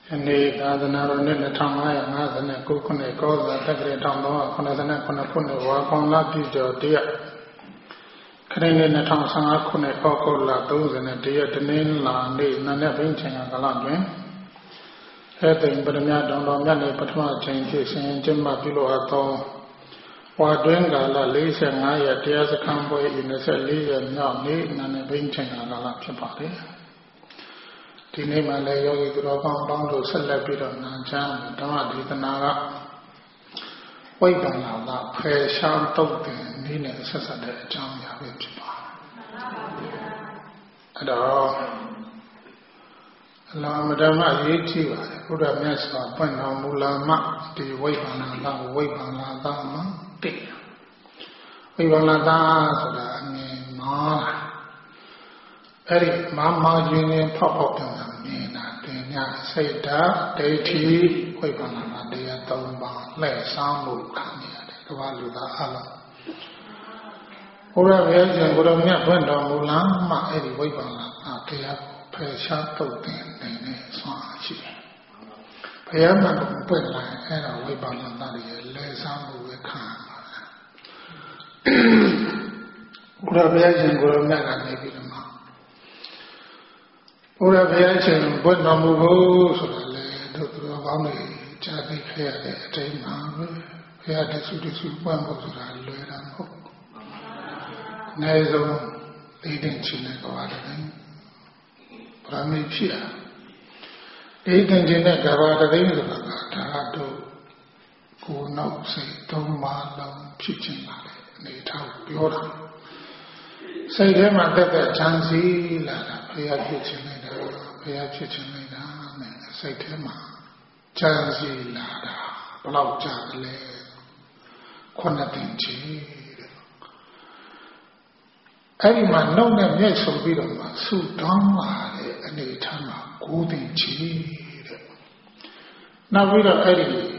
Ini Adana Roni Tamaya Nazana Kukune Koza Takri Tambo Konazana Konakune Wakona Dijo Dia Krene Natam Sangakune Okola Dozana Dia Denin La Ni Nana Vinching Galadwin Heading Badamia Domani Patma Changes in Jimma Bilo Ato Wadwenga La Lisa Naya Diaz Cambo in the Sally and Yami Nana Vinching Galapati. The name of the Yogi Gurabam to celebrate on Jan, Damadi Naga. Wait on Allah, pray shall talk the Nina Sasada Jam Yavipa. At all, La Madama Yetiva, Buddha Mesa, Pena Mulama, the wait on Allah, wait on Allah, Dick. Wait on Allah, I mean, Ma. Very Mamma Union pop up Nina, Dina, say that, Deity, Wipana, Dia Tomba, Lay Samu, Kanya, Kawaluda Allah. Ura Virgin would have met Wendell Mulama, Eddie Wipana, Dia, Pesha, Totin, Nene, Swachi. Payama, Wendell, and a Wipana, Nadia, Lay Samu, Khan. Ura Virgin would have met a maybe. Ora Virgin, but no move so that the Valley, Jaddy Fair, the Time, Fair the Sudisu, one was a little Nazo leading Chinaka, Pramipia. Leading Chinaka, Tarado, who now say, Toma, long pitching, Natal, Yoda. Say them at that Chancy, Paya Kitchen later, say Tema, Chancy Lada, Blau Jagale, Quanatinchi. Every man known them yet so be them, so dumb, and a time, good in cheese. Now we don't edit.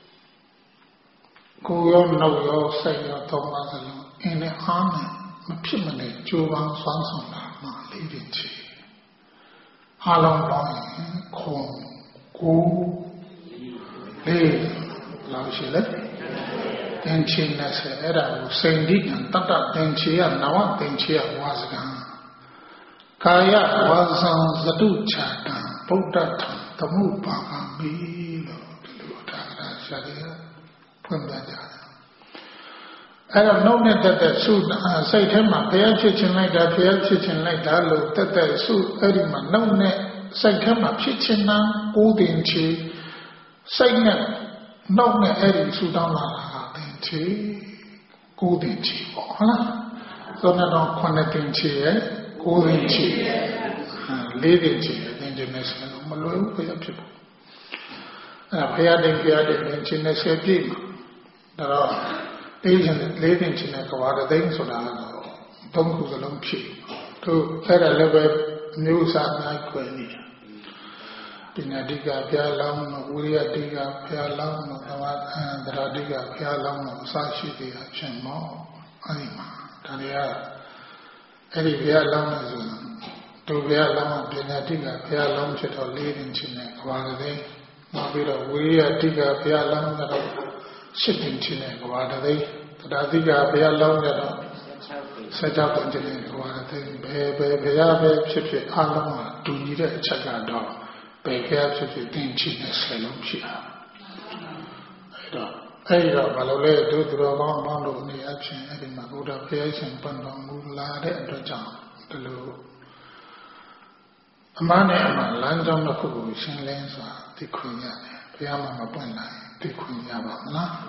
Go on, no, your say your Thomas in the army. Pimane, Jovan Swansona, leading chi. Halong Long, Kong, Go, Lay, Laushile, then Chinas, Era, Saint Dick and Tata, then Chia, Nawa, then Chia was gone. Kaya was the Ducha, Bodata, the Mupa, Milo, Luta, Shadia, Pundaja. I have known that the suit say him a fair kitchen like that, fair kitchen like that, look that the suit very man known that say him a kitchen now, old in chi, say that known that Eddie Sudan in chi, good in chi, so not connecting chi, good in chi, leading chi, then the next one, Malo, pay up people. Payading, chinese game. There are leading to make a lot of things so that don't go along cheap. To add a level news at night when Pinadiga Pialam, Uria Diga Pialam, and the Radiga Pialam, Sashi, the Chemo, Anima, Taria, Eddie Pialam is to Pialam, Pinadiga Pialam, Cheto leading to make a lot of things. Mabira, Uria Diga Pialam, sitting chine wada they Radiga be alone at set up the engineer wada they be chip alama to need a chaka dog be chip thing chine salom chia Ada Balole do the long bond of the action and Maguda creation Pandong Mula and Jam the low Amane lands on the Kubu lanes the Queen Piama Pona. Queen Yabana,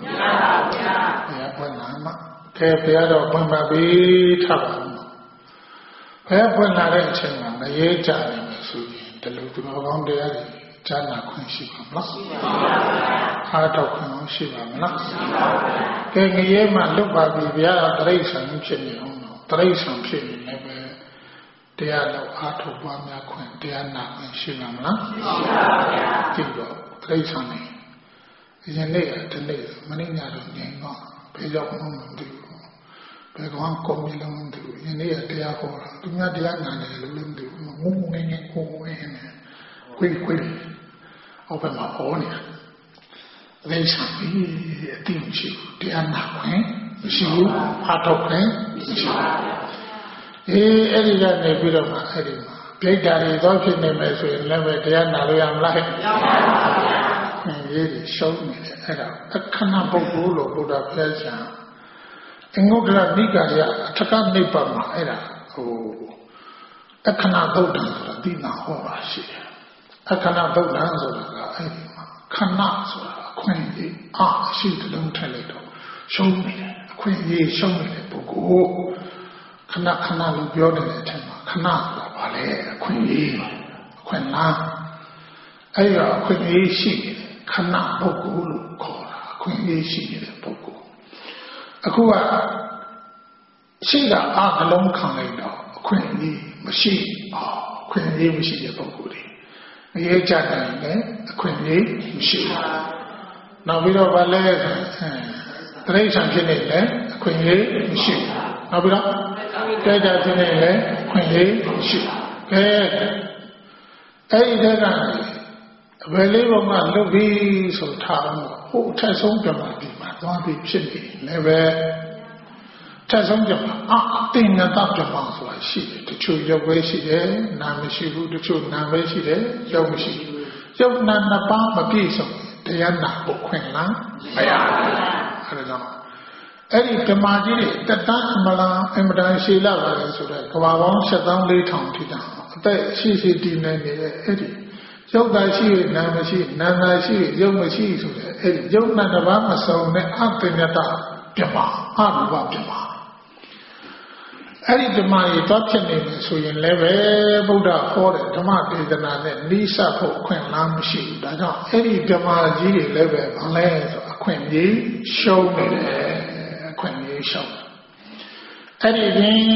Yapana, Capiado Pambabi Taban. Payapana Renchina, the Yajana, the Lutum around the alley, Jana Quinship, Heart of Quinship, King Yema look at the Trace and Chimney, Trace and Chimney, never. They are no heart of Bamia Queen, they are not in Shivamla. Trace on me. Yanea, the name, Manina, Payok Mundu, Paywan Comilum, Yanea, the Ahora, do not the Anna, Lundu, moving and quick. အောက်ဘက်မှာဟောနေတာအသိချမ်းပြီးအသိမရှိဘူးတရားနာခွင့်မရှိဘူးအားထုတ်ခွင့်မရှိဘူးအဲ့ဒီကနေပြီးတော့မှအဲ့ဒီမှာပြိတ္တာတွေတော့ဖြစ်နေမယ်ဆိုရင်လည်းပဲတရားနာလို့ရမလားမရပါဘူးရေးတွေရှုံးနေတယ်အဲ့ဒါအခဏပုဂ္ဂိုလ်လို့ဘုရားပြောချင်အင်္ဂုတ္တရနိကာယအထကနိဗ္ဗာန်မှာအဲ့ဒါအခဏသုတ်တံဆိုတာဒီနာဟောတာရှိတယ်အခဏသုတ်တံဆိုတာကအဲ့ဒီမှာခဏဆိုတာအခွင့်အရေးရှိတဲ့လုံးထည့်လိုက်တော့ရှုံးနေတယ်အခွင့်အရေးရှုံးနေတဲ့ပုဂ္ဂိုလ်ခဏခဏလို့ပြောနေတဲ့အထက်မှာခဏဆိုတာဘာလဲအခွင့်အရေးအခွင့်လားအဲ့ဒီအခွင့်အရေးရှိတယ်ခဏပုဂ္ဂိုလ်လို့ခေါ်တာအခွင့်အရေးရှိနေတဲ့ပုဂ္ဂိုလ်အခုကရှိတာအားအလုံးခံလိုက်တော့အခွင့်အရေးမရှိအခွင့်အရေးမရှိတဲ့ပုဂ္ဂိုလ်တွေအရေးကြတယ်လည်းအခွင့်အရေးမရှိဘူးနောက်ပြီးတော့ဗာလဲတိရစ္ဆာန်ဖြစ်နေလည်းအခွင့်အရေးမရှိဘူးနောက်ပြီးတော့တဲကြဖြစ်နေလည်းအခွင့်အရေးမရှိဘူးအဲ့ဒီတည်းကအဘယ်လေးဘုံကလွတ်ပြီးဆိုထားတော့ဟိုအထက်ဆုံးပြမဒီမှာသွားပြီးဖြစ်နေလည်းပဲထက်ဆုံးပြမတင်နေတာပြမဆိုတာရှိတယ်တချို့ရုပ်ပဲရှိတယ်နာမရှိဘူးတချို့နာပဲရှိတယ်ရုပ်မရှိဘူးရုပ်နာနှစ်ပါးမပြည့်စုံတရားနာဖို့ခွင့်လားမရဘူးအဲ့ဒါကြောင့်အဲ့ဒီပြမကြီးတွေတတန်းမလားအင်မတန်ရှည်လာပါလေဆိုတော့ကဘာပေါင်း74,000ထိတာအသက်ရှိတည်နေနေတဲ့အဲ့ဒီရုပ်သာရှိရနာမရှိနာသာရှိရုပ်မရှိဆိုတဲ့အဲ့ဒီရုပ်နာတစ်ပါးမစုံနဲ့အတ္တညတပြမအရူပပြမအဲ့ဒီဓမ္မကြီးတော့ဖြစ်နေမယ်ဆိုရင်လည်းပဲဗုဒ္ဓဟောတဲ့ဓမ္မဒေသနာနဲ့နိစ္စဖို့ခွင့်လားမရှိဘူးဒါကြောင့်အဲ့ဒီဓမ္မကြီးတွေလည်းပဲဘာလဲဆိုအခွင့်အရေးရှုံးနေတယ်အခွင့်အရေးရှုံးအဲ့ဒီ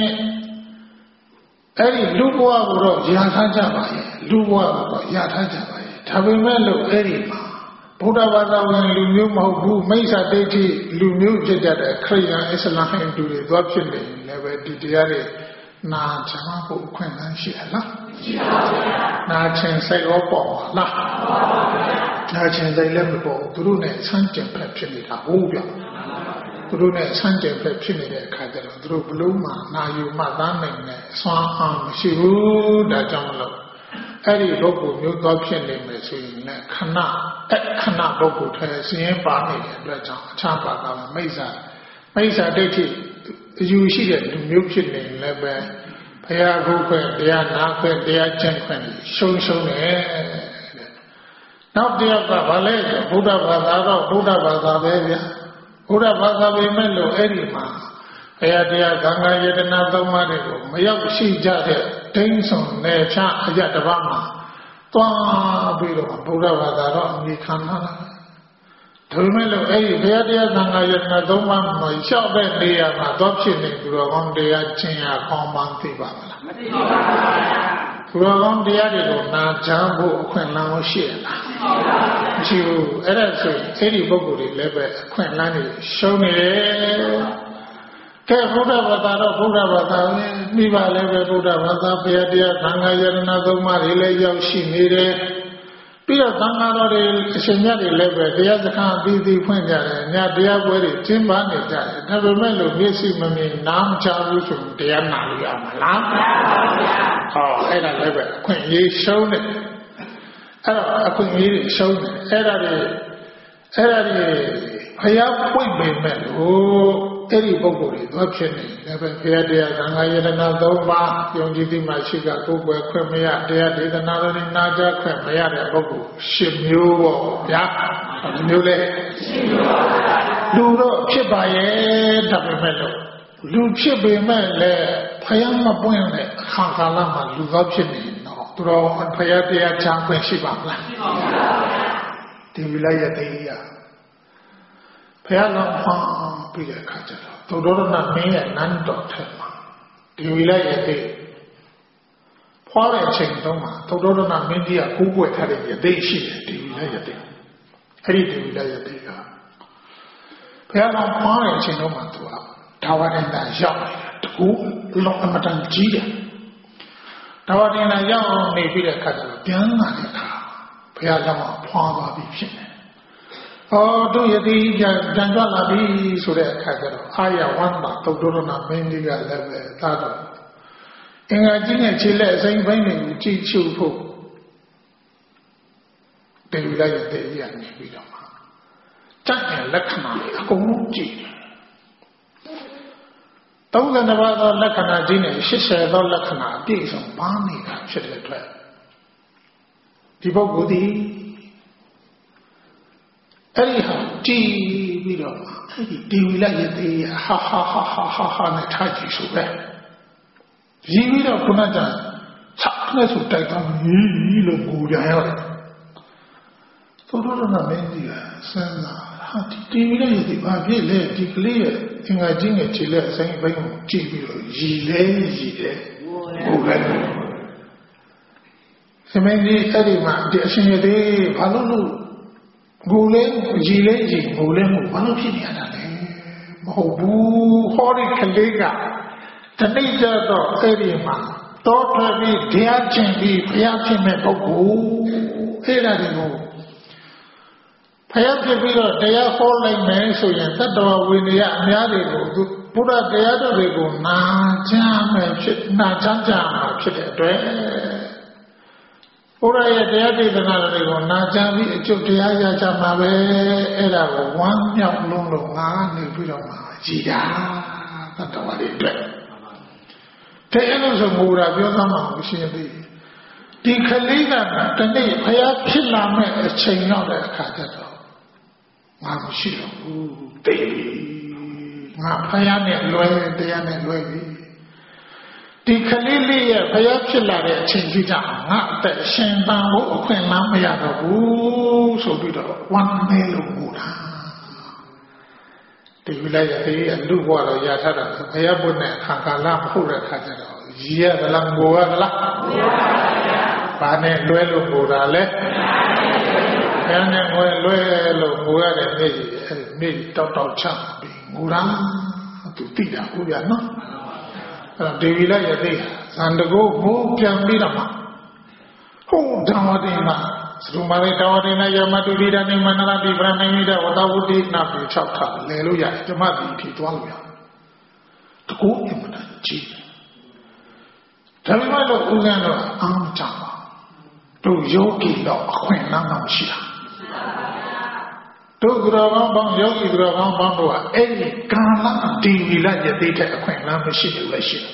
အဲ့ဒီလူဘဝကိုတော့ရထားကြပါရဲ့လူဘဝကိုတော့ရထားကြပါရဲ့ဒါပေမဲ့လို့အဲ့ဒီမှာဗုဒ္ဓဘာသာဝင်လူမျိုးမဟုတ်ဘူးမိစ္ဆာဒိဋ္ဌိလူမျိုးဖြစ်ကြတဲ့ခရစ်ယာန်အစ္စလာမ်ဟိန္ဒူတွေသွားဖြစ်နေလည်းပဲဒီတရားတွေနာချမ်းဖို့အခွင့်အလမ်းရှိရလားရှိပါဘူးနာချင်စိတ်ရောပေါ့လားနာချင်စိတ်လည်းမပေါ့သူတို့နဲ့ဆန်းကျင်ဖက်ဖြစ်နေတာဟုတ်ပြသူတို့နဲ့ဆန်းကျင်ဖက်ဖြစ်နေတဲ့အခါကျတော့သူတို့ဘလို့မှနာယူမှသားနိုင်တဲ့အစွမ်းအားမရှိဘူးဒါကြောင့်မလို့အဲ့ဒီပုဂ္ဂိုလ်မျိုးသွားဖြစ်နေမယ်ဆိုရင်လည်းခဏပုဂ္ဂိုလ်ထဲစည်ရင်ပါနေတဲ့အတွက်ကြောင့်အခြားပါကမိစ္ဆာဒိဋ္ဌိအယူရှိတဲ့လူမျိုးဖြစ်နေလည်းပဲဘုရားဘုခွင့်တရားနာခွင့်တရားကျင့်ခွင့်ရှုံတယ်နောက်တရားကဘာလဲဆိုဗုဒ္ဓဘာသာတော့ဗုဒ္ဓဘာသာပဲဗျာဘုရားဘာသာပေမဲ့လို့အဲ့ဒီမှာဘုရားတရားသံဃာယတနာသုံးပါးတွေကိုမရောက်ရှိကြတဲ့ဒိဋ္ဌိဆောင်နယ်ချအရတပါးမှာတွားပြီးတော့ဘုရားဘာသာတော့အမိခံလာတာဒါပေမဲ့လို့အဲ့ဒီဘုရားတရားသံဃာယတနာသုံးပါးမှာလျှောက်တဲ့နေရာမှာတော့ဖြစ်နေသူတော်ကောင်းတရားကျင့်ရကောင်းမှန်းသိပါမလားမသိပါဘူးသူတော်ကောင်းတရားတွေကိုနာကြားဖို့အခွင့်အလမ်းရှိရလားမရှိဘူးအဲ့ဒါဆိုအဲ့ဒီပုဂ္ဂိုလ်တွေလည်းပဲအခွင့်အလမ်းတွေရှုံးနေတယ်ကဲဗုဒ္ဓဘာသာတော့ဗုဒ္ဓဘာသာပဲမိဘလည်းပဲဗုဒ္ဓဘာသာဘုရားတရားသံဃာယတနာသုံးပါးတွေလည်းရောက်ရှိနေတယ်ပြီးတော့သံဃာတော်တွေအရှင်မြတ်တွေလည်းပဲတရားစခန်းအသီးသီးဖွင့်ကြတယ်ညတရားပွဲတွေကျင်းပနေကြတယ်ဒါပေမဲ့လို့မျက်စိမမြင်နားမကြားဘူးဆိုရင်တရားနာလို့ရမှာလားမရပါဘူးဗျာဟောအဲ့ဒါလည်းပဲအခွင့်အရေးရှုံးတယ်အဲ့တော့အခွင့်အရေးတွေရှုံးတယ်အဲ့ဒါတွေဘုရားပွင့်ပေမဲ့လို့အဲ့ဒီပုဂ္ဂိုလ်တွေတော့ဖြစ်နေတယ်ပဲဘုရားတရားသံဃာယတနာသုံးပါးယုံကြည်သိမှရှိကကိုယ်ွယ်ခွင့်မရတရားဒေသနာတော်တွေနာကြားခွင့်မရတဲ့ပုဂ္ဂိုလ်10မျိုးပေါ့ဗျာဒီမျိုးလဲ10မျိုးပါဗျာလူတော့ဖြစ်ပါရဲ့ဒါပေမဲ့လို့လူဖြစ်ပေမဲ့လည်းဘုရားမပွင့်တဲ့အခါကာလမှာလူတော့ဖြစ်နေတော့သူတော်ဘုရားတရားချမ်းခွင့်ရှိပါမလားရှိပါဘူးဗျာဒီဝိလိုက်ရဲ့တရားဘုရားတော်ဟောပြီးတဲ့အခါကျတော့သုဒ္ဓရဏမင်းရဲ့နန်းတော်ထက်မှာဒီဝိလိုက်ရဲ့တိဖွားတဲ့အချိန်တုန်းမှာသုဒ္ဓရဏမင်းကြီးကကိုးကွယ်ထားတဲ့ယသိရှိတယ်ဒီဝိလိုက်ရဲ့တိအဲ့ဒီဒီဝိလိုက်ရဲ့တိကဘုရားတော်ဖွားတဲ့အချိန်တုန်းမှာသူကဒါဝရဏရောက်နေတာတကူလုံးအမတန်ကြီးတယ်ဒါဝရဏရောက်နေပြီးတဲ့အခါကျတော့ပြန်လာတဲ့အခါဘုရားကြောင့်ဖွာသွားပြီဖြစ်နေတို့ယတိကြံကြွလာပြီဆိုတဲ့အခါကျတော့အာရဝန္တာသုတ်တော်နာမင်းကြီးကလည်းပဲသာတော့အင်္ဂါကြီးနဲ့ခြေလက်အစိမ့်ပိုင်းတွေကိုကြည့်ချုပ်ဖို့တေဝိလိုက်ရဲ့တေကြီးကနေပြီးတော့ကြက်တဲ့လက္ခဏာတွေအကုန်လုံးကြည့်32ပါးသောလက္ခဏာကြီးနဲ့80သောလက္ခဏာအပြည့်စုံပါနေတာဖြစ်တဲ့အတွက်ဒီပုဂ္ဂိုလ်ဒီအဲ့ဒီဟာကြည့်ပြီးတော့အဲ့ဒီတေဝိလိုက်ရဲ့တေကြီးဟာနဲ့ထားကြည့်ဆိုပဲရည်ပြီးတော့ခုနကဆက်နဲ့ဆိုတိုက်တော့ကြီးလို့ကိုကြရတယ်သောတော်တော်မင်းကြီးကစဉ်းစားဟာဒီတေဝိလိုက်ရဲ့ဘာဖြစ်လဲဒီကလေးရဲ့အင်္ဂါကြီးနဲ့ခြေလက်အစိမ့်ပိုင်းကိုကြည့်ပြီးတော့ရည်တယ်ကိုပဲသမင်းကြီးအဲ့ဒီမှာဒီအရှင်ရသေးဘာလို့လို့ကိုလည်းရည်လဲရည်ကိုလည်းမဘာလို့ဖြစ်နေရတာလဲမဟုတ်ဘူးဟောဒီကလေးကတနေ့ကျတော့အဲ့ဒီမှာတောထွက်ပြီးတရားကျင့်ပြီးဘုရားဖြစ်မဲ့ပုဂ္ဂိုလ်အဲ့ဒါတွေကိုဘုရားဖြစ်ပြီးတော့တရားဟောလိုက်မယ်ဆိုရင်တတ္တဝဝိနည်းအများတွေကိုဘုရားတရားတော်တွေကိုနာကြားမယ်ဖြစ်နာကြားကြမှာဖြစ်တဲ့အတွက်ဘုရားရဲ့တရားဒေသနာတွေကိုနာကြားပြီးအကျုပ်တရားရကြမှာပဲအဲ့ဒါကိုဝမ်းမြောက်လုံးလို့ငါနေပြီးတော့မှကြည်တာတတ္တဝတွေအတွက်တဲ့အဲ့လိုဆိုငိုတာပြောသားမှာမရှိသေးဒီခလေးကတနေ့ဘုရားဖြစ်လာမဲ့အချိန်ရောက်တဲ့အခါကျတော့ငါမရှိတော့ဘူးတိတ်ငါဘုရားနဲ့လွယ်တရားနဲ့လွယ်ပြီဒီခလေးလေးရဲ့ဘုရားဖြစ်လာတဲ့အချိန်ကြီးကြောင့်ငါအသက်ရှင်သန်ဖို့အခွင့်အလမ်းမရတော့ဘူးဆိုပြီးတော့ဝမ်းနေလို့ငိုတာဒီဝိလိုက်ရဲ့အလူဘွားတော့ရထားတာဘုရားဘုနဲ့အခါကာလမဟုတ်တဲ့အခါကျတော့ရည်ရသလားငိုရသလားငိုပါဗျာဘာနဲ့လွဲလို့ငိုတာလဲဘယ်နဲ့ငိုလွဲလို့ငိုရတဲ့နေ့တောက်ချပြီးငိုတာသူသိတာဟုတ်ဗျာနော်အဲ့ဒေဝီလိုက်ရဲ့ဇန်တကိုမိုးပြန်ပြီးတော့မှဟိုဓမ္မတိမှာသရူမာရိတဝတိနယမတုတိဒနိမနရတိဗရဏိမိတဝတဝတိနာပိ6ခါလဲလို့ရတယ်ဓမ္မတိအထိသွားလို့ရတယ်တကူအမှန်တန်ကြည့်ဒါပေမဲ့လို့ဦးဇင်းတော့အားမချပါတို့ယောဂီတော့အခွင့်အလမ်းတော့ရှိတာတို့ကရောပေါင်းယောဂီကရောပေါင်းတို့ကအဲ့ဒီကာလဒီဝိလိုက်ရဲ့တဲ့အခွင့်အလမ်းမရှိဘူးလေရှိတယ်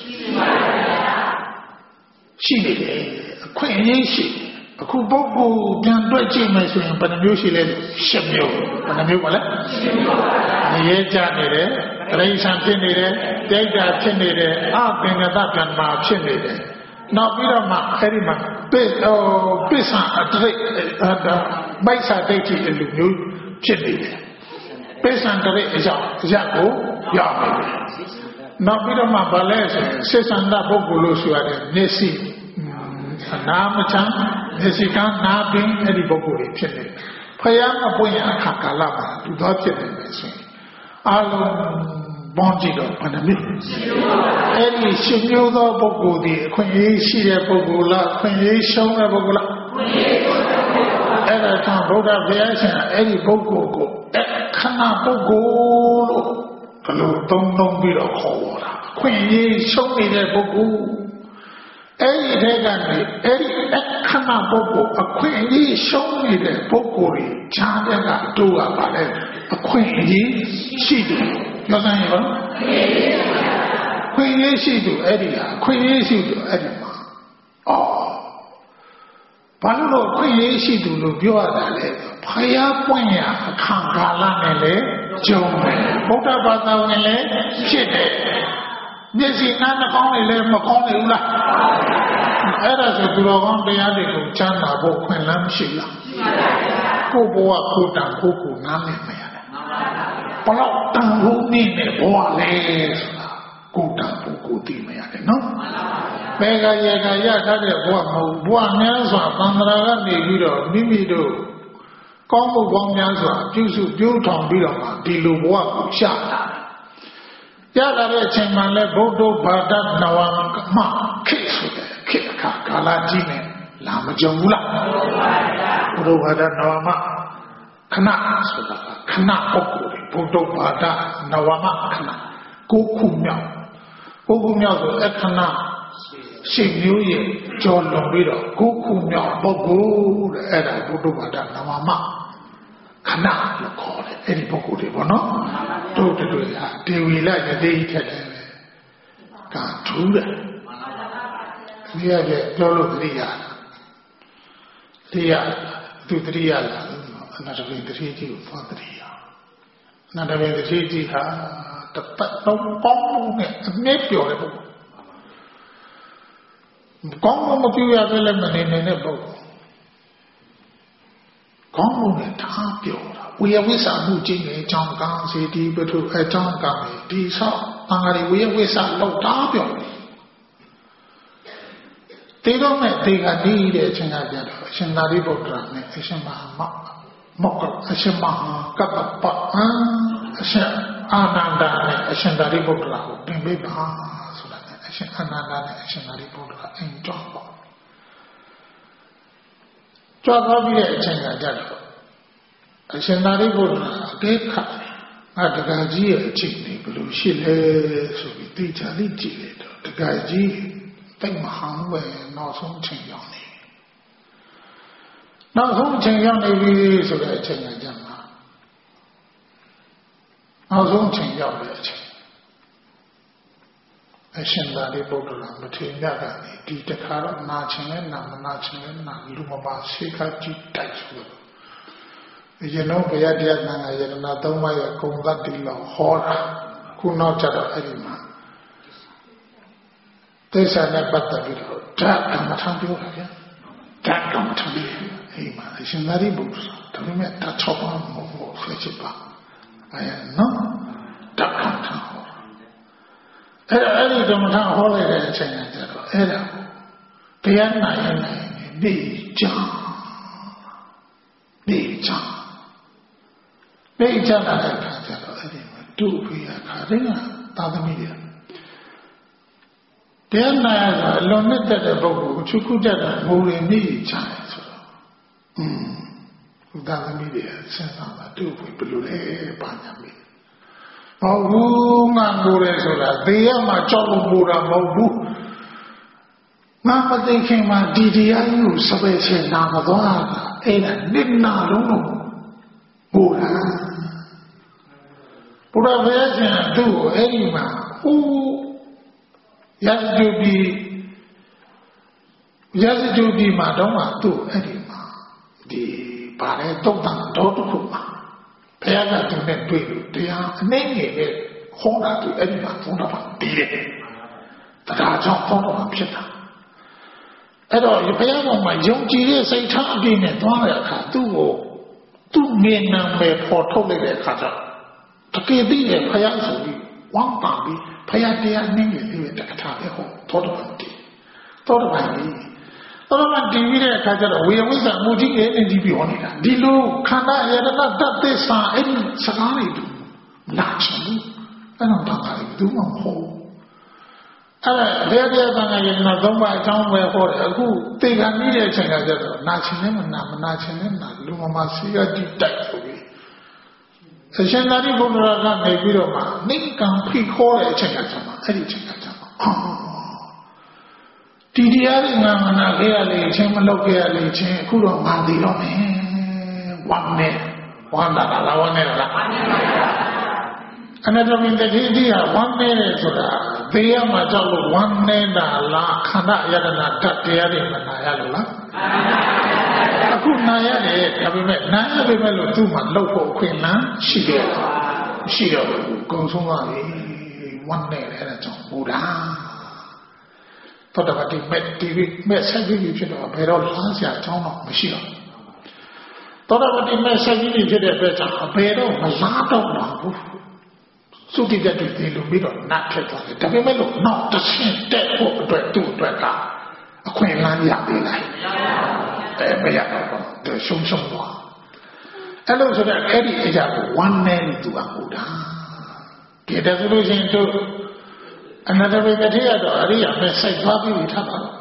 ရှိနေတယ်အခွင့်အရေးရှိအခုပုဂ္ဂိုလ်ပြန်တွက်ကြည့်မယ်ဆိုရင်ဘယ်နှမျိုးရှိလဲ10မျိုးဘယ်နှမျိုးပါလဲနေရကြနေတယ်တရိษံဖြစ်နေတယ်ကြိုက်တာဖြစ်နေတယ်အပင်ကတပြန်မှာဖြစ်နေတယ်နောက်ပြီးတော့မှအဲ့ဒီမှာပစ္ဆာအတိတ်ဘိုက်စာဒိဋ္ဌိအလူမျိုးဖြစ်နေတယ်ပစ္ဆာတရိတ်အကြောင်းရက်ကိုရောက်နေတယ်နောက်ပြီးတော့မှဗာလဲဆိုရင်စေစန္ဒပုဂ္ဂိုလ်လို့ဆိုရတဲ့မျက်စိနာမချမ်းမျက်စိကနာပင်အဲ့ဒီပုဂ္ဂိုလ်တွေဖြစ်နေဖယားမပွင့်ရအခါကာလမှာသူတော်ဖြစ်နေတယ်ဆိုရင်အလုံးပေါင်းကြည့်တော့ဘယ်နှမျိုးအဲ့ဒီရှင်မျိုးသောပုဂ္ဂိုလ်ဒီအခွင့်အရေးရှိတဲ့ပုဂ္ဂိုလ်လားအခွင့်အရေးရှုံးတဲ့ပုဂ္ဂိုလ်လားအဲ့ဒါကြောင့်ဗုဒ္ဓဘုရားရှင်အဲ့ဒီပုဂ္ဂိုလ်ကိုအခဏပုဂ္ဂိုလ်လို့ဘယ်လိုသုံးပြီးတော့ခေါ်တာအခွင့်အရေးရှုံးနေတဲ့ပုဂ္ဂိုလ်အဲ့ဒီထဲကနေအဲ့ဒီအခဏပုဂ္ဂိုလ်အခွင့်အရေးရှုံးနေတဲ့ပုဂ္ဂိုလ်တွေခြားတဲ့ကတို့ကပါလေအခွင့်အရေးရှိတယ်ပြောစမ်းရအောင်ခွင့်ရရှိသူအဲ့ဒီဟာခွင့်ရရှိသူအဲ့ဒီမှာဘာလို့ခွင့်ရရှိသူလို့ပြောရတာလဲဖယားပွင့်ရအခါကာလနဲ့လေကြုံတယ်ဗုဒ္ဓဘာသာဝင်လည်းဖြစ်တယ်မျက်စိနားနှာခေါင်းတွေလည်းမကောင်းနေဘူးလားအဲ့ဒါဆိုသူတော်ကောင်းတရားတွေကိုချမ်းသာဖို့ခွင့်လမ်းမရှိလားကိုဘဝကိုတန်ကိုကိုနားလည်မရဘလောက်တန်ဖိုးနေနဲ့ဘဝလဲဆိုတာကိုတန်ဖိုးကိုသိမရတယ်နော်ဘယ်ကရကရထားတဲ့ဘဝမဟုတ်ဘဝများစွာသံဃာကနေပြီးတော့မိမိတို့ကောင်းမှုကောင်းများစွာပြုစုပြုထောင်ပြီးတော့မှဒီလိုဘဝကိုရှာတာရလာတဲ့အချိန်မှလည်းဗုဒ္ဓဘာသာနဝမခေဆိုတဲ့ခေအခါကာလကြီးနဲ့လာမကြုံဘူးလားဘုရုဘာဒနဝမခဏဆိုတာခဏပုဂ္ဂိုလ်ဘုဒ္ဓဘာဒနဝမခဏကိုခုမြောက်ကိုခုမြောက်ဆိုအခဏရှိမျိုးရဲ့ကြော်လွန်ပြီးတော့ကိုခုမြောက်ပုဂ္ဂိုလ်တဲ့အဲ့ဒါဘုဒ္ဓဘာဒနဝမခဏလို့ခေါ်တယ်အဲ့ဒီပုဂ္ဂိုလ်တွေပေါ့နော်တို့တွေဟာဒေဝီလယတိထက်တယ်ကထူးတယ်ဒီရတဲ့ပြောလို့တတိယတရားသူတတိယလာအနာတပိတတိကြီးကိုသွားတတိယအနာတပိတတိကြီးဟာတပတ်တော့ပေါင်းနဲ့အမြဲပြောတယ်ပုဂ္ဂိုလ်ကောင်းမပြောရသေးလည်းမနေနဲ့ပုဂ္ဂိုလ်ကောင်းလို့လည်းထားပြောတာဝေယဝိစာမှုကြီးနေအကြောင်းကံစီဒီပထုအကြောင်းကံဒီဆောက်တန်ဃာတွေဝေယဝိစာလောက်တာပြောတေတော့မဲ့တေကဒီတဲ့အချိန်ကပြတော့အရှင်သာရိပုတ္တရာနဲ့အရှင်မဟာမောက္ကအရှင်မဟာကပ္ပပအရှင်အာနန္ဒာနဲ့အရှင်သာရိပုတ္တရာကိုပြင်ပေးပါဆိုတာနဲ့အရှင်အာနန္ဒာနဲ့အရှင်သာရိပုတ္တရာအင်ကြောက်ပေါ့ကြွားသွားပြီးတဲ့အချိန်ကကြတော့အရှင်သာရိပုတ္တရာအကဲခတ်ငါတက္ကကြီးရဲ့အချိန်တွေဘယ်လိုရှိလဲဆိုပြီးသိချာသိကြည့်လိုက်တော့တက္ကကြီးတိတ်မဟန်ပဲနောက်ဆုံးချိန်ရောက်နေနောက်ဆုံးချိန်ရောက်နေပြီဆိုတဲ့အချိန်ကကြမှာနောက်ဆုံးချိန်ရောက်တဲ့အချိန်အရှင်သာရိပုတ္တရာမထေရကနေဒီတခါတော့နာချင်လဲနာမနာချင်လဲနာလူမပါရှိခကြည့်တိုက်ဆိုလို့ရေနောဘုရားတရားနာရတနာသုံးပါးရဲ့ဂုဏ်သတ္တိလောက်ဟောတာခုနောက်ကြတော့အဲ့ဒီမှာသေချာနဲ့ပတ်သက်ပြီးတော့ဓာတ်ကမ္မထံပြောတာဗျာဓာတ်ကမ္မထံအိမ်မှာအရှင်သာရိပုတ္တရာဒါပေမဲ့ဓာတ်6ပါးမဟုတ်ဘူးဆွေးချစ်ပါအဲ့နော်ဓာတ်ကမ္မထံဟောအဲ့ဒီကမ္မထံဟောလိုက်တဲ့အချိန်ကကျတော့အဲ့ဒါတရားနာရနေကြနေကြလာတဲ့အခါကျတော့အဲ့ဒီမှာသူ့ဖေးခါတဲ့သာသမီတွေတရားနာရတာအလွန်နဲ့တဲ့ပုဂ္ဂိုလ်ကိုချုပ်ခုတတ်တာငိုရနေကြတယ်ဆိုတော့ဘုရားသမီးတွေစဉ်းစားတာသူ့ဖေးဘယ်လိုလဲပါညာမေးမဟုတ်ဘူးငါငိုတယ်ဆိုတာသေရမှာကြောက်လို့ငိုတာမဟုတ်ဘူးငါမသိခင်မှာဒီတရားကြီးကိုစပယ်ချင်နာမသွားတာအဲ့ဒါနှစ်နာလုံးလို့ငိုတာဘုရားဘုရားရှင်သူ့ကိုအဲ့ဒီမှာရသတုပိမှာတော့မှသူ့အဲ့ဒီမှာဒီဗါလဲတုတ်တန်တော်တစ်ခုမှာဘုရားကသူနဲ့တွေ့လို့တရားအနှိမ့်ငယ်နဲ့ဟောတာသူအဲ့ဒီမှာသုံးတော့ပြီးတယ်တရားကြောင့်သုံးတော့ဖြစ်တာအဲ့တော့ဘုရားကမှယုံကြည်တဲ့စိတ်ထားအပြည့်နဲ့သွားတဲ့အခါသူ့ငယ်နာမယ်ပေါ်ထုတ်လိုက်တဲ့အခါကျတကယ်သိတဲ့ဘုရားဆိုပြီးဝမ်းပါပြီးဘုရားတရားနှင်းနေပြီးတက္ကထာပဲဟောသောတပန်တီသောတပန်တီပြီးတဲ့အခါကျတော့ဝေယဝိဇ္ဇာမူကြီးရဲ့အင်ဒီပြောနေတာဒီလိုခန္ဓာယတနာတတ်သစ္စာအဲ့ဒီစကားတွေတူလာချင်ဘူးအဲ့တော့ဘာလဲဘူးမဟုတ်အဲ့ဒါတရားသံဃာယတနာသုံးပါးအကြောင်းပဲဟောတယ်အခုသိခံပြီးတဲ့အချိန်ကကျတော့နာချင်လည်းမနာချင်လည်းနာလူမစီရတိတိုက်ဆိုပြီးအရှင်သာရိပုတ္တရာကနေပြီးတော့မှနိကံဖိခေါ်တဲ့အချိန်ကကျမှအဲ့ဒီအချိန်ကကျမှဒီတရားတွေငါမနာခဲ့ရလေချင်းမလုပ်ခဲ့ရလေချင်းအခုတော့ငါသိတော့မယ်ဝမ်းတာလားဝမ်းနေတာလားအနတ္တမင်တတိတိဟာဝမ်းနေတယ်ဆိုတာသေရမှာကြောက်လို့ဝမ်းနေတာလားခန္ဓာယတနာတတ်တရားတွေမနာရလို့လားအခုနာရတယ်ဒါပေမဲ့နာရပေမဲ့လို့သူ့မှာလှုပ်ဖို့အခွင့်အလမ်းရှိတယ်ရှိတော့ဘူးကုံဆုံးသွားပြီဝမ်းနေတယ်အဲ့ဒါကြောင့်ဘူတာသောတပတိမဲ့ဒီမဲ့ဆက်ပြီးဖြစ်တော့ဘယ်တော့လမ်းစရာအကြောင်းတော့မရှိတော့သောတပတိမဲ့ဆက်ပြီးဖြစ်တဲ့အတွက်ကြောင့်ဘယ်တော့မလားတော့ဘူးသုတိတ္တိတွေလို့ပြီးတော့နတ်ဖြစ်သွားတယ်ဒါပေမဲ့လို့နောက်တစ်ဆင့်တက်ဖို့အတွက်သူ့အတွက်ကအခွင့်အလမ်းရပေးလိုက်မရတော့ရှုံသွားအဲ့လိုဆိုတော့အဲ့ဒီအရာကိုဝမ်းနဲ့သူကဟိုတာကဲဒါဆိုလို့ရှိရင်တို့အနတ္တဝိပတိရတော့အရိယာမဲ့စိုက်သွားပြီးထားတာ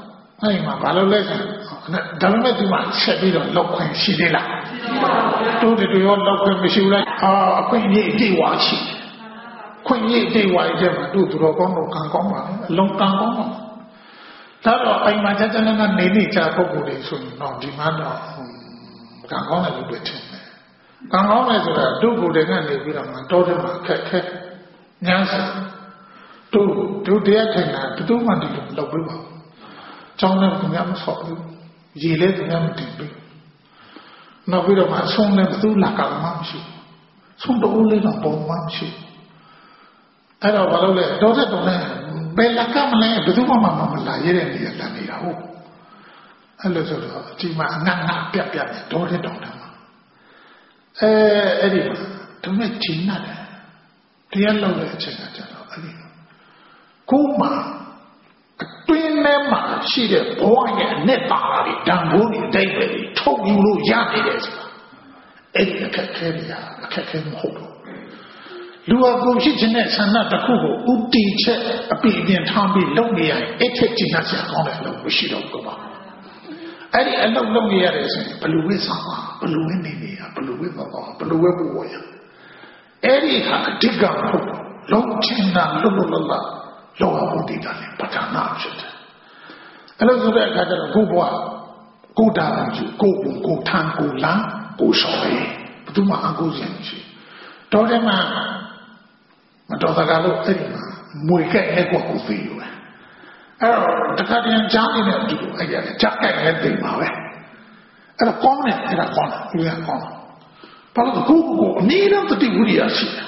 အဲ့မှာဘာလို့လဲဆိုဒါပေမဲ့ဒီမှာဆက်ပြီးတော့လောက်ခွင့်ရှိသေးလားတို့တွေရောလောက်ခွင့်မရှိဘူးလားအခွင့်အရေးအတိအဝရှိတယ်ခွင့်ရေးအတိအဝရဲ့မှာတို့သူတော်ကောင်းတို့ကံကောင်းပါလေအလုံးကံကောင်းပါဒါတော့အိမ်မှာချက်ချက်နဲ့နေနေကြပုဂ္ဂိုလ်တွေဆိုရင်တော့ဒီမှာတော့ကံကောင်းတယ်လို့တွေ့တယ်ကံကောင်းတယ်ဆိုတာတို့ကိုယ်တည်းကနေပြီးတော့မှတောထဲမှာခက်ခဲညှမ်းစတို့တရားထိုင်တာတူမှဒီလိုလောက်ပြီးပါကျောင်းလည်းသူများမဆော့ဘူးရေလည်းသူများမတင်ဘူးနောက်ပြီးတော့မှဆုံးလည်းသူ့လာကမှမရှိဆုံးတော့လေးတော့ပုံမှမရှိအဲ့တော့ဘာလို့လဲတော့တဲ့တော့လည်းဘယ်လာကမလဲဘယ်သူမှမလာရတဲ့နေရာလာနေတာဟုတ်အဲ့လိုဆိုတော့ဒီမှာအငတ်ပြတ်နဲ့တော့တဲ့တော့တယ်အဲ့ဒီမှာတမက်ချင်းနာတယ်တရားလောက်တဲ့အချိန်ကကျတော့အဲ့ဒီကိုမှအတွင်းထဲမှာရှိတဲ့ဘဝရဲ့အနှစ်သာရတွေတန်ဖိုးတွေအတိတ်ပဲထုတ်ယူလို့ရနေတယ်ဆိုတာအဲ့ဒီအခက်အခဲမဟုတ်ဘူးလူအကုန်ရှိခြင်းနဲ့ဆန္ဒတစ်ခုကိုဥတီချက်အပြည့်အပြင်ထားပြီးလုပ်နေရရင်အဲ့ထက်ကျဉ်းဆရာကောင်းတဲ့အလုပ်မရှိတော့ဘူးကွာအဲ့ဒီအလုပ်လုပ်နေရတယ်ဆိုရင်ဘလူဝိဆောင်ပါဘလူဝိနေနေရဘလူဝိတော့ဘလူဝိဘဝရအဲ့ဒီဟာအဓိကဟုတ်လုံးချင်းတာလုံးလောက်လောက်အောင်တည်တာလေပဋ္ဌာနာဖြစ်တယ်အဲ့လိုဆိုတဲ့အခါကျတော့ကိုဘဝကိုတာမှုကိုဘုံကိုထံကိုလမ်းကိုရှော်ရဲဘယ်သူမှအကူရှင်မရှိတော့တယ်မှာမတော်တကားလို့အဲ့ဒီမှာမွေကဲ့နဲ့ကိုသိယူတယ်အဲ့တော့တခါတည်းကြားနေတဲ့အတူအဲ့ဒီကကြားကြိုက်တဲ့သိမှာပဲအဲ့တော့ကောင်းတယ်အဲ့ဒါကောင်းတယ်လူရကောင်းတယ်ဘာလို့ကိုအနည်းတော့တတိဝိရိယရှိတယ်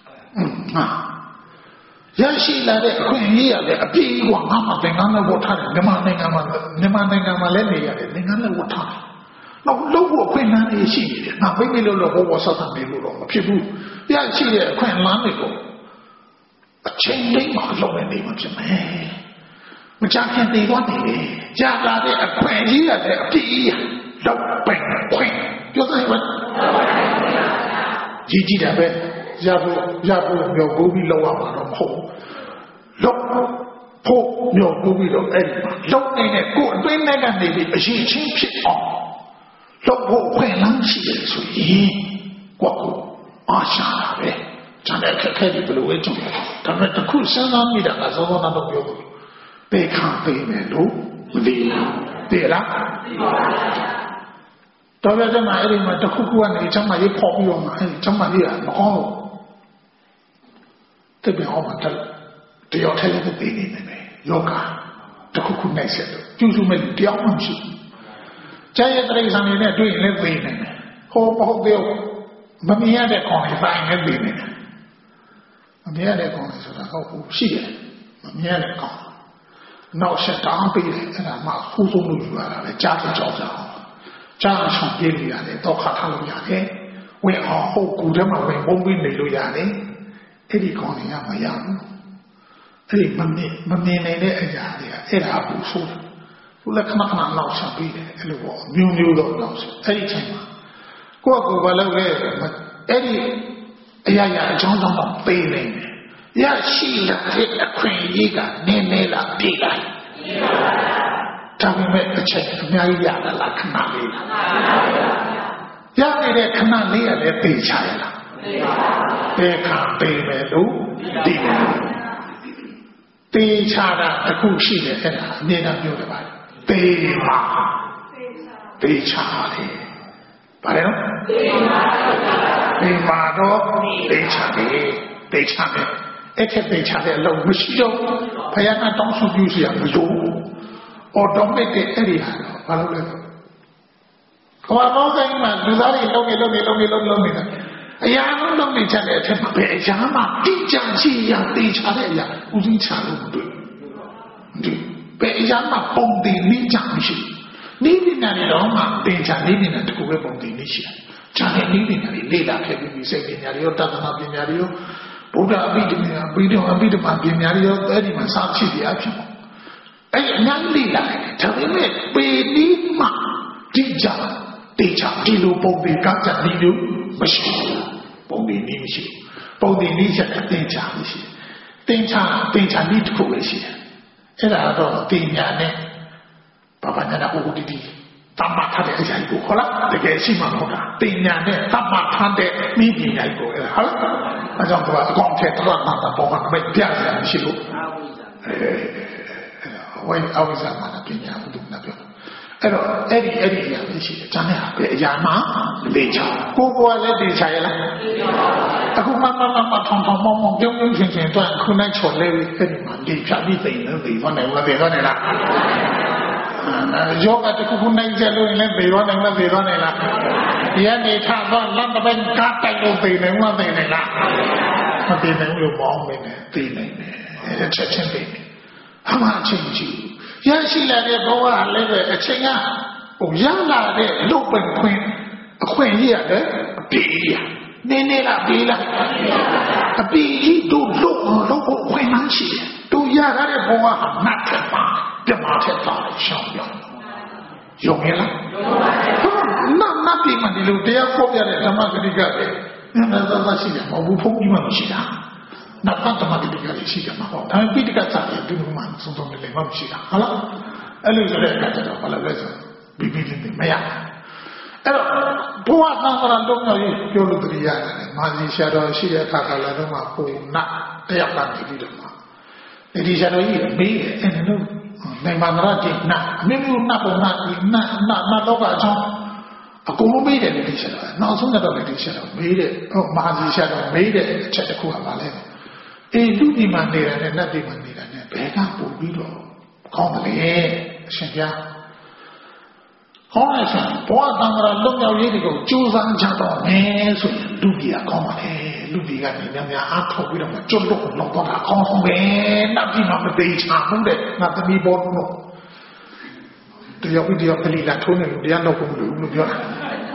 ရရှိလာတဲ့အခွင့်အရေးရတယ်အပြည့်အဝငါမှသင်္ကန်းနဲ့ဝတ်ထားတယ်မြန်မာနိုင်ငံမှာလည်းနေရတယ်သင်္ကန်းနဲ့ဝတ်ထားတယ်နောက်လုံးဖို့အခွင့်အလမ်းတွေရှိနေတယ်ငါမိမိလို့ဟောဆက်တာနေလို့တော့မဖြစ်ဘူးရရှိတဲ့အခွင့်အလမ်းတွေကိုအချိန်လေးမှလုံးနေနေမှဖြစ်မယ်မကြခင်တည်သွားနေတယ်ကြာလာတဲ့အခွင့်အရေးရတယ်အပြည့်လောက်ပင်ခွင့်ပြောတယ်ဗျကြီးကြီးတာပဲရဖို့မျိုးကိုပြီးလောက်ရမှာတော့မဟုတ်လောက်ဖို့မျိုးကိုပြီးတော့အဲ့ဒီမှာလောက်နေတဲ့ကိုယ်အတွင်းထဲကနေပြီးအရေးချင်းဖြစ်အောင်လောက်ဖို့ခွင့်လန်းရှိတယ်ဆိုရင်ကိုယ်အားရှာတာပဲကျန်တဲ့အခက်အခဲတွေဘယ်လိုလဲကြည့်ဒါပေမဲ့တစ်ခုစဉ်းစားမိတာကသောသောနာတော့ပြောဘူးပေခံပေးမယ်လို့မသိဘူးသိလားသိပါပါတော်ပြကြမှာအဲ့ဒီမှာတစ်ခုခုကနေချမ်းမရေးဖော်ပြီးတော့မှအဲ့ဒီချမ်းမရေးကမကောင်းလို့တပည့်ဟောမှာတယောက်ထဲလည်းသိနေတယ်ယောဂတစ်ခုခုနိုင်ဆက်လို့ကျူးစုမဲ့တယောက်မှမရှိဘူးကျန်ရဲ့တိရစ္ဆာန်တွေနဲ့တွေ့ရင်လည်းသိနေတယ်ဟောမဟုတ်သေးဘူးမမြင်ရတဲ့ကောင်တွေတိုင်းလည်းသိနေတယ်မမြင်ရတဲ့ကောင်တွေဆိုတာဟုတ်ဘူးရှိတယ်မမြင်ရတဲ့ကောင်နောက်ဆက်တောင်းပေးတယ်အဲ့ဒါမှဟိုးဆုံးလို့ယူရတာလေကြားကြကြောက်ကြအောင်ကြားဆောင်ပြေးလို့ရတယ်တော့ခါထားလို့ရတယ်ဝင်အောင်ဟုတ်ကူထဲမှာဝင်ပုံပြီးနေလို့ရတယ်အဲ့ဒီကောင်တွေကမရဘူးအဲ့ဒီမမြင်နိုင်တဲ့အရာတွေကအဲ့ဒါအပူဆိုးတယ်သူလည်းခဏနောက်ဆက်ပြီးတယ်အဲ့လိုပေါ့မျိုးတော့နောက်ဆက်အဲ့ဒီချိန်မှာကိုယ့်ကိုယ်ဘာလုပ်လဲအဲ့ဒီအရာအကြောင်းတော့ပေးနေတယ်ရရှိလာတဲ့အခွင့်အရေးကနည်းနည်းလားပြေးလိုက်ဒါပေမဲ့အချက်အများကြီးရလာလားခဏလေးလားရနေတဲ့ခဏလေးရလဲပြေးချရလားပြေးခါပေးမယ်လို့ဒီတေးချတာတစ်ခုရှိတယ်အဲ့ဒါအမြဲတမ်းပြောတယ်ပါတေးမှာတေးချတယ်ဗါတယ်နော်တေးမှာတော့တေးချတယ်အဲ့ထက်တေးချတဲ့အလုံးမရှိတော့ဘုရားကတောင်းဆိုပြုစီရမလို့အော်တော့မဲ့တဲ့အဲ့ဒီဟာဘာလို့လဲခေါ်တော့တိုင်းမှာလူသားတွေလုံးနေအရာလုံးလုံးနေချတဲ့အထက်မှာပဲအရာမှတိကျရှိရတေချတဲ့အရာဦးစီးချလို့မတွေ့ဘူးပဲအရာမှပုံတင်နေကြမရှိနေပညာတွေတော့မှတင်ချနေပညာတခုပဲပုံတင်နေရှိတယ်။ဂျာနေနေပညာတွေလေ့လာခဲ့ပြီးစိတ်ပညာတွေရောတသနာပညာတွေရောဗုဒ္ဓအဘိဓမ္မာပညာတွေရောအဲ့ဒီမှာစာဖြစ်ပြအဖြစ်ပေါ့။အဲ့အများကြီးလေ့လာတယ်ဒါပေမဲ့ပေဒီမှတိကျတေချဒီလိုပုံတင်ကကြနေလို့မရှိဘူးပုံတင်နေမရှိဘူးပုံတင်နေချက်တင်ချမရှိတင်ချနေတစ်ခုပဲရှိတယ်အဲ့ဒါတော့ပညာနဲ့ဘာညာနာဟိုဒီတမ္မာထားတဲ့အရာကိုဟုတ်လားတကယ်ရှိမှမဟုတ်တာတင်ညာနဲ့တမ္မာထားတဲ့မိပညာကိုဟုတ်လားအဲကြောင့်သူကအကောင့်ထက်တော့တာပေါ်မှာပဲပြရမရှိလို့ဝိုင်းအဝိဇ္ဇာမှာပညာဘုဒ္ဓနာပြောအဲ့တော့အဲ့ဒီအရာလေးရှိတယ်ဈာနဲ့ဟာပဲအရာမှလေချာကိုလည်းလေချာရလားအခုမှထောင်မောင်းပြုံးချင်းတော့ခုနိုင်ချော်လဲအဲ့ဒီမှာလေဖြတ်ပြီးသိနေတယ်ဘာနဲ့ဝါတယ်တော့နေလားယောဂတခုခုနိုင်ကြလို့လည်းသေရောနိုင်လားသေရောနိုင်လားဒီကနေထတော့လမ်းတစ်ပိုင်းကားတိုက်လို့သေနိုင်မှသေနိုင်လားမသေနိုင်ဘူးလို့ပေါင်းနေတယ်သေနိုင်တယ်အဲ့ချက်ချင်းသေတယ်အမှန်ချင်းကြည့်ရရှိလာတဲ့ဘဝလည်းပဲအချိန်ကရလာတဲ့လုတ်ပင်ခွင့်အခွင့်ရရတယ်အပီးရနည်းနည်းလားပြီးလားအပီးကြီးတို့လုတ်ဖို့ခွင့်မှရှိတယ်တို့ရရတဲ့ဘဝဟာနတ်ထက်ပါပြမထက်ပါရှောင်းပြောင်းယုံရလားနတ်ပြည်မှာဒီလိုတရားဖော်ပြတဲ့ဓမ္မဂတိကပဲနည်းနည်းသာရှိတယ်မဟုတ်ဘူးဖုန်းကြီးမှမရှိတာနတ်ဓမ္မဂတိကလည်းရှိတယ်မှာပေါ့ဒါပေမဲ့ပိဋကစာပြေဒီလိုမှစုံစုံလေးမှမရှိတာဟုတ်လားအဲ့လိုဆိုတဲ့အခါကျတော့ဘာလဲဆိုဘီဘီလေးမရအဲ့တော့ဘဝသံဃာလုံးရောက်ရေးပြောလို့တရိယာတယ်မာဇီရှာတော်ရှိတဲ့အခါကလည်းတော့မှပုံနတ်တယောက်ကနေပြီးတော့မှဒီရှာတော်ကြီးမေးတယ်အဲ့ဒါလို့နိုင်မန္တရတိနတ်အမျိုးမျိုးနတ်ပုံနတ်နတ်လောကအကြောင်းအကုန်လုံးမေးတယ်ဒီရှာတော်နောက်ဆုံးတော့ဒီရှာတော်မေးတယ်မာဇီရှာတော်မေးတဲ့အချက်တစ်ခုကပါလဲအေးလူဒီမှာနေတာနဲ့နတ်ဒီမှာနေတာနဲ့ဘယ်ကပို့ပြီးတော့ကောင်းမလဲအရှင်ပြဟောလိုက်ဆိုဘဝသံဃာလုံးရောက်ရေးတွေကိုကြိုးစားကြတော့မယ်ဆိုရင်လူကြီးကကောင်းပါလေလူကြီးကနေများအားထုတ်ပြီးတော့မှကျွတ်လို့လောက်တော့တာကောင်းဆုံးပဲနတ်ပြည်မှာမသေးချာဘူးတဲ့ငါသမီးပေါ်လို့တရားဥဒိယကလေးလာထုံးနေလို့တရားတော့ဘူးလို့ပြောတာ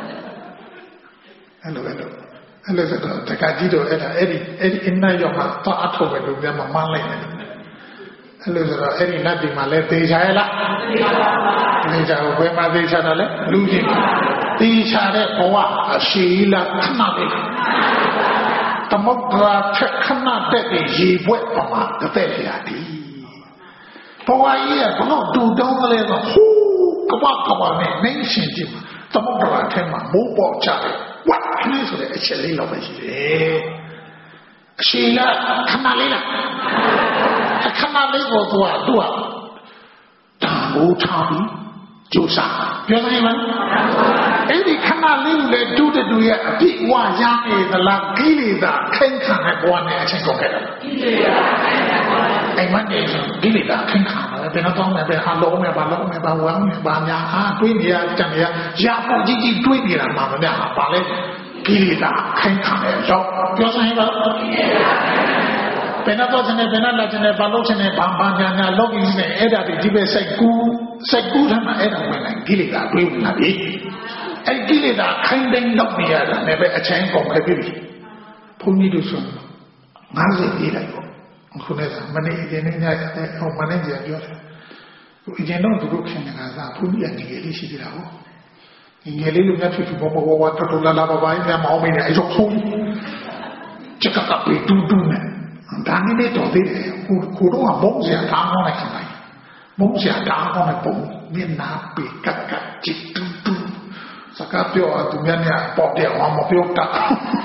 အဲ့လိုဆိုတော့တက္ကကြီးတော့အဲ့ဒီအနတ်ရောက်မှတော့အထုတ်ပဲလို့ပြန်မှမန်းလိုက်တယ်အဲ့လိုဆိုတော့အဲ့ဒီနတ်ပြည်မှာလဲသေချာရလားသေချာကိုဘယ်မှာသေချာတယ်လဲလူကြီးသေချာတဲ့ဘဝအရှိလာခဏလေးသမုဒ္ဒရာထက်ခဏတက်တဲ့ရေပွက်ပေါ်မှာတစ်သက်ရတယ်ဘဝကြီးကဘလို့တူတောင်းကလေးဆိုဟိုးကပနဲ့နေရှင်ကြည့်သမုဒ္ဒရာထဲမှာမိုးပေါ်ကြတယ်ဝတ်ခင်းဆိုတဲ့အချက်လေးတော့ပဲရှိတယ်အရှိလာခဏလေးလားခဏလေးကိုသူကတန်ဖိုးထားပြီးကြိုးစားပြောနိုင်မလားအဲ့ဒီခဏလေးကိုလည်းတူတူရဲ့အပြည့်ဝရနေသလားကိလေသာခိုင်ခံတဲ့ဘဝနဲ့အချင်းကုန်ခဲ့တယ်ကိလေသာခိုင်ခံတဲ့အိမ်မနေကိလေသာခိုင်ခံတယ်ဘယ်တော့မှပဲဟာလုံးနဲ့ဘာလုံးနဲ့ဘာဝမ်းနဲ့ဘာညာဟာတွေးနေရကြံရရဖို့ကြီးတွေးနေတာမှမများပါလေကိလေသာခိုင်ခံတဲ့တော့ပြောနိုင်ပါဘယ်တော့ချင်တယ်ဘယ်တော့လာချင်တယ်ဘာလို့ချင်တယ်ဘာညာလောက်ပြီးနေအဲ့ဒါဒီပဲစိတ်ကူးထားမှအဲ့ဒါဝင်လာကိလေသာတွေးဝင်လာပြီအဲ့ကိလေသာခိုင်တိုင်းလောက်နေရတာလည်းပဲအချင်းကုန်ခဲ့ပြီဘုန်းကြီးတို့ဆို50ပြေးလိုက်ပေါ့ခုနကမနေ့ကနေ့ညတဲ့ဟိုမနေ့ကပြောတယ်သူအရင်တော့သူတို့ခင်နေတာကဘုန်းကြီးအနေနဲ့ရှိသေးတာဟုတ်ငယ်လေးလိုများဖြစ်ဘောတော်လာပါပါညမောင်းမိနေအဲ့တော့ဆုံးချက်ကကပေတူနဲ့ဒါနဲ့တော့သေးတယ်ကိုတော့ဘုံစရာတောင်းနေခိုင်းဘုံစရာတောင်းနေပုံမျက်နာပေကကချစ်တူစကားပြောသူများများပေါ့တယ်အောင်မပြောတတ်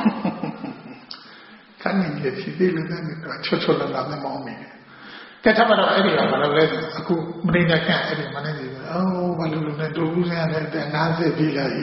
ခဏနေဖြစ်သေးလို့လည်းချွတ်လာနေမောင်းမိတယ်ကဲထပ်တော့အဲ့ဒီကဘာလို့လဲအခုမင်းနဲ့ကအဲ့ဒီမနေ့ကဘာလို့လဲတူဦးစရာနဲ့50ပြီလား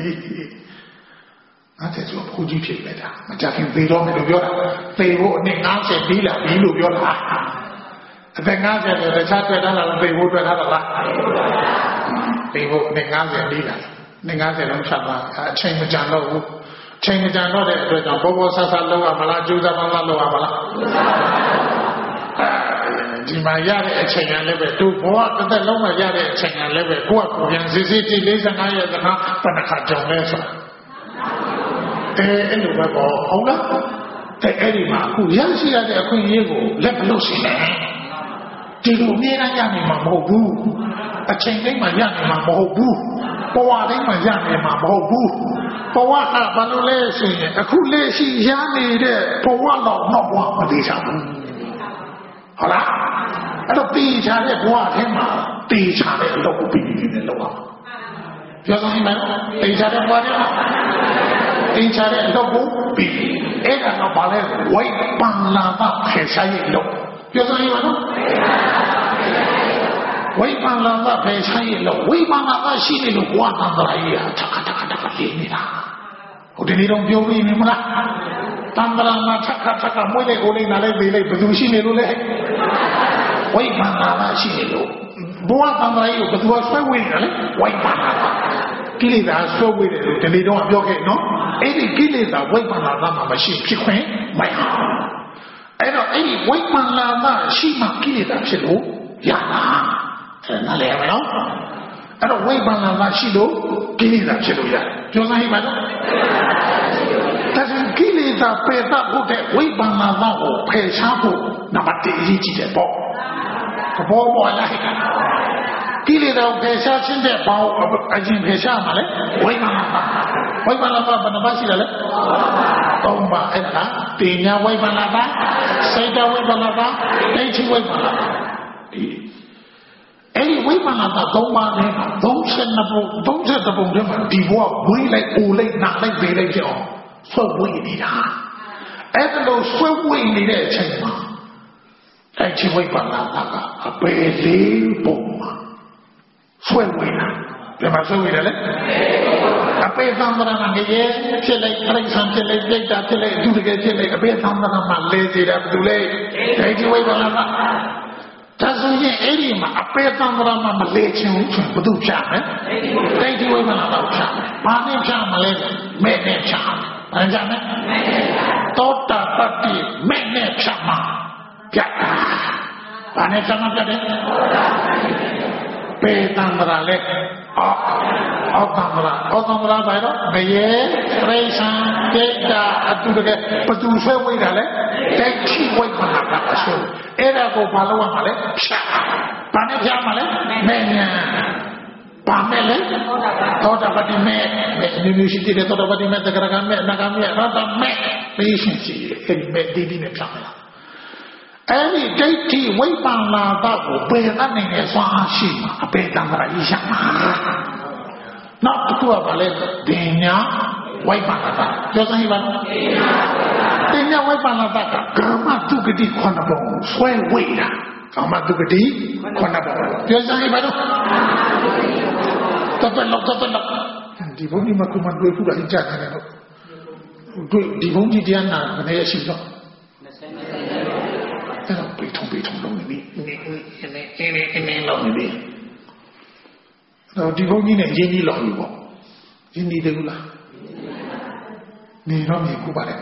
50ဆိုဘုကြီးဖြစ်နေတာမကြခင်သေတော့မယ်လို့ပြောတာသေဖို့အနည်း50ပြီလားပြီလို့ပြောတာအသက်50ဆိုတခြားတွေ့တာလားသေဖို့တွေ့တာလားသေဖို့အနည်း50ပြီလားနေ90လုံးဖြတ်သွားအချိန်မကြံတော့ဘူးအချိန်မကြံတော့တဲ့အတွက်ကြောင့်ဘောဆဆလောက်ရမလားကြိုးစားမလားလောက်ရမလားဒီမှာရတဲ့အချိန်ကလည်းပဲသူ့ဘောတစ်သက်လုံးမှာရတဲ့အချိန်ကလည်းပဲကိုယ့်ကိုယ်ပြန်စစ်စစ်တိ45ရက်စကားဘယ်နှခါကြုံလဲဆိုတာအဲ့လိုပဲပေါ့ဟုတ်လားအဲ့ဒီမှာအခုရရှိရတဲ့အခွင့်အရေးကိုလက်မလို့ရှိနေဒီလိုအများကြီးရနိုင်မှာမဟုတ်ဘူးအချိန်တိုင်းမှာရနိုင်မှာမဟုတ်ဘူးဘဝတိုင်းမှာရနိုင်မှာမဟုတ်ဘူးဘဝကဘာလို့လဲဆိုရင်အခုလက်ရှိရနေတဲ့ဘဝတော့ဘဝမသေးချဘူးဟုတ်လားအဲ့တော့တေချာတဲ့ဘဝထဲမှာတေချာတဲ့အလုပ်ကိုပြီးပြီးနဲ့လုပ်အောင်ပြောစမ်းမယ်တေချာတဲ့ဘဝထဲမှာတေချာတဲ့အလုပ်ကိုပြီးအဲ့ဒါတော့ဘာလဲဝိပန္နာသခေရှာရဲ့လုပ်ပြောစမ်းမယ်နော်ဝိပန္နာသခေရှာရဲ့လုပ်ဝိပန္နာမရှိနေလို့ဘဝသံဃာကြီးဟာထခလေးနေတာဟိုဒီနေ့တော့ပြောပြီးနေမလားတံ္ဍရာမှာထခမွေးလိုက်ကိုလေးနားလိုက်သေးလိုက်ဘယ်သူရှိနေလို့လဲဝိပန္နာမရှိနေလို့ဘဝသံဃာကြီးကိုဘယ်သူကဆွဲဝေးနေလဲဝိပန္နာကိလေသာဆွဲဝေးတယ်လို့ဒီနေ့တော့ပြောခဲ့နော်အဲ့ဒီကိလေသာဝိပန္နာမှာမရှိဖြစ်ခွင့်မရအဲ့တော့အဲ့ဒီဝိပန္နာမရှိမှကိလေသာဖြစ်လို့ရတာအဲ့ဒါလည်းမနော်အဲ့တော့ဝိပန္နာမရှိလို့ကိလေသာဖြစ်လို့ရတယ်ပြောစမ်းပါနော်ဒါဆိုကိလေသာပယ်တတ်ဖို့တဲ့ဝိပန္နာကိုဖယ်ရှားဖို့နံပါတ်1အရေးကြီးတယ်ပေါ့ဘောပေါ်လာကိလေသာဖယ်ရှားခြင်းတဲ့ဘောအရင်ဖယ်ရှားမှာလေဝိပန္နာဘယ်နှပါရှိတယ်လဲ3ပါအဲ့ဒါတင်ညာဝိပန္နာစိတ်တဝိပန္နာဒိဋ္ဌိဝိပန္နာအဲ့ဒီဝိပန္နာ3ပါးနဲ့32ပုံထဲမှာဒီဘဝဝိလိုက်အိုလိုက်နာလိုက်ပေလိုက်ကြောင်းဆွဲဝိနေတာအဲ့ဒါလို့ဆွဲဝိနေတဲ့အချိန်မှာအဲ့ဒီဝိပန္နာကအပေလေးပုံမှာဆွဲဝိတာဘယ်မှာဆွဲဝိတယ်လဲအပေသံဃာငရေဖြစ်လိုက်ပြိဿံဖြစ်လိုက်ဒိဋ္ဌာဖြစ်လိုက်အတူတကယ်ဖြစ်လိုက်အပေသံဃာမှာလဲစီတာဘယ်သူလဲဒိဋ္ဌိဝိပန္နာဒါဆိုရင်အဲ့ဒီမှာအပေသံဃာမှာမလဲချင်ဘူးဆိုဘယ်သူဖြတ်မလဲဒိဋ္ဌိဝိပန္နာတော့ဖြတ်ဘာနဲ့ဖြတ်မလဲမဲ့နဲ့ဖြတ်ဘာကြမ်းလဲသောတာပတ္တိမဲ့နဲ့ဖြတ်မှာပြတ်တာဘာနဲ့ဖြတ်မှာပြတ်တယ်ပေတံဃာလဲအောက်သံဃာဘာတော့မရေပရိသံဒိဋ္ဌာအတူတကယ်ဘသူဆွဲဝိတာလဲဒိဋ္ဌိဝိပန္နာကဆွဲအဲ့ဒါကိုဘာလို့ရမှာလဲဖြတ်ဘာနဲ့ဖြတ်မှာလဲမဲ့ညာဘာမဲ့လဲသောတာပတ္တိမဲ့မျိုးရှိတဲ့သောတာပတ္တိမဲ့တက္ကရာမဲ့နာဂမဲ့ရတမဲ့ပြီးရှင်စီအဲ့ဒီမဲ့ဒီနဲ့ဖြတ်မှာအဲ့ဒီဒိဋ္ဌိဝိပန္နာကိုပယ်တတ်နေတဲ့စွမ်းအားရှိမှာအပေတံဃာကြီးရမှာနောက်တစ်ခုကဘာလဲပညာဝိပန္နာပြောစမ်းပါဦးပညာဝိပန္နာကကာမတုဂတိ9ပုံဆွဲဝိတာကာမတုဂတိ9ပုံပြောစမ်းပါဦးတော်လောက်ဒီဘုန်းကြီးမကူမတွေ့ဘူးလားအကြတယ်လို့တွေ့ဒီဘုန်းကြီးတရားနာဘယ်နဲ့ရှိတော့အဲ့တော့ပြေထုံလုံးနေပြီနေလုံးနေပြီတော့ဒီဘုန်းကြီးနဲ့ရင်းကြီးလောက်ပြီပေါ့ရင်းနေတယ်ဘူးလားနေတော့မြေခုပါတယ်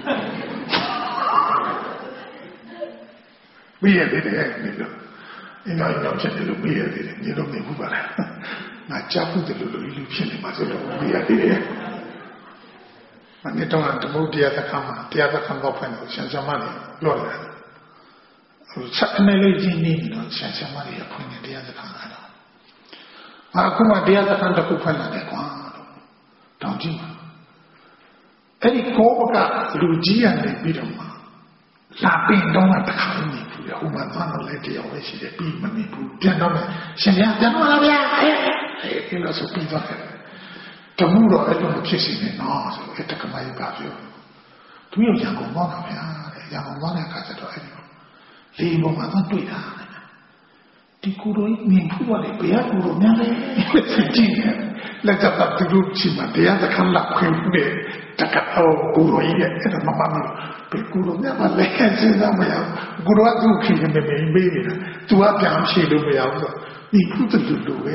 မေးရသေးတယ်နေလို့အင်းတော့ဖြစ်တယ်လို့မေးရသေးတယ်နေတော့မြေခုပါလားငါကြားဖို့တယ်လို့လူဖြစ်နေမှာဆိုတော့မေးရသေးတယ်မနေ့တော့ဓမ္မတရားသခါမှာတရားသခါတော့ဖွင့်လို့ဆရာမလေးပြောတယ်ဆက်အနေလေးကြီးနေတော့ဆရာမလေးကဖွင့်နေတရားသခါကတော့အခုမှတရားသခါတစ်ခုဖွင့်လာတယ်ကွာတောင်းကြည့်ပါအဲ့ဒီကောဘကလူကြီးရတယ်ပြီးတော့မှလာပင်တော့တခါနေဘူးလေဟိုမှာသွားတော့လည်းတရားဝဲရှိတယ်ပြီးမနေဘူးပြန်တော့မယ်ရှင်ဗျာပြန်တော့လားဗျာအဲ့လိုဆိုပြီးသွားတယ်တမှုတော့အဲ့လိုဖြစ်စီနေနော်ဆိုအဲ့တက္ကမကြီးပါပြောသူရရန်ကုန်သွားတာဗျာတဲ့ရန်ကုန်သွားတဲ့အခါကျတော့အဲ့ဒီလေပေါ်မှာတော့တွေ့တာဒီကူရိုမြင်ဖို့လေဘယ်ကူရိုများလဲကြည့်တယ်လက်ကျပ်တူလူချီမတရားသခန်းလာခွင့်နဲ့တကအောကူရိုရဲ့အဲ့ဒါမမလို့ဘယ်ကူရိုများမလဲစဉ်းစားမရဘူးကူရိုကသူ့ခင်နေနေပေးနေတာသူကပြန်ဖြေလို့မရဘူးဆိုဒီခုတူတူပဲ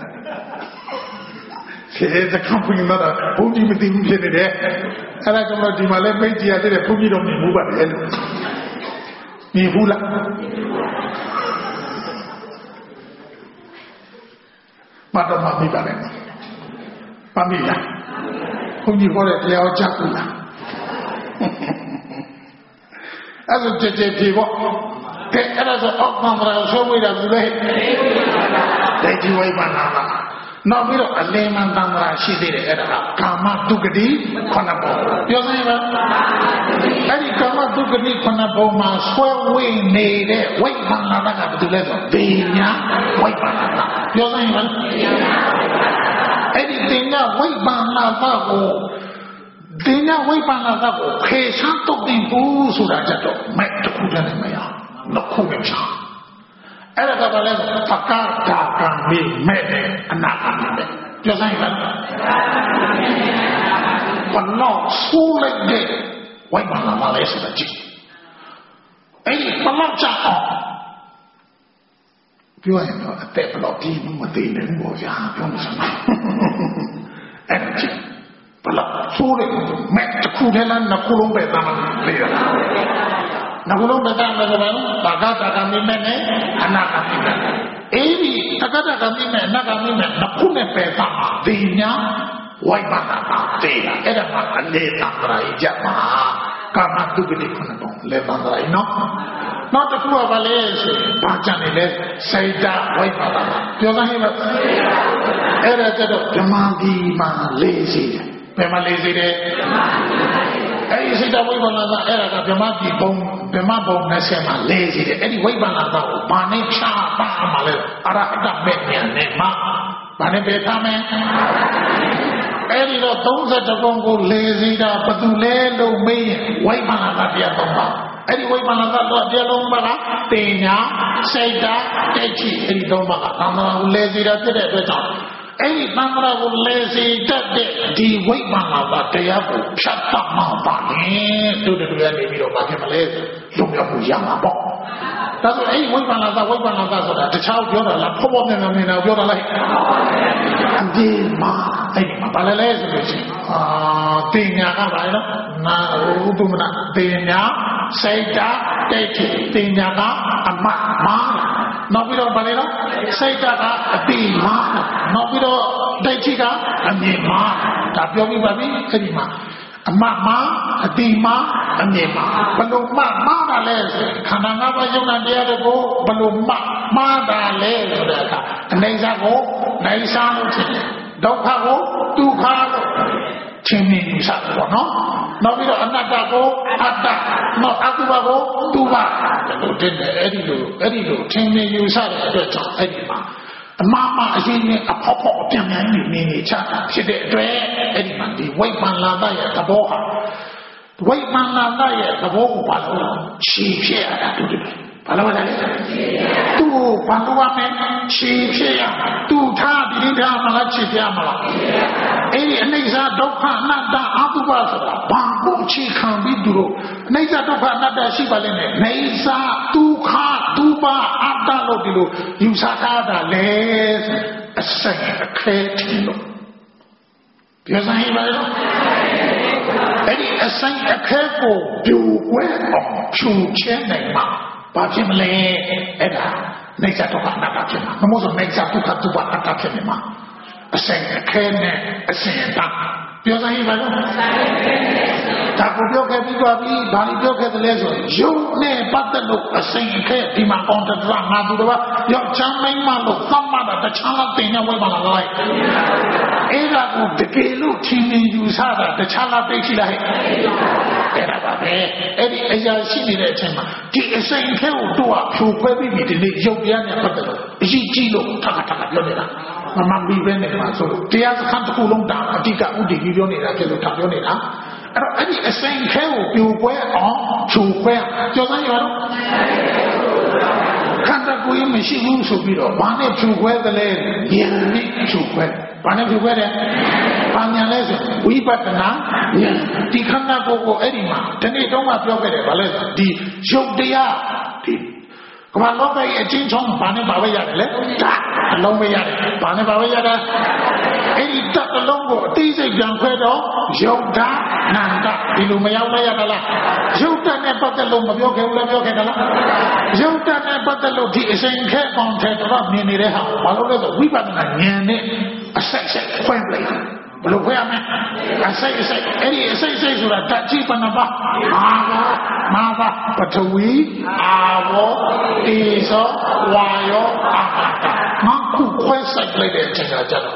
ဆေးတခါပြင်လာဘုန်းကြီးမသိဘူးဖြစ်နေတယ်အဲ့ဒါကြောင့်ဒီမှာလဲမိတ်ကြီးရတဲ့ဘုန်းကြီးတော့မြင်ဘူးပါတယ်လို့မြင်ဘူးလားမတော်မမိပါနဲ့မမိလားဘုန်းကြီးခေါ်တဲ့တရားကြားဘူးလားအဲ့ဒါကြည်ပြေပေါ့ကဲအဲ့ဒါဆိုအောက်မှာမရဆွေးဝေးတာဘူးလေဒိဋ္ဌိဝိပန္နာနောက်ပြီးတော့အလင်းမှန်တန်ត្រာရှိသေးတယ်အဲ့ဒါကကာမတုဂတိခုနှစ်ပုံပြောစမ်းပါအဲ့ဒီကာမတုဂတိခုနှစ်ပုံမှာဆွဲဝိနေတဲ့ဝိပဿနာကဘာတူလဲဆိုပညာဝိပဿနာပြောစမ်းပါအဲ့ဒီပညာဝိပဿနာကိုဒီညာဝိပဿနာကိုခေချမ်းတုတ်တင်ဘူးဆိုတာကြတော့မဲ့တခုတည်းနဲ့မရနှစ်ခုပဲရှာအဲ့ဒါကလည်းပကဒါကံမိမဲ့အနာကံမဲ့ပြောစမ်းပါဘလို့ဆိုးလိုက်တဲ့ဝိပဿနာမလေးဆိုတာကြည့်အဲ့ဒီဘလို့ကြောက်အောင်ပြောရင်တော့အသက်ဘလို့ဒီမသိနိုင်ဘူးဗျာပြောမှစမ်းအဲ့ဒါကြည့်ဘလို့ဆိုးလိုက်မဲ့တခုတည်းလားနှစ်ခုလုံးပဲသားမလေးရနောက်လုံးတက်မယ်ဆိုတော့ဘာကတာကမိမဲ့နဲ့အနာကမိမဲ့အဲ့ဒီတက္ကတာကမိမဲ့အနာကမိမဲ့နှစ်ခုနဲ့ပဲသားဒီညာဝိပဿနာတေးအဲ့ဒါမှအနေတ္တရာကြမှာကာမတုဂတိခုနှစ်ပုံလေပန္ဒရာနော်နောက်တစ်ခုကဘာလဲဆိုဘာကြံနေလဲစိတ်ဓာတ်ဝိပဿနာပြောစမ်းဟဲ့ပါအဲ့ဒါကျတော့ဓမ္မဒီမှာလေးစီတယ်ဘယ်မှာလေးစီတယ်အဲ့ဒီစိတ်ဓာတ်ဝိပဿနာကအဲ့ဒါကဓမ္မဒီပုံဓမ္မပုံ20မှာလေးစီတယ်အဲ့ဒီဝိပဿနာကိုဘာနဲ့ဖြာပါမှာလဲအရဟတမေဉာဏ်နဲ့မှဘာနဲ့ပဲထားမယ်အဲ့ဒီတော့32ပုံကိုလေးစီတာဘယ်သူလဲလို့မေးရင်ဝိပဿနာကတရားသုံးပါအဲ့ဒီဝိပဿနာကတော့တရားလုံးပါလားတင်ညာစိတ်ဓာတ်ဒိဋ္ဌိအဲ့ဒီသုံးပါကသံဃာကိုလေးစီတာဖြစ်တဲ့အတွက်ကြောင့်အဲ့ဒီသံဃာကိုလေးစီတတ်တဲ့ဒီဝိပဿနာကတရားကိုဖြတ်တတ်မှပါလေတို့တူရနေပြီးတော့ဘာဖြစ်မလဲလုံရောက်မှုရမှာပေါ့ဒါဆိုအဲ့ဒီဝိပဿနာဆိုတာတခြားပြောတာလားဖောဖောမြင်မြင်ပြောတာလားအဒီမှာအဲ့ဒီမှာဘာလဲဆိုလို့ရှိရင်တင်ညာကဘာလဲနော်နာဥပမနာတင်ညာစိတ်ဓာတ်ဒိဋ္ဌိတင်ညာကအမှတ်မှားနောက်ပြီးတော့ဘာလဲနော်စိတ်ဓာတ်ကအတိမှားနောက်ပြီးတော့ဒိဋ္ဌိကအမြင်မှားဒါပြောပြီးပါပြီအဲ့ဒီမှာအမှတ်မှားအတိမှားအမြင်မှားဘယ်လိုမှမှားတာလဲခန္ဓာ၅ပါးယုံနာတရားတွေကိုဘယ်လိုမှမှားတာလဲဆိုတဲ့အခါအနေစာကိုနိုင်စားလို့ဖြစ်တယ်ဒုက္ခကိုဒုက္ခလို့ချင်းမြင်ယူစားတယ်ပေါ့နော်နောက်ပြီးတော့အနတ္တကိုအတ္တနောက်အတုပကိုတုပလို့တင်တယ်အဲ့ဒီလိုချင်းမြင်ယူစားတဲ့အတွက်ကြောင့်အဲ့ဒီမှာအမှားအရင်နဲ့အဖောက်အပြန်ပြန်နေချတာဖြစ်တဲ့အတွက်အဲ့ဒီမှာဒီဝိပဿနာရဲ့သဘောဟာဝိပဿနာရဲ့သဘောကိုဘာလို့ရှင်းပြရတာတူတယ်ဘာလို့လဲသူဘာလို့ဝမယ်ရှင်းပြရသူထားဒီထားမလားချစ်ပြမလားအဲ့ဒီအနိစ္စဒုက္ခအနတ္တအတုပဆိုတာဘာကိုချီခံပြီးသူတို့အနိစ္စဒုက္ခအနတ္တရှိပါလိမ့်မယ်အနိစ္စဒုက္ခဒုပအတ္တလို့ဒီလိုယူဆထားတာလေအစက်အခဲတယ်လို့ပြောစမ်းဟိပါတော့အဲ့ဒီအစက်အခဲကိုပြိုကွဲအောင်ဖြူချဲနိုင်မှာဘာဖြစ်မလဲအဲ့ဒါနေကြတော့အနာကဖြစ်မှာမမို့ဆိုနေကြဒုက္ခဒုပအတ္တဖြစ်နေမှာအစင်အခဲနဲ့အစင်အတတ်ပြောစမ်းရေးပါလို့ဒါကိုပြောခဲ့ပြီးပါပြီဘာလို့ပြောခဲ့တယ်လဲဆိုရုပ်နဲ့ပတ်သက်လို့အစင်အခဲဒီမှာကောင်းတဲ့ငါသူတော်ယောက်ျားမိန်းမလို့သတ်မှတ်တာတခြားလားတင်နေဝဲပါလားလိုက်အဲ့ဒါကိုတကယ်လို့ထင်မြင်ယူဆတာတခြားလားသိရှိလားအဲ့ဒါပါပဲအဲ့ဒီအရာရှိနေတဲ့အချိန်မှာဒီအစင်အခဲကိုတို့ကဖြိုခွဲပြီးဒီနေ့ရုပ်တရားနဲ့ပတ်သက်လို့အရှိကြီးလို့ထပ်ပြောနေတာမမဘီပဲနေမှာဆိုလို့တရားစခန်းတစ်ခုလုံးတာအတိကဥတည်ပြီးပြောနေတာဖြစ်လို့ထားပြောနေတာအဲ့တော့အဲ့ဒီအစိမ်ခဲကိုပြိုကွဲအောင်ဖြိုခွဲကြောက်စမ်းရတော့ခန္ဓာကိုယ်မရှိဘူးဆိုပြီးတော့ဘာနဲ့ဖြိုခွဲသလဲဉာဏ်နဲ့ဖြိုခွဲဘာနဲ့ဖြိုခွဲတယ်ဘာဉာဏ်လဲဆိုဝိပဿနာဉာဏ်ဒီခန္ဓာကိုယ်ကိုအဲ့ဒီမှာဒီနေ့တော့မှပြောခဲ့တယ်ဘာလဲဒီရုပ်တရားဒီကမ္ဘာလောကရဲ့အချင်းချင်းဘာနဲ့ပါဝဲရတယ်လဲဓာတ်အလုံးပဲရတယ်ဘာနဲ့ပါဝဲရတာအဲ့ဒီဓာတ်အလုံးကိုအသိစိတ်ပြန်ခွဲတော့ယုတ်ဓာတ်နာမ်ဓာတ်ဒီလိုမရောက်လဲရတာလားယုတ်ဓာတ်နဲ့ပတ်သက်လို့မပြောခဲ့ဘူးလားပြောခဲ့တယ်လားယုတ်ဓာတ်နဲ့ပတ်သက်လို့ဒီအစဉ်ခဲပေါင်းတဲ့တော့မြင်နေတဲ့ဟာဘာလို့လဲဆိုဝိပဿနာဉာဏ်နဲ့အဆက်ဆက်ခွဲပလိုက်ဘယ်လိုခွဲရမလဲအစိတ်အဲ့ဒီအစိတ်ဆိုတာဓာတ်ကြီးပဏပါမာဘပထဝီအာဘောတေဇောဝါယောအာကာသငါခုခွဲဆိုင်လိုက်တဲ့အချိန်ကကြတော့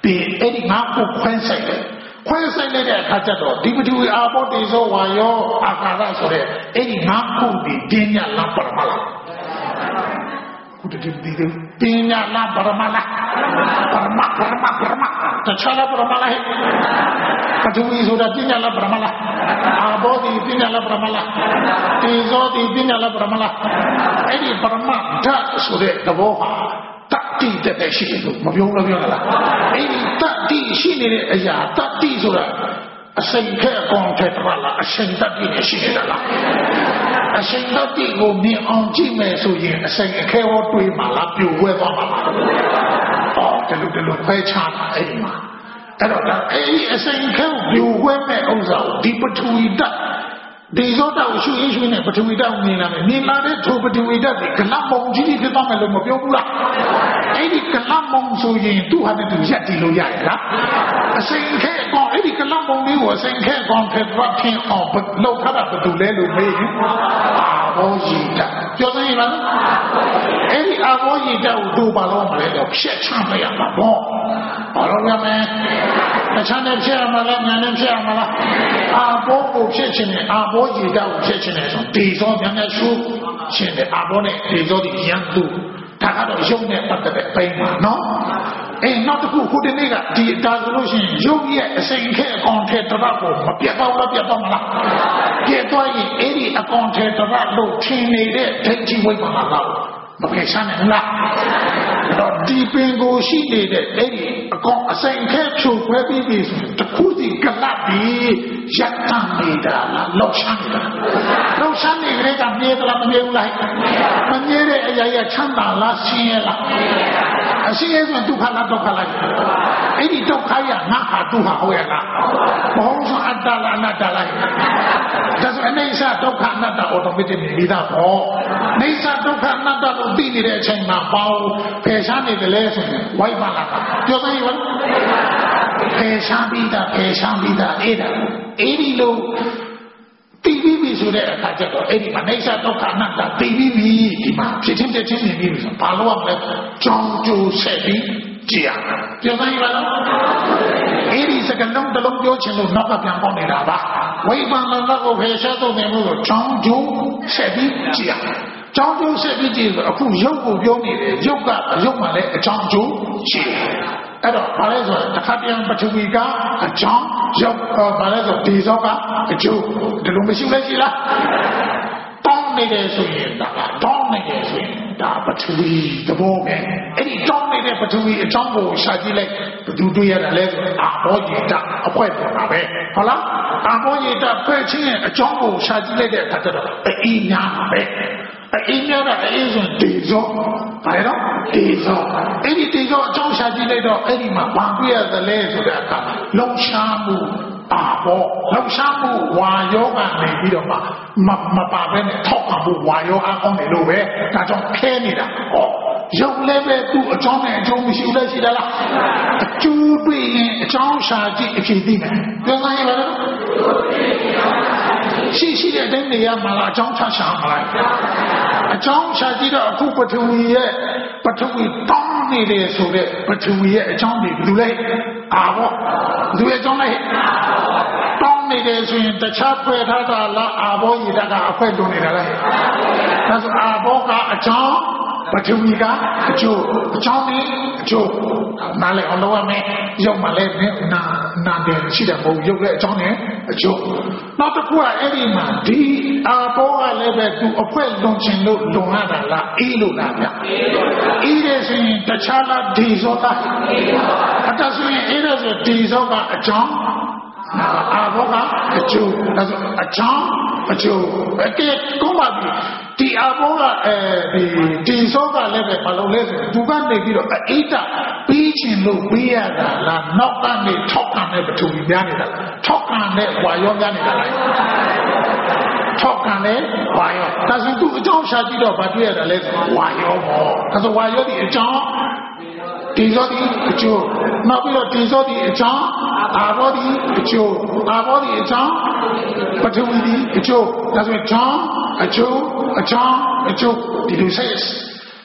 比埃里马不宽塞的，宽塞的呢，他叫做地不地位阿波地说话哟，阿卡拉说的，埃里马不比天呀拉巴拉巴拉，我这天呀拉巴拉巴拉，巴拉玛，这查拉巴拉巴拉，他就会说的天呀拉巴拉巴拉，阿波的天呀拉巴拉巴拉，地说的天呀拉巴拉巴拉，埃里巴拉玛他说的这个话。大地在在心里头，没用了啦。哎，大地心里的，哎呀，大地说了，生开光太大了，生大地的心里的啦。生大地我们安静没收音，生开我对嘛啦，表会话嘛。哦，这路快差了，哎呀妈！哎咯，哎，生开表会没欧洲，地不出一的。地上到修一修呢，不成为到你那边，你那里头不成为到的，跟那蒙起你去当个龙目标不啦？哎，你跟那蒙所以都还没留下地路下来啦。生开光，哎，你跟那蒙的我生开光，他发天哦不，老他那不都来路没？阿婆一的，叫什么呢？哎，你阿婆一的我都把老么来了，骗抢不了嘛不？把老么没？那抢的骗嘛了，伢的骗嘛了，阿婆不骗钱的，阿婆。我记得我骗钱来说，地上两个树，现在阿婆呢，地上的一样多，他看到熊呢，不得的背嘛喏。哎，那这苦苦的那个，地大路线有也生开钢铁得那个，别到嘛啦，别到伊埃里啊钢铁得那路天内的天气会嘛啦，不给啥人啦。到地边个西内的埃里钢生开出快比比说，这苦的个那比。相当的啦，老乡的，老乡的那个灭的啦，没有来，灭的哎呀，抢到了新了，新说都看了，哎，你都看呀，那还都好呀啦，我说安达啦，那达啦，但是那啥都看那达，我都没得你的好，那啥都看那达都地里的钱嘛包，赔上你的来说，我一般啦，就这一问。赔上比的，哎的，哎里路，地比比说的，他叫做哎里嘛，那下都看那个地比比嘛，这天你说，把路往来漳州设备讲，就这一问喽。哎里这个弄的弄标签路，那个边帮你了吧？我一般那个赔上都那个漳州设备讲。漳州设备就是不有股标你的，有嘛来漳州去。哎，把来说，他边不成为个长，要把来说地上个就这种没修来去了。当那个属于那个，当那个属于那不成为的方面，哎，你当那个不成为长过下去来，不就对呀？来说阿婆一打，坏不打呗。好了，阿婆一打快钱长过下去来的，他知道一年呗。一年的一种地上，来了地上，哎，你地上长下去来到，哎，你嘛旁边的来说的个龙沙木阿婆，龙沙木话有个那边的嘛，把边的套阿木话有阿公的路呗，那种看你的哦。有来呗，都长呢，就没修来起来了，就对长下去一片地呢，有啥意思？细细的人里呀，嘛啦，长差想嘛来，长下去的苦不成为，不成为当年的说的，不成为长的不来，啊我，都要长来，当年的说的吃亏他的了，阿婆一大个快懂你的来，但是阿婆个长。不成为个就长的就拿来我老妹要买来那点吃点不有个长的就那这过来的嘛的阿婆来来都快弄清楚弄下来了一路那边一的是他吃了地上的但是一的是地上的长阿婆个就那是长就给公嘛的第二波个地上个那个把路来的，不管那边了，一个比前路不一样的，那脑干的、超干的不同一样的，超干的话要样的来，超干的话要，但是都长下去了，把对的来话要么，但是话要的长。地上的就那边的地上的长，阿婆的就阿婆的长，不成为的就那是长就第六16，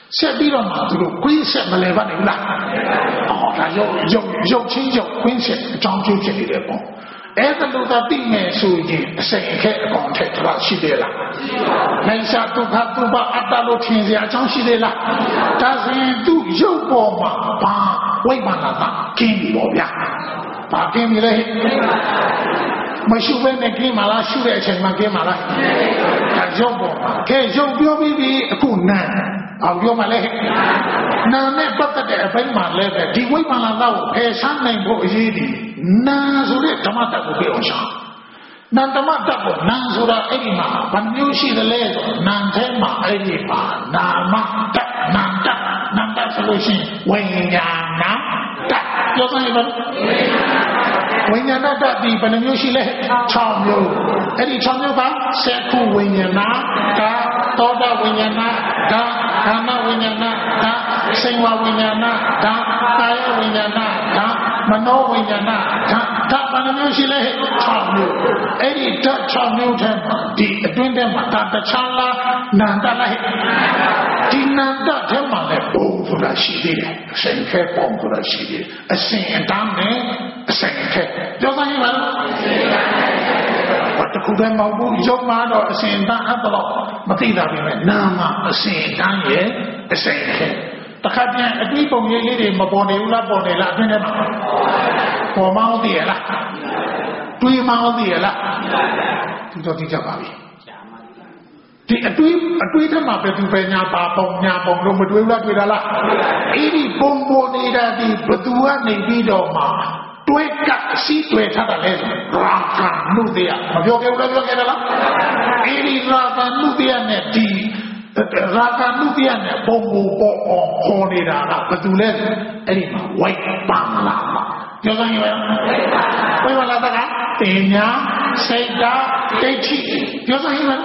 ဆက်ပြီးတော့မှသူတို့ခွင်းဆက်မလဲပါနဲ့လားဒါရုပ်ချင်းရုပ်ခွင်းဆက်အကြောင်းကျိုးဖြစ်နေတယ်ပေါ့အဲ့ဒါလို့သာသိမယ်ဆိုရင်အစိမ်အခက်အကောင်ထက်တော့ရှိသေးလားနိုင်စာဒုက္ခဒုဗအတ္တလို့ထင်စရာအကြောင်းရှိသေးလားဒါဆိုရင်သူရုပ်ပေါ်မှာဘာဝိမာနတာကင်းပြီပေါ့ဗျာဘာကင်းပြီလဲမရှိဘဲနဲ့ကင်းမှာလားရှုတဲ့အချိန်မှာကင်းမှာလားဒါရုပ်ပေါ်မှာကဲရုပ်ပြောပြီးအခုနာအောင်ပြောမှလဲနာနဲ့ပတ်သက်တဲ့အပိုင်းမှာလဲပဲဒီဝိမာနတာကိုဖယ်ရှားနိုင်ဖို့အရေးကြီးနာဆိုတဲ့ဓမ္မတတ်ကိုပြောအောင်ရှာနန္ဓမ္မတတ်ကိုနာဆိုတာအဲ့ဒီမှာဘာမျိုးရှိသလဲဆိုနန္ထဲမှာအဲ့ဒီမှာနာမတတ်နန္တဆိုလို့ရှိရင်ဝိညာဏတတ်ပြောစမ်းရပါဝိညာဏတတ်ဒီဘယ်နှမျိုးရှိလဲ6မျိုးအဲ့ဒီ6မျိုးပါစက္ခုဝိညာဏဒါသောတာဝိညာဏဒါကာမဝိညာဏဒါစိဝဝိညာဏဒါကာယဝိညာဏဒါမနောဝိညာဏဒါဘယ်နှမျိုးရှိလဲ6မျိုးအဲ့ဒီဓာတ်6မျိုးထဲမှာဒီအတွင်းထဲမှာဒါတခြားလားနန္တလားဒီနန္တထဲမှာလည်းပုံဆိုတာရှိသေးတယ်အစဉ်ခဲပုံဆိုတာရှိသေးတယ်အစဉ်အတန်းနဲ့အစဉ်ခဲပြောစမ်းရပါလားဘာတခုတည်းမဟုတ်ဘူးရုပ်မှာတော့အစဉ်အတန်းအဲ့တော့မသိတာပြင်မဲ့နာမအစဉ်အတန်းရဲ့အစဉ်ခဲတခါပြန်အတွေ့ပုံရိပ်လေးတွေမပေါ်နေဘူးလားပေါ်နေလားအတွင်းထဲမှာပေါ်မအောင်သိရလားတွေးမအောင်သိရလားဒီတော့သိကြပါပြီဒီအတွေးထဲမှာပဲသူပဲညာပါပုံညာပုံလို့မတွေးဘူးလားတွေးတာလားအဲ့ဒီပုံပေါ်နေတာဒီဘသူကနေပြီးတော့မှတွေးကအစီတွေးထားတာလဲရာဂနုတ္တယမပြောခဲ့ဘူးလားပြောခဲ့တယ်လားအဲ့ဒီရာဂနုတ္တယနဲ့ဒီရာဂနုတ္တယနဲ့ပုံပေါ်အောင်ခေါ်နေတာကဘသူလဲအဲ့ဒီမှာဝိပန္နလာပြောစမ်းရပါဝိပန္နလာတကတင်ညာစိတ်ဓာတ်ဒိဋ္ဌိပြောစမ်းရပါ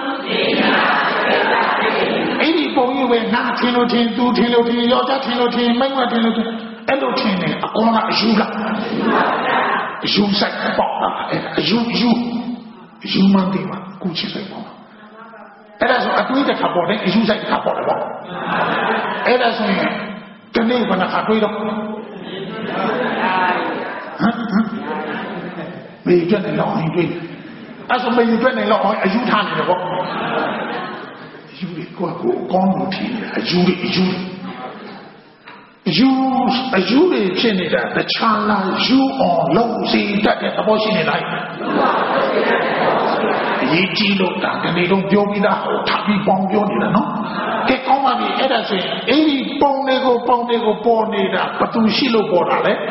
အဲ့ဒီပုံကြီးပဲနာထင်လို့ထင်သူထင်လို့ထင်ယောက်ျားထင်လို့ထင်မိန်းမထင်လို့ထင်အဲ့လိုထင်တယ်အကောင်ကအယူလားအယူဆိုင်ပေါ့လားအယူမှန်တယ်မှာကုချစ်ဆိုင်ပေါ့အဲ့ဒါဆိုအတွေးတစ်ခါပေါ်တယ်အယူဆိုင်တစ်ခါပေါ်တယ်ပေါ့အဲ့ဒါဆိုရင်တနေ့ကနခါတွေးတော့မေကျွတ်နေတော့အင်းတွေးအဲ့ဆိုမေကျွတ်နေတော့အယူထားနေတယ်ပေါ့အယူတွေကိုကောင်းလို့ထင်တယ်အယူတွေဖြစ်နေတာတခြားလားယူအောင်လုံးစီတတ်တဲ့သဘောရှိနေလားအရေးကြီးလို့ဒါဒီနေ့တော့ပြောပြီးသားဟောထားပြီးပေါင်းပြောနေတာနော်ကဲကောင်းပါပြီအဲ့ဒါဆိုရင်အဲ့ဒီပုံတွေကိုပေါ်နေတာဘသူရှိလို့ပေါ်တာလဲ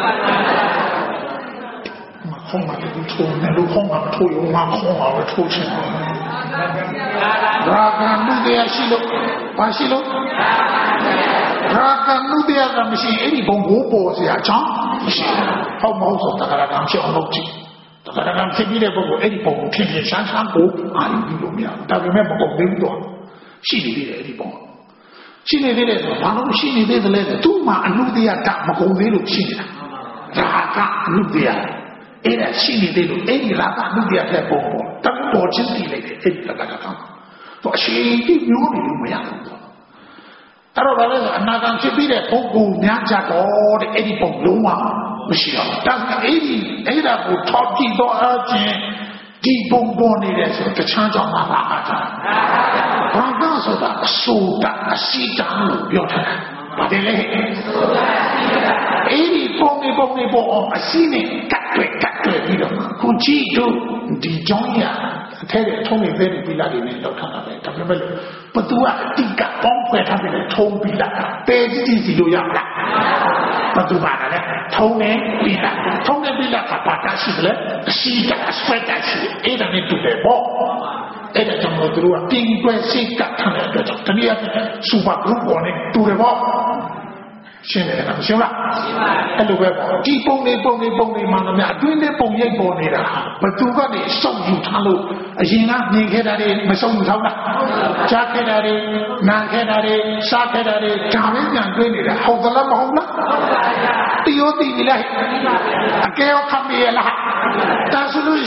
ခေါင်းမှာဒီထုံးတယ်လို့ခေါင်းမှာထိုးရုံမှာခေါင်းမှာပဲထိုးချင်တယ်ရာဂနုတ္တယရှိလို့ဘာရှိလို့ရာဂနုတ္တယကမရှိအဲ့ဒီဘုံကိုပေါ်စရာအကြောင်းမရှိဟုတ်မဟုတ်ဆိုတာကလည်းဖြစ်အောင်လုပ်ကြည့်ဒါကလည်းဖြစ်ပြီးတဲ့ပုဂ္ဂိုလ်အဲ့ဒီဘုံကိုထင်ဆန်းကိုအာရုံပြုလို့မရဘူးဒါပေမဲ့မကုန်သေးဘူးတော့ရှိနေသေးတယ်အဲ့ဒီဘုံရှိနေသေးတယ်ဆိုဘာလို့ရှိနေသေးတယ်လဲသူ့မှာအနုတ္တယကမကုန်သေးလို့ရှိနေတာရာဂအနုတ္တယအဲ့ဒါရှိနေသေးလို့အဲ့ဒီရာဂအနုတ္တယတဲ့ပုံပေါ်တတ်ပေါ်ချင်းတည်လိုက်တယ်အဲ့ဒီကတော့အရှိကြီးမျိုးနေလို့မရဘူးအဲ့တော့လည်းအနာဂတ်ဖြစ်ပြီးတဲ့ပုဂ္ဂိုလ်များကြတော့တဲ့အဲ့ဒီပုံလုံးဝမရှိတော့ဒါကအဲ့ဒါကိုထောက်ကြည့်တော့အချင်းဒီပုံပေါ်နေတယ်ဆိုတခြားကြောင့်မှာပါတာဘာသာဆိုတာအဆိုတာအစီတံလို့ပြောထားတာဘာတယ်လဲအဲ့ဒီပုံနေပေါ်အစီနဲ့ကတ်တွေ့ပြီးတော့ခုကြည့်တော့ဒီကြောင်းရအထက်ရဲ့ထုံးနေသေးတယ်ပြီးလာတယ်နဲ့လောက်ထားတာပဲဒါပေမဲ့ဘသူကအတိကပေါင်းဖွဲ့ထားပြီးထုံးပြီးလာတာတဲကြီးစီလို့ရလားဘသူပါလဲထုံးနေပြီးလာကပါတာရှိတယ်အစီကအဆွဲတာရှိအဲ့ဒါနဲ့တူတယ်ပေါ့အဲ့ဒါကြောင့်တို့ကတင်ကွယ်စိတ်ကထားတဲ့အတွက်တနည်းအားဖြင့်စူပါဂရုပ်ပေါ်နေတူတယ်ပေါ့ရှင်းတယ်နော်ရှင်းလားအဲ့လိုပဲဒီပုံနေမှန်တယ်များအတွင်းထဲပုံရိပ်ပေါ်နေတာဘသူကနေစောင့်ယူထားလို့အရင်ကနေခဲ့တာတွေမဆုံးယူထားလားကြားခဲ့တာတွေနားခဲ့တာတွေစားခဲ့တာတွေဒါပဲပြန်တွေးနေတာဟုတ်သလားမဟုတ်လားတီရောတီပြီလားအကဲရောခမေးလားဒါဆိုလို့ရှိရင်ဒု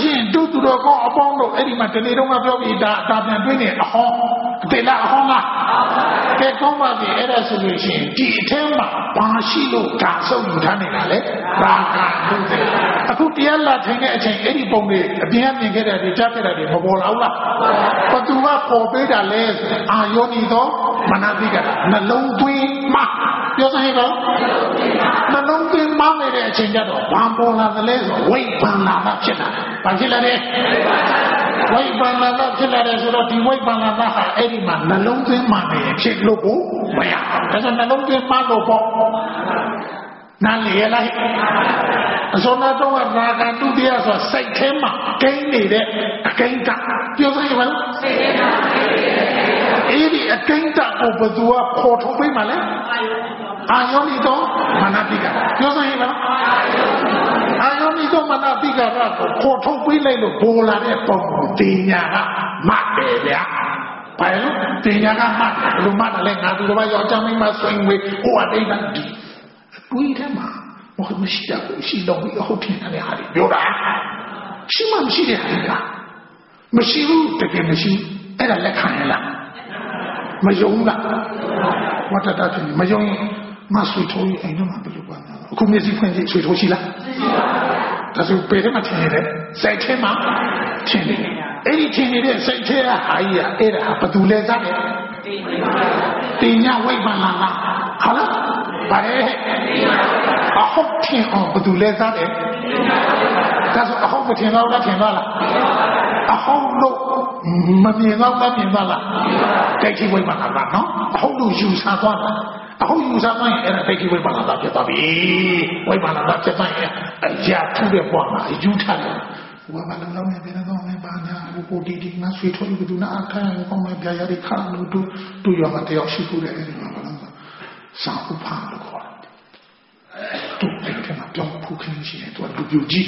သူတော်ကောင်းအပေါင်းတို့အဲ့ဒီမှာတနေ့တော့ပြောပြီးဒါပြန်တွေ့နေအဟောင်းတေလာအဟောင်းလားကဲကောင်းပါပြီအဲ့ဒါဆိုလို့ရှိရင်ဒီအထဲမှာဘာရှိလို့ဒါဆုပ်ယူထားနေတာလဲရာဂလို့တဲ့အခုတရားလာထိုင်တဲ့အချိန်အဲ့ဒီပုံတွေအပြင်ကမြင်ခဲ့တဲ့တွေကြားခဲ့တဲ့တွေမပေါ်လာဘူးလားဘသူကပေါ်ပေးတာလဲအာယောနီတော့မနတိကနှလုံးသွင်းမှာပြောစမ်းပါနှလုံးသွင်းမှာနေတဲ့အချိန်ကျတော့ဘာပေါ်လာသလဲဆိုဝိပန္နာဖြစ်လာဘာဖြစ်လာလဲဝိပန္နာဖြစ်လာတယ်ဆိုတော့ဒီဝိပန္နာဟာအဲ့ဒီမှာနှလုံးသွင်းမှာနေဖြစ်လို့ကိုမရဘူးဒါဆိုနှလုံးသွင်းမှာလို့ပေါ့နားလေလိုက်အစောနာတော့ရာဂတုတရားဆိုစိတ်ထဲမှာကိန်းနေတဲ့အကိန်းကပြောစမ်းပါဦးစိတ်ထဲမှာအဲ့ဒီအကိန်းကကိုဘယ်သူကပေါ်ထုတ်ပေးမှလဲအာယောနိတော့မနတိကပြောစမ်းပါဦးအာယောနိတော့မနတိကကိုပေါ်ထုတ်ပေးလိုက်လို့ပေါ်လာတဲ့ပုံကိုတင်ညာကမှတ်တယ်ဗျာဘာလို့တင်ညာကမှတ်တယ်ဘယ်လိုမှတ်တယ်လဲငါသူတော်ယောက်ျားမင်းမဆွေးဝေးဟိုအတိတ်ကတွေးတယ်မှာမရှိတာကိုရှိတော့ပြီးဟုတ်တယ်တဲ့ဟာတွေပြောတာရှိမှမရှိတဲ့ဟာတွေကမရှိဘူးတကယ်မရှိအဲ့ဒါလက်ခံရလားမယုံလားဝတ္တတာချင်းမယုံရင်မဆွေထိုးရင်အိမ်တော့မဘယ်လိုပါလဲအခုမျက်စိဖွင့်ကြည့်ဆွေထိုးရှိလားဒါဆိုပေထဲမှာထင်နေတယ်စိတ်ထဲမှာထင်နေတယ်အဲ့ဒီထင်နေတဲ့စိတ်ထဲကဟာကြီးကအဲ့ဒါဘယ်သူလဲစားတယ်တင်ညာဝိပန္နာလားဟုတ်လားဘာလဲအဟုတ်ထင်အောင်ဘယ်သူလဲစားတယ်ဒါဆိုအဟုတ်မထင်တော့လားထင်တော့လားအဟုတ်လို့မမြင်တော့မြင်ပါလားဒိဋ္ဌိဝိပန္နာလားနော်အဟုတ်လို့ယူဆသွားတာအဟုတ်ယူဆသွားရင်အဲ့ဒါဒိဋ္ဌိဝိပန္နာဖြစ်သွားပြီဝိပန္နာဖြစ်သွားရင်အရာထူးတဲ့ဘဝမှာယူထားတယ်ဝါမလုံးလုံးနဲ့ပြန်တော့မပါညာဘူတီတီငါဆွေထိုးပြီးသူနာအခါကောင်းမဲ့ပြရတဲ့ခါလို့တူရမှာတယောက်ရှိဖို့တဲ့အဲ့ဒီမှာဘာလို့စာဥပ္ပါလို့ခေါ်တယ်တူတယ်ကမှပြောင်းဖူးခင်းရှိတယ်သူကလူပြူကြီး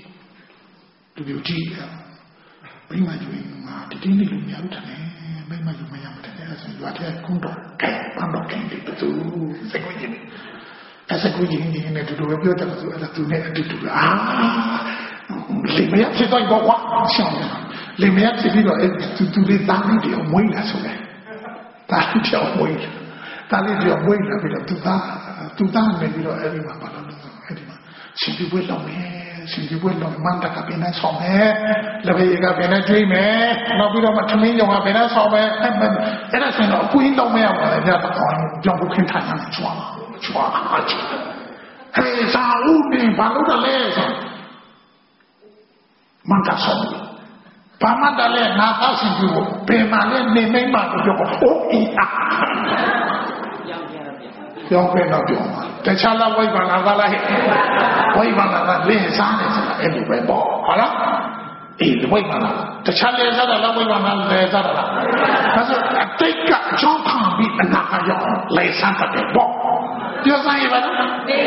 မိမယူရင်ငါတတိနေ့လူများလို့ထတယ်မိမယူမရမတယ်အဲ့ဒါဆိုရွာထဲကုန်းတော့ကဲပန်းတော့ကင်းတယ်သူစက်ကိုကြီးအဲ့စက်ကိုကြီးနေနေတူတူပဲပြောတယ်သူအဲ့ဒါသူနဲ့အတူတူလေမရဖြစ်တော့ဘောကွာရှောင်းတယ်လေမရဖြစ်ပြီးတော့သူလေးသားလေးတွေမွေးလာဆိုတယ်သားလေးတွေမွေးလာပြီးတော့သူသားနေပြီးတော့အဲ့ဒီမှာဘာလို့လဲအဲ့ဒီမှာရှင်ပြပွဲလောက်မန္တကပင်နဲ့ဆောင်မယ်လက်ဘေးကပင်နဲ့ကျွေးမယ်နောက်ပြီးတော့မှထမင်းရောင်ကပင်နဲ့ဆောင်မယ်အဲ့ဒါဆိုတော့အကွင်းလောက်မရပါဘူးညတော့ကြောင်ပုခင်းထိုင်နေချွာဟဲ့စာဦးနေဘာလို့လဲဆိုမန္တဆောင်ဘာမှတလည်းငါအဆင်ပြေဖို့ဘယ်မှာလဲနေမိမ့်မှာပြောဖို့အိအားပြောင်းပြန်တော့ပြောမှာတခြားလာဝိပန္နာကလည်းဝိပန္နာကလင်းစားနေဆိုတာအဲ့ဒီပဲပေါ့ဟုတ်လားအေးဝိပန္နာတခြားလဲစားတာလားဝိပန္နာလဲစားတာလားဒါဆိုအတိတ်ကအကြောင်းခံပြီးအနာကရောက်လဲစားတဲ့ပေါ့ပြောစမ်းရပါလား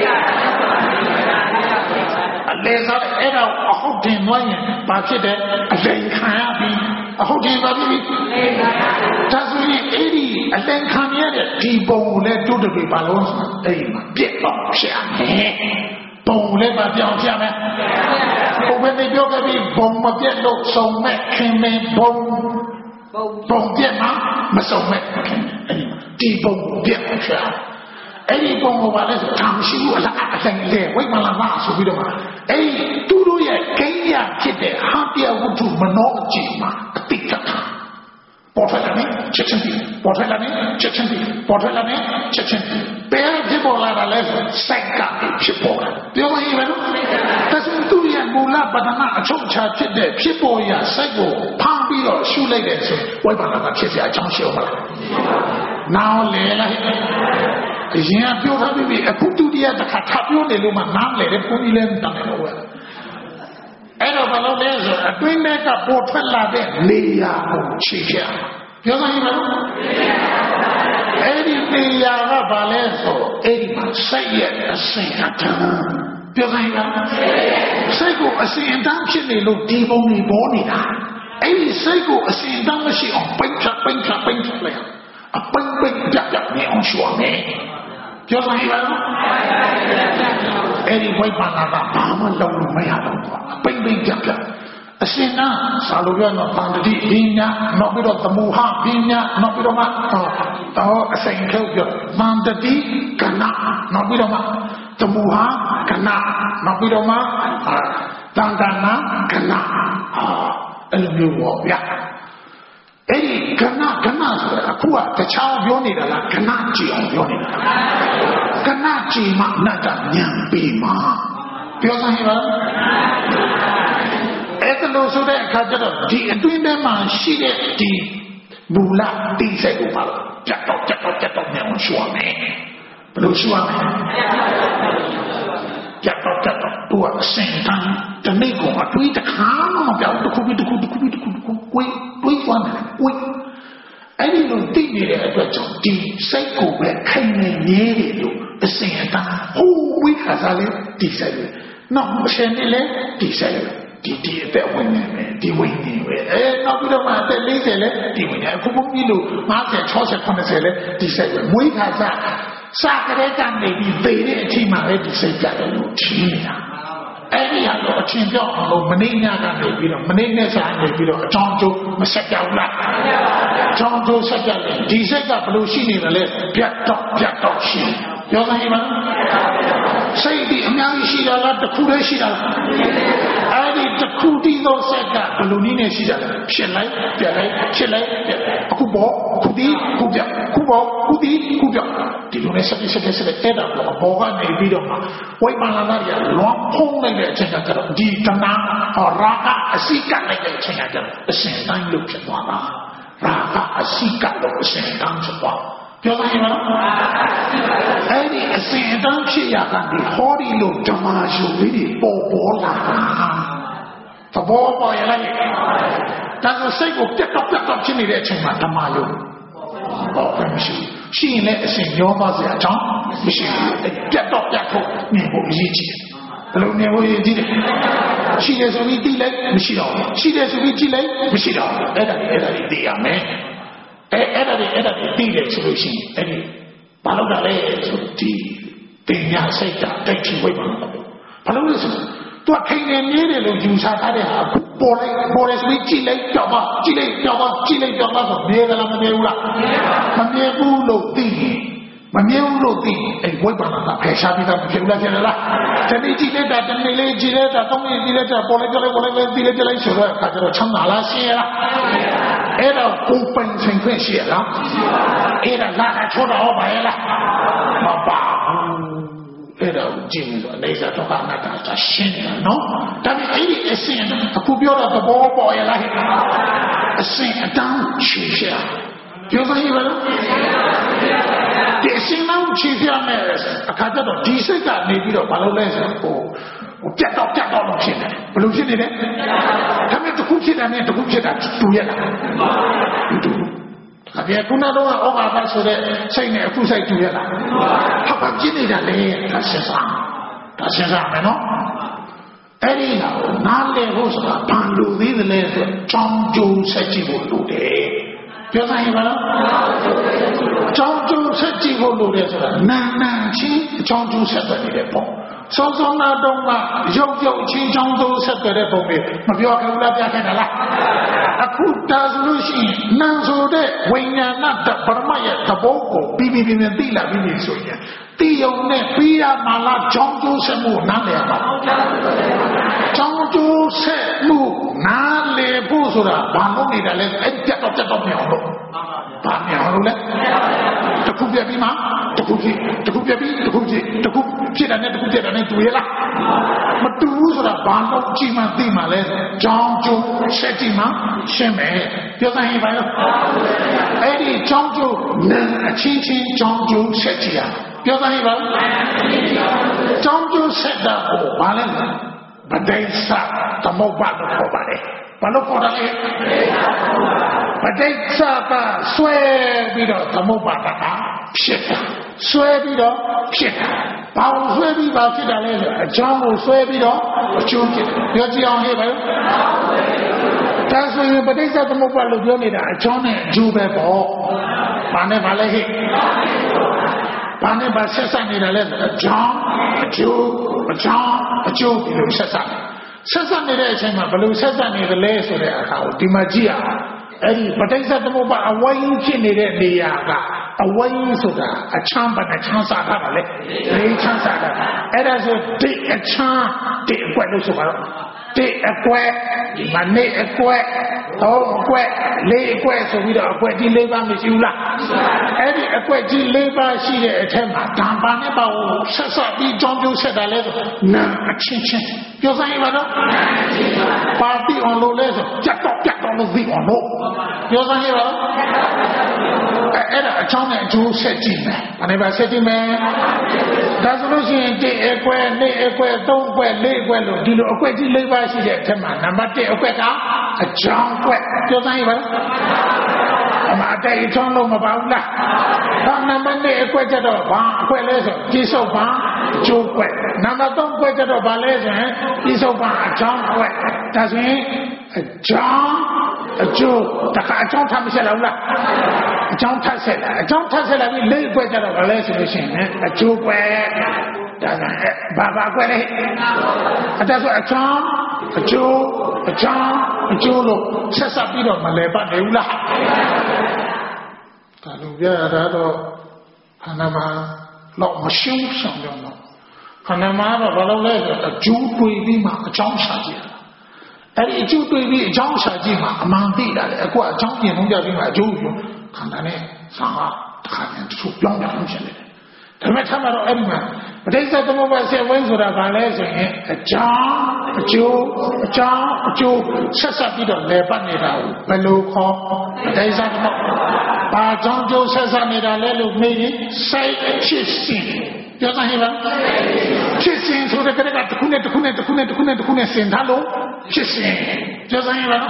လေစားအဲ့တော့အဟုတ်တင်သွားရင်ဘာဖြစ်တယ်အလိန်ခံရပြီအဟုတ်တင်ပါပြီဒါဆိုရင်အဲ့ဒီအလိန်ခံရတဲ့ဒီပုံကိုလည်းတို့တပိပါလို့အဲ့ဒီမှာပြက်တော့ဖြစ်ရမယ်ပုံလည်းမပြောင်းဖြစ်မယ်ဘုဘယ်နေပြောခဲ့ပြီးဘုံမပြက်လို့စုံမဲ့ခင်မင်းဘုံပြက်မှာမစုံမဲ့ခင်အဲ့ဒီပုံပြက်ဖြစ်ရအဲ့ဒီပုံကိုပါလဲဆိုထားမရှိဘူးအလားအဆိုင်လေဝိမလာမဆိုပြီးတော့အဲ့ဒီသူတို့ရဲ့ကိန်းရဖြစ်တဲ့ဟာပြဝတ္ထုမနောအကျင့်မှာအတိတ်ကပေါ်ထွက်လာနေချက်ချင်းပေါ်ထွက်လာနေချက်ချင်းဘယ်ဖြစ်ပေါ်လာတာလဲဆိုစိုက်ကဖြစ်ပေါ်လာပြောမရဘူးဒါဆိုသူရဲ့မူလပဒနာအချုပ်ချာဖြစ်တဲ့ဖြစ်ပေါ်ရစိုက်ကိုဖမ်းပြီးတော့ရှုလိုက်တဲ့ဆိုဝိပန္နာကဖြစ်เสียအကြောင်းရှိအောင်မလားနောက်လေလိုက်အရင်ကပြောထားပြီးအခုဒုတိယတစ်ခါထပ်ပြောနေလို့မှနားလေတဲ့ဘုန်းကြီးလည်းတတ်တယ်လို့ပဲအဲ့တော့ဘာလို့လဲဆိုအတွင်းထဲကပေါ်ထွက်လာတဲ့နေရာကိုခြေချပြောစမ်းရမလားအဲ့ဒီနေရာကဘာလဲဆိုအဲ့ဒီမှာစိတ်ရဲ့အစဉ်အတန်းပြောစမ်းရမလားစိတ်ကိုအစဉ်အတန်းဖြစ်နေလို့ဒီပုံတွေပေါ်နေတာအဲ့ဒီစိတ်ကိုအစဉ်အတန်းမရှိအောင်ပိတ်ချလိုက်အပိတ်ပြနေအောင်ရှောင်နေပြောစမ်းရမလားအဲ့ဒီဝိပန္နာကဘာမှလုံးလို့မရတော့ဘူးပိတ်ပြအရှင်နာစာလို့ပြောတော့တန်တိပညာနောက်ပြီးတော့သမုဟပညာနောက်ပြီးတော့မှအစိန်ထုတ်ပြောတန်တိကဏနောက်ပြီးတော့မှသမုဟကဏနောက်ပြီးတော့မှတန်တနာကဏအဲ့လိုမျိုးပေါ့ဗျာအဲ့ဒီကဏဆိုတာအခုကတခြားပြောနေတာလားကဏကြည့်အောင်ပြောနေတာကဏကြည့်မှနတ်ကညံပေးမှာပြောစမ်းရပါအဲ့ဒါလို့ဆိုတဲ့အခါကျတော့ဒီအတွင်းထဲမှာရှိတဲ့ဒီမူလတိစိတ်ကိုပါတော့ကြက်တော့မြောင်ရှောင်းမယ်ဘယ်လိုရှောင်းမလဲကြက်တော့သူကအစင်တန်းတနေ့ကအတွေးတစ်ခါမှမပြောင်းတစ်ခုပြီးကိုယ်တွေးသွားတယ်ကိုယ်အဲ့ဒီလိုသိနေတဲ့အတွက်ကြောင့်ဒီစိတ်ကိုပဲခိုင်နေနေတယ်လို့အစင်တန်းဟိုဝိခါစားလေဒီစိတ်ပဲနောက်အရှင်နေလေဒီစိတ်ပဲဒီအသက်ဝင်နေမယ်ဒီဝင်နေပဲနောက်ပြီးတော့မှအသက်40လဲဒီဝင်နေအခုဘုန်းကြီးလို့50 60 80လဲဒီစိတ်ပဲမွေးခါစားစားကြတဲ့ကနေပြီးသေတဲ့အချိန်မှပဲဒီစိတ်ကြတယ်လို့ထင်နေတာအဲ့ဒီဟာတော့အချင်းပြောင်းအောင်မနေညကနေပြီးတော့မနေနဲ့စားနေပြီးတော့အကြောင်းကျိုးမဆက်ကြောက်လားအကြောင်းကျိုးဆက်ကြတယ်ဒီစိတ်ကဘယ်လိုရှိနေတယ်လဲပြတ်တော့ရှိပြောစမ်းရပါစိတ်ဒီအများကြီးရှိတာလားတစ်ခုတည်းရှိတာလားအဲ့ဒီတစ်ခုတည်းသောစက်ကဘယ်လိုနည်းနဲ့ရှိတာလဲဖြစ်လိုက်ပြတ်လိုက်ဖြစ်လိုက်ပြတ်အခုပေါ့ခုဒီခုပြခုပေါ့ခုဒီခုပြဒီလိုနဲ့ဆက်တဲ့တာတော့ဘောကနေပြီးတော့ဝိမာန်လာရလွန်ဖုံးလိုက်တဲ့အချိန်ကတော့ဒီတဏှာရာဂအစိကလိုက်တဲ့အချိန်ကတော့အစဉ်တိုင်းလို့ဖြစ်သွားတာရာဂအစိကလို့အစဉ်တိုင်းဖြစ်သွားပြောလိုက်ရမလားအဲ့ဒီအစဉ်အတန်းဖြစ်ရတာဒီဟောဒီလို့ဓမ္မရှုလေးတွေပေါ်လာသဘောပေါ်ရလိုက်ဒါဆိုစိတ်ကိုပြတ်တော့ဖြစ်နေတဲ့အချိန်မှာဓမ္မယုံပေါ်ပဲမရှိရှိရင်လည်းအစဉ်ရောပါစရာအကြောင်းမရှိဘူးပြတ်ဖို့နေဖို့အရေးကြီးတယ်ဘယ်လိုနေဖို့အရေးကြီးတယ်ရှိတယ်ဆိုပြီးသိလိုက်မရှိတော့ရှိတယ်ဆိုပြီးကြည့်လိုက်မရှိတော့အဲ့ဒါတွေသိရမယ်အဲ့ဒါတွေသိတယ်ဆိုလို့ရှိရင်အဲ့ဒီဘာလို့လဲဆိုဒီတင်ညာစိတ်ဓာတ်တိုက်ချဝိပ္ပန္နဘာလို့လဲဆိုသူကခိုင်နေနေတယ်လို့ယူဆထားတဲ့ဟာပေါ်လိုက်ဆိုပြီးကြည့်လိုက်ကြောက်ပါဆိုမြဲသလားမမြဲဘူးလားမမြဲဘူးလို့သိရင်မမြဲဘူးလို့သိအဲ့ဝိပ္ပန္နကဖယ်ရှားပြီးသားမဖြစ်ဘူးလားကျန်လားတနေ့ကြည့်လိုက်တာတနေ့လေးကြည့်လိုက်တာသုံးနေ့ကြည့်လိုက်တာပေါ်လိုက်ကြလိုက်သိလိုက်ဆိုတော့အခါကျတော့ချမ်းသာလားရှင်းရလားအဲ့တော့ကိုယ်ပိုင်ဆိုင်ခွင့်ရှိရလားအဲ့ဒါလာတာချိုးတော့ပါရဲ့လားမပါဘူးအဲ့တော့ကြည့်လို့အနေစာတော့အနာတာရှင်းတယ်နော်ဒါပေမဲ့အဲ့ဒီအစဉ်အခုပြောတော့သဘောပေါ်ရလားအစဉ်အတန်းချေရှာပြောစမ်းရပါလားဒီအစဉ်လောက်ချေရှာမယ်အခါကျတော့ဒီစိတ်ကနေပြီးတော့ဘာလို့လဲဆိုတော့ပြတ်တော့လို့ဖြစ်တယ်ဘယ်လိုဖြစ်နေလဲဒါပေမဲ့တစ်ခုဖြစ်တာနဲ့တစ်ခုဖြစ်တာတူရလားတူအပြည့်ခုနကတော့ဩဃာသဆိုတဲ့စိတ်နဲ့အခုစိတ်တူရလားဟုတ်ပါဖြစ်နေတာလေဒါစဉ်းစားမယ်နော်အဲ့ဒီတော့နားလည်ဖို့ဆိုတာဘာလို့သေးတယ်လဲဆိုကြောင်းကျိုးဆက်ကြည့်ဖို့လိုတယ်ပြောနိုင်ပါလားကြောင်းကျိုးဆက်ကြည့်ဖို့လိုတယ်ဆိုတာနာချင်းကြောင်းကျိုးဆက်တယ်ပေါ့စောနာတော့ကရုပ်ချင်းချောင်းသုံးဆက်တဲ့ပုံလေးမပြောခဲ့ဘူးလားပြခဲ့တယ်လားအခုတာဆိုလို့ရှိရင်နာဆိုတဲ့ဝိညာဏတပရမရဲ့သဘောကိုပြီးသိလာပြီဆိုရင်တိယုံနဲ့ပြီးရမှာလားချောင်းကျိုးဆက်မှုနားလည်ပါချောင်းကျိုးဆက်မှုနားလည်ဖို့ဆိုတာဘာလို့နေတာလဲအဲ့ပြတ်တော့မြောင်လို့ဘာမြောင်လို့လဲတခုပြပြီးမှတခုပြပြီးတခုဖြစ်တာနဲ့တခုပြတာနဲ့တူရလားမတူဘူးဆိုတာဘာလို့ကြည့်မှသိမှလဲကြောင်းကျိုးဆက်ကြည့်မှရှင်းမယ်ပြောစမ်းရင်ပါလို့အဲ့ဒီကြောင်းကျိုးအချင်းကြောင်းကျိုးဆက်ကြည့်ရပြောစမ်းရင်ပါကြောင်းကျိုးဆက်တာကိုဘာလဲဗဒိသသမုပ္ပါဒ်လို့ခေါ်ပါတယ်ဘာလို့ခေါ်တာလဲဗဒိသကဆွဲပြီးတော့သမုပ္ပါဒ်ကဖြစ်တာဆွဲပြီးတော့ဖြစ်တာဘာလို့ဆွဲပြီးပါဖြစ်တာလဲဆိုအကြောင်းကိုဆွဲပြီးတော့အကျိုးဖြစ်တယ်ပြောကြည့်အောင်ဟဲ့ပါဒါဆိုရင်ပဋိစ္စသမုပ္ပါဒ်လို့ပြောနေတာအကြောင်းနဲ့အကျိုးပဲပေါ့ဘာနဲ့ဘာလဲဟဲ့ဘာနဲ့ဘာဆက်ဆက်နေတာလဲအကြောင်းအကျိုးဒီလိုဆက်ဆက်ဆက်ဆက်နေတဲ့အချိန်မှာဘယ်လိုဆက်ဆက်နေသလဲဆိုတဲ့အခါကိုဒီမှာကြည့်ရအောင်အဲ့ဒီပဋိစ္စသမုပ္ပါအဝိုင်းဖြစ်နေတဲ့နေရာကအဝိုင်းဆိုတာအချမ်းပါနဲ့ချမ်းစားတာလေလေးချမ်းစားတာအဲ့ဒါဆိုတိအချမ်းတိအကွက်လို့ဆိုပါတော့တိအကွက်ဒီမနေ့အကွက်သုံးအကွက်လေးအကွက်ဆိုပြီးတော့အကွက်ကြီး၄ပါးမရှိဘူးလားအဲ့ဒီအကွက်ကြီး၄ပါးရှိတဲ့အထက်မှာဓမ္ပါနဲ့ပါကိုဆက်ဆက်ပြီးကြောင်းကျိုးဆက်တာလဲဆိုနာအချင်းချင်းပြောစမ်းရပါတော့ပါတိအောင်လို့လဲဆိုကြက်တော့လို့ပြီးအောင်လို့ပြောစမ်းရပါတော့အဲ့ဒါအချောင်းနဲ့အကျိုးဆက်ကြည့်မယ်။ဘာနဲ့ပါဆက်ကြည့်မယ်။ဒါဆိုလို့ရှိရင်1အကွက်2အကွက်3အကွက်4အကွက်လို့ဒီလိုအကွက်ကြီး4ပါးရှိတဲ့အထက်မှာနံပါတ်1အကွက်ကအချောင်းကွက်ပြောစမ်းရပါလား။အမအတိတ်အချောင်းလို့မပါဘူးလား။ဒါနံပါတ်2အကွက်ကျတော့ဘာအကွက်လဲဆိုကြီးစုပ်ပါအကျိုးကွက်နံပါတ်3အကွက်ကျတော့ဘာလဲဆိုရင်ကြီးစုပ်ပါအချောင်းကွက်ဒါဆိုရင်အချောင်းအကျိုးတခါအချောင်းထပ်မဆက်လောက်လားအချောင်းထပ်ဆက်လာပြီး၄အကွက်ကျတော့ဘာလဲဆိုလို့ရှိရင်အကျိုးကွက်ဒါကဘာကွက်လဲအဲ့ဒါဆိုအချောင်းအကျိုးလို့ဆက်ဆက်ပြီးတော့မလဲပတ်နေဘူးလားဒါလိုပြရတာတော့ခန္ဓာမှာတော့မရှုံးဆောင်တော့ခန္ဓာမှာတော့ဘာလို့လဲဆိုတော့အကျိုးတွေးပြီးမှအချောင်းရှာကြည့်အဲ့ဒီအကျိုးတွေးပြီးအချောင်းရှာကြည့်မှအမှန်သိတာလေအခုအချောင်းပြင်လုံးကြပြီးမှအကျိုးကိုခန္ဓာနဲ့ဆံဟာတစ်ခါတည်းသူ့ပြောင်းလို့ရှင်တယ်ဒါပေမဲ့ထပ်တော့အဲ့ဒီမှာပဋိစ္စသမုပ္ပါဆက်ဝိုင်းဆိုတာဘာလဲဆိုရင်အကြောင်းအကျိုးဆက်ဆက်ပြီးတော့လဲပတ်နေတာကိုဘယ်လိုခေါ်ပဋိစ္စသမုပ္ပါဘာကြောင့်ကျိုးဆက်ဆက်နေတာလဲလို့မေးရင်စိတ်ဖြစ်စဉ်ပြောစမ်းဟဲ့ပါဖြစ်စဉ်ဆိုတဲ့ကတည်းကတစ်ခုနဲ့ဆင်ထားလို့ဖြစ်စဉ်ပြောစမ်းဟဲ့ပါ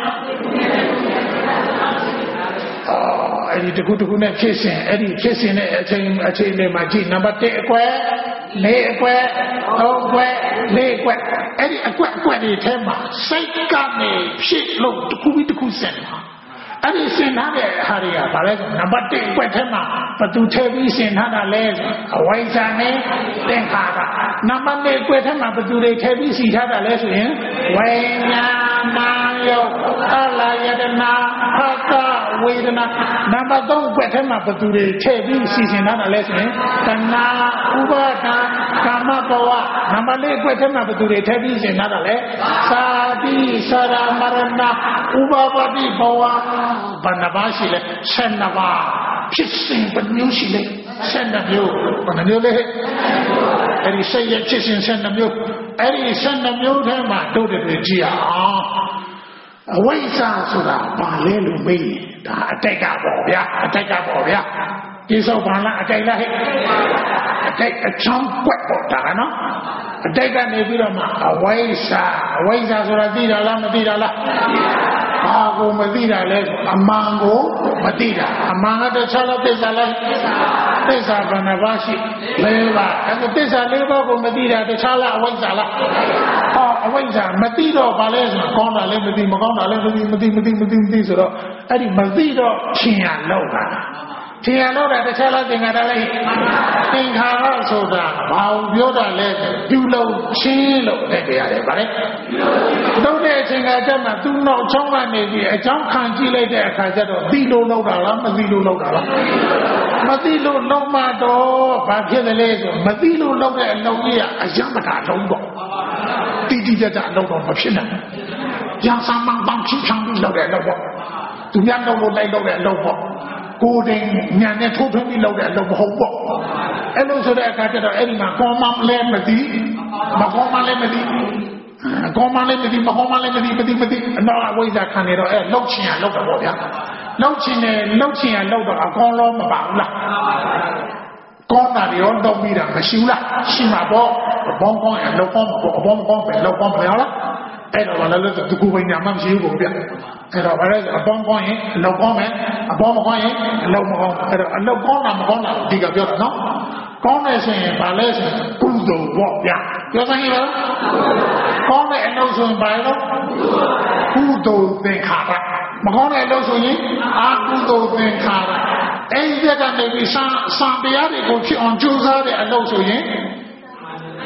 အဲ့ဒီတစ်ခုနဲ့ဖြစ်စဉ်အဲ့ဒီဖြစ်စဉ်နဲ့အချိန်လေးမှာကြည့်နံပါတ်1အကွက်4အကွက်3အကွက်4အကွက်အဲ့ဒီအကွက်တွေထဲမှာစိတ်ကနေဖြစ်လို့တစ်ခုပြီးတစ်ခုဆင်တာအဲ့ဒီဆင်ထားတဲ့ဟာတွေကဘာလဲဆိုနံပါတ်1အကွက်ထဲမှာဘသူထည့်ပြီးဆင်ထားတာလဲဆိုအဝိဇ္ဇာနဲ့သင်္ခါရနံပါတ်2အကွက်ထဲမှာဘသူတွေထည့်ပြီးစီထားတာလဲဆိုရင်ဝိညာဏယုတ်အလယတနာဖသဝေဒနာနံပါတ်3အကွက်ထဲမှာဘသူတွေထည့်ပြီးစီစဉ်ထားတာလဲဆိုရင်တဏှာဥပါဒာကာမဘဝနံပါတ်4အကွက်ထဲမှာဘသူတွေထည့်ပြီးစီစဉ်ထားတာလဲသာတိသရမရဏဥပပတိဘဝဘဏ္ဍပါရှိလဲ12ပါးဖြစ်စဉ်ဘယ်မျိုးရှိလဲ12မျိုးဘယ်မျိုးလဲအဲ့ဒီစိတ်ရဲ့ဖြစ်စဉ်12မျိုးအဲ့ဒီ12မျိုးထဲမှာတို့တွေကြည့်အောင်အဝိဇ္ဇာဆိုတာဘာလဲလို့မေးရင်ဒါအတိတ်ကပေါ့ဗျာဒီစောဘာလားအတိတ်လားဟဲ့အတိတ်အချောင်းကွက်ပေါ့ဒါကနော်အတိတ်ကနေပြီးတော့မှအဝိဇ္ဇာဆိုတာသိတာလားမသိတာလားဘာကိုမသိတာလဲအမှန်ကိုမသိတာအမှန်ကတခြားလားသစ္စာလားသစ္စာဘယ်နှပါးရှိ၄ပါးအဲ့ဒါသစ္စာ၄ပါးကိုမသိတာတခြားလားအဝိဇ္ဇာလားအဝိဇ္ဇာမသိတော့ဘာလဲဆိုကောင်းတာလည်းမသိမကောင်းတာလည်းမသိဆိုတော့အဲ့ဒီမသိတော့ထင်ရလောက်တာတခြားလားသင်္ခါရလားသင်္ခါရဆိုတာဘာကိုပြောတာလဲပြုလုပ်ခြင်းလို့တဲ့ရတယ်ဗါလေလုပ်တဲ့အချိန်ကကျမှသူ့နောက်ချောင်းကနေပြီးအကြောင်းခံကြည့်လိုက်တဲ့အခါကျတော့သိလို့လုပ်တာလားမသိလို့လုပ်တာလားမသိလို့လုပ်မှတော့ဘာဖြစ်တယ်လဲဆိုမသိလို့လုပ်တဲ့အလုပ်ကြီးကအယံပတာလုံးပေါ့တိကျအလုပ်တော့မဖြစ်နိုင်ဘူးရံစာမှန်ပေါင်းချင်းချောင်းပြီးလုပ်တဲ့အလုပ်ပေါ့သူများလုပ်လို့လိုက်လုပ်တဲ့အလုပ်ပေါ့ကိုယ်တိုင်ညာနဲ့ထိုးထွင်းပြီးလုပ်တဲ့အလုပ်မဟုတ်ပေါ့အဲ့လိုဆိုတဲ့အခါကျတော့အဲ့ဒီမှာကောင်းမှလည်းမသိမကောင်းမှလည်းမသိကောင်းမှလည်းမသိမကောင်းမှလည်းမသိအတော့အဝိဇ္ဇာခံနေတော့အဲ့လှုပ်ချင်ရလှုပ်တော့ပေါ့ဗျာလှုပ်ချင်ရလှုပ်တော့အကောင်းလုံးမပါဘူးလားကောင်းတာတွေရောတော့ပြီးတာမရှိဘူးလားရှိမှာပေါ့ဘောင်းကောင်းရလှုပ်ကောင်းပေါ့အဘောင်းကောင်းပဲလှုပ်ကောင်းပဲဟုတ်လားအဲ့တော့ဘာလဲလို့သူကိုယ်ပိုင်ညာမှမရှိဘူးပေါ့ဗျအဲ့တော့ဘာလဲအပေါင်းကောင်းရင်အလောက်ကောင်းမယ်အပေါင်းမကောင်းရင်အလောက်မကောင်းအဲ့တော့အလောက်ကောင်းတာမကောင်းတာဒီကပြောတာနော်ကောင်းတယ်ဆိုရင်ဘာလဲဆိုရင်ကုသိုလ်ပေါ့ဗျပြောစမ်းကြည့်ပါဦးကောင်းတဲ့အလုပ်ဆိုရင်ဘာလဲကုသိုလ်သင်္ခါရမကောင်းတဲ့အလုပ်ဆိုရင်အကုသိုလ်သင်္ခါရအဲ့ဒီကနေပြီးစံတရားတွေကိုဖြစ်အောင်ကြိုးစားတဲ့အလုပ်ဆိုရင်